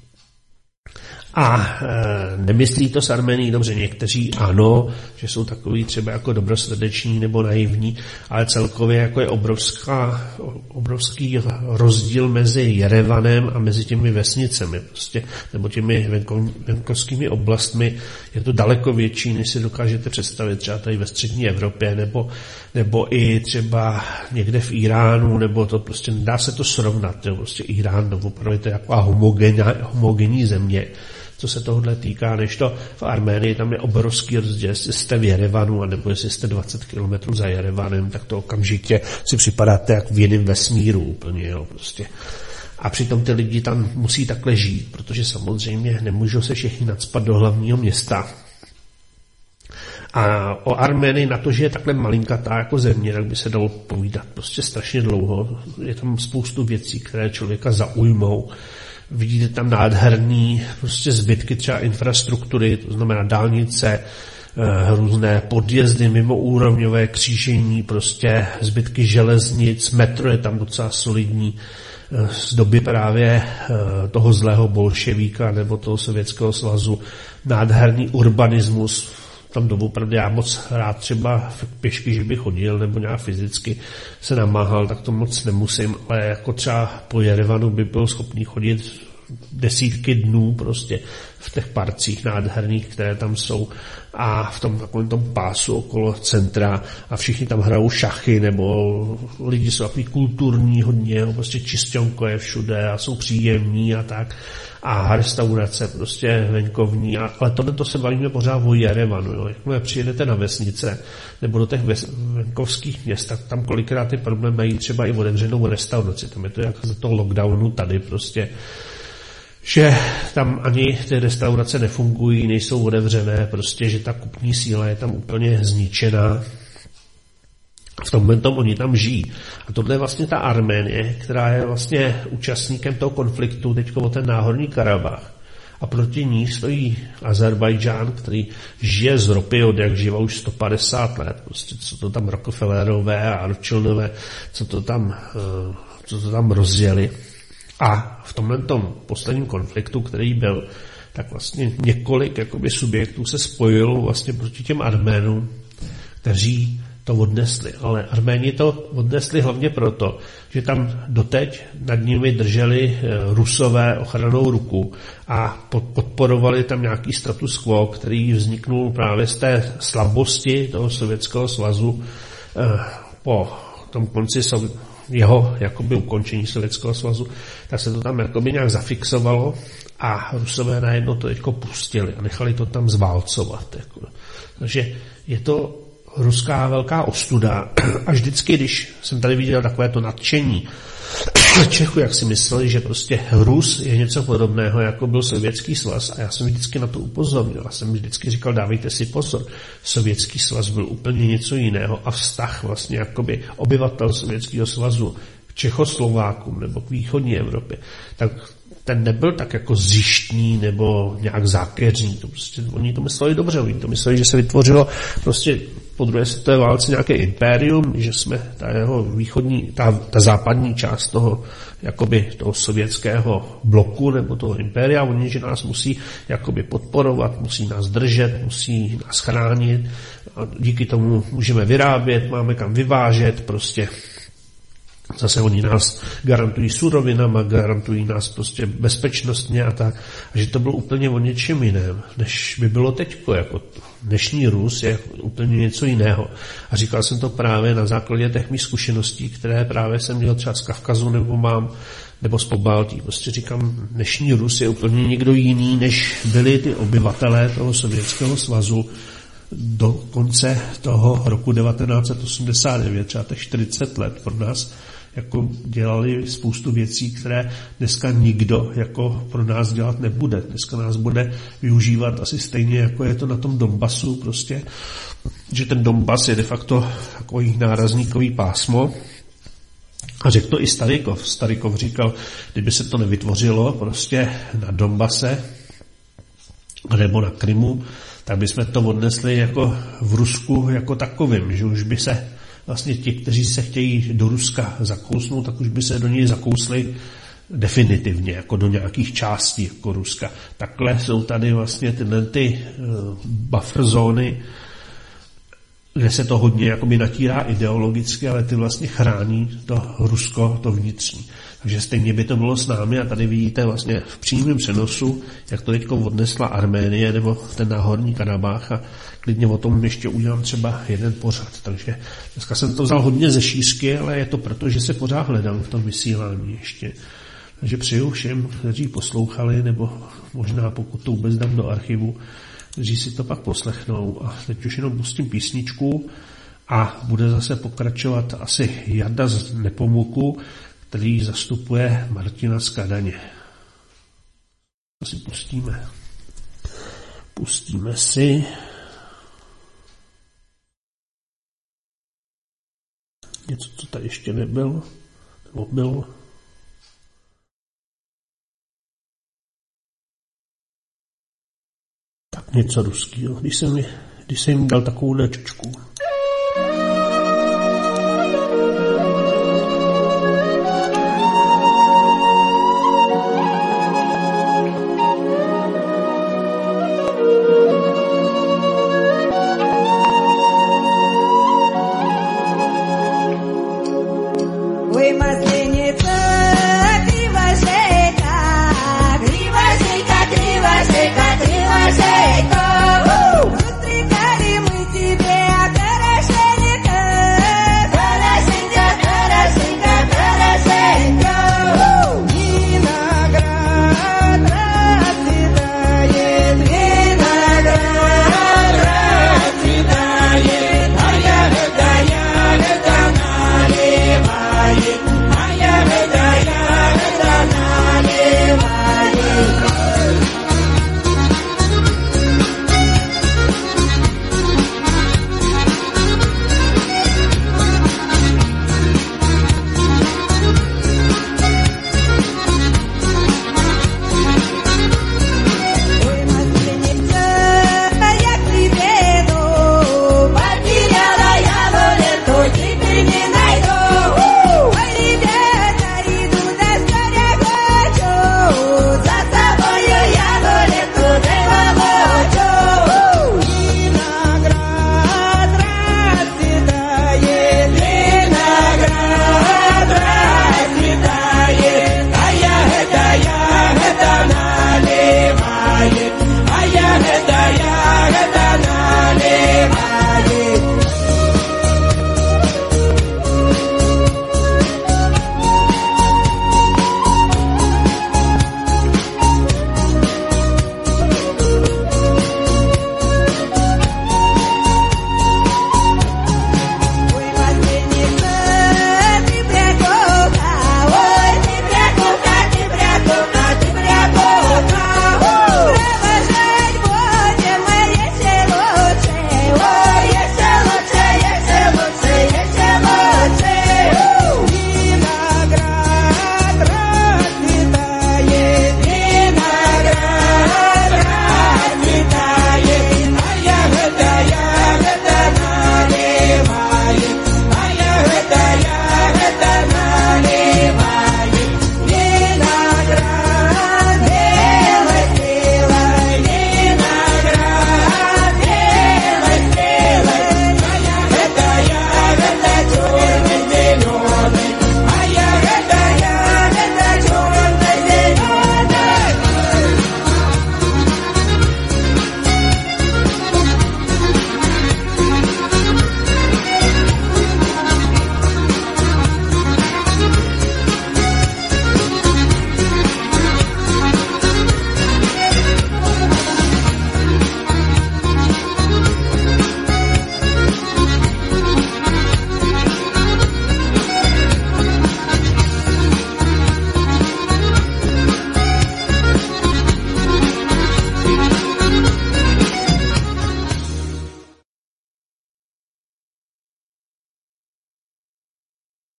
A nemyslí to s Arménií dobře, někteří ano, že jsou takový třeba jako dobrosrdeční nebo naivní, ale celkově jako je obrovský rozdíl mezi Jerevanem a mezi těmi vesnicemi prostě, nebo těmi venkovskými oblastmi. Je to daleko větší, než si dokážete představit třeba tady ve střední Evropě, nebo i třeba někde v Iránu, nebo to prostě nedá se to srovnat, jo, prostě Irán, nebo opravdu to je taková homogenní země, co se tohohle týká, než to v Arménii, tam je obrovský rozdíl, jestli jste v Jerevanu, anebo jestli jste 20 km za Jerevanem, tak to okamžitě si připadáte jak v jiném vesmíru úplně, jo, prostě. A přitom ty lidi tam musí takhle žít, protože samozřejmě nemůžou se všichni nacpat do hlavního města. A o Arménii na to, že je takhle malinkatá jako země, tak by se dalo povídat prostě strašně dlouho. Je tam spoustu věcí, které člověka zaujmou. Vidíte tam nádherný prostě zbytky třeba infrastruktury, to znamená dálnice, různé podjezdy, mimoúrovňové křížení, prostě zbytky železnic, metro je tam docela solidní, z doby právě toho zlého bolševíka nebo toho Sovětského svazu, nádherný urbanismus. V tom dobu pravdě já moc rád třeba pěšky, že bych chodil nebo nějak fyzicky se namáhal, tak to moc nemusím, ale jako třeba po Jerevanu by byl schopný chodit desítky dnů prostě v těch parcích nádherných, které tam jsou a v tom takovém tom pásu okolo centra a všichni tam hrajou šachy nebo lidi jsou takový kulturní hodně, prostě čisťonko je všude a jsou příjemní a tak a restaurace prostě venkovní, ale tohle se bavíme pořád o Jerevanu, jo. Jakmile přijedete na vesnice nebo do těch venkovských měst, tak tam kolikrát ty problém mají třeba i otevřenou restauraci, tam je to jak za toho lockdownu tady prostě, že tam ani ty restaurace nefungují, nejsou otevřené, prostě, že ta kupní síla je tam úplně zničená. V tom momentu oni tam žijí. A tohle je vlastně ta Arménie, která je vlastně účastníkem toho konfliktu teďko o ten Náhorní Karabach. A proti ní stojí Azerbajdžán, který žije z ropy od jak živa už 150 let. Prostě, co to tam Rockefellerové a Rothschildové, co to tam rozjeli. A v tomhle posledním konfliktu, který byl, tak vlastně několik jakoby subjektů se spojilo vlastně proti těm Arménům, kteří to odnesli. Ale Arméni to odnesli hlavně proto, že tam doteď nad nimi drželi Rusové ochrannou ruku a podporovali tam nějaký status quo, který vzniknul právě z té slabosti toho Sovětského svazu po tom konci jeho jakoby ukončení Sovětského svazu, tak se to tam jakoby nějak zafixovalo a Rusové najednou to teďko pustili a nechali to tam zválcovat. Jako. Takže je to ruská velká ostuda a vždycky, když jsem tady viděl takové to nadšení Čechu, jak si mysleli, že prostě Rus je něco podobného, jako byl Sovětský svaz a já jsem vždycky na to upozornil. Já jsem vždycky říkal, dávejte si pozor, Sovětský svaz byl úplně něco jiného a vztah vlastně jakoby obyvatel Sovětského svazu k Čechoslovákům nebo k východní Evropě, tak ten nebyl tak jako zištní nebo nějak zákeřný. To prostě, oni to mysleli dobře, oni to mysleli, že se vytvořilo prostě po druhé světové válce nějaké impérium, že jsme ta jeho východní, ta západní část toho, jakoby toho sovětského bloku nebo toho impéria, oni, že nás musí jakoby podporovat, musí nás držet, musí nás chránit a díky tomu můžeme vyrábět, máme kam vyvážet, prostě zase oni nás garantují surovinama, garantují nás prostě bezpečnostně a tak. A že to bylo úplně o něčem jiném, než by bylo teďko. Jako dnešní Rus je úplně něco jiného. A říkal jsem to právě na základě těch mých zkušeností, které právě jsem měl třeba z Kavkazu nebo mám, nebo z Pobaltí. Prostě říkám, dnešní Rus je úplně někdo jiný, než byli ty obyvatelé toho Sovětského svazu do konce toho roku 1989, třeba těch 40 let pro nás, jako dělali spoustu věcí, které dneska nikdo jako pro nás dělat nebude. Dneska nás bude využívat asi stejně, jako je to na tom Donbasu prostě, že ten Donbas je de facto takový nárazníkový pásmo. A řekl to i Starykov. Starykov říkal, kdyby se to nevytvořilo prostě na Donbase nebo na Krymu, tak bychom to odnesli jako v Rusku jako takovým, že už by se vlastně ti, kteří se chtějí do Ruska zakousnout, tak už by se do něj zakousli definitivně, jako do nějakých částí jako Ruska. Takhle jsou tady vlastně tyhle buffer zóny, kde se to hodně jakoby natírá ideologicky, ale ty vlastně chrání to Rusko, to vnitřní. Takže stejně by to bylo s námi a tady vidíte vlastně v přímém přenosu, jak to teďko odnesla Arménie nebo ten Náhorní Karabach a klidně o tom ještě udělám třeba jeden pořad. Takže dneska jsem to vzal hodně ze šířky, ale je to proto, že se pořád hledám v tom vysílání ještě. Takže přeju všem, kteří poslouchali, nebo možná pokud to vůbec dám do archivu, kteří si to pak poslechnou. A teď už jenom pustím písničku a bude zase pokračovat asi Jarda z Nepomuku, který zastupuje Martina z Kadaně. To si pustíme. Pustíme si. Něco, co tady ještě nebylo. Nebo bylo. Tak něco ruského. Když se mi když jsem jim dal takovou čočku.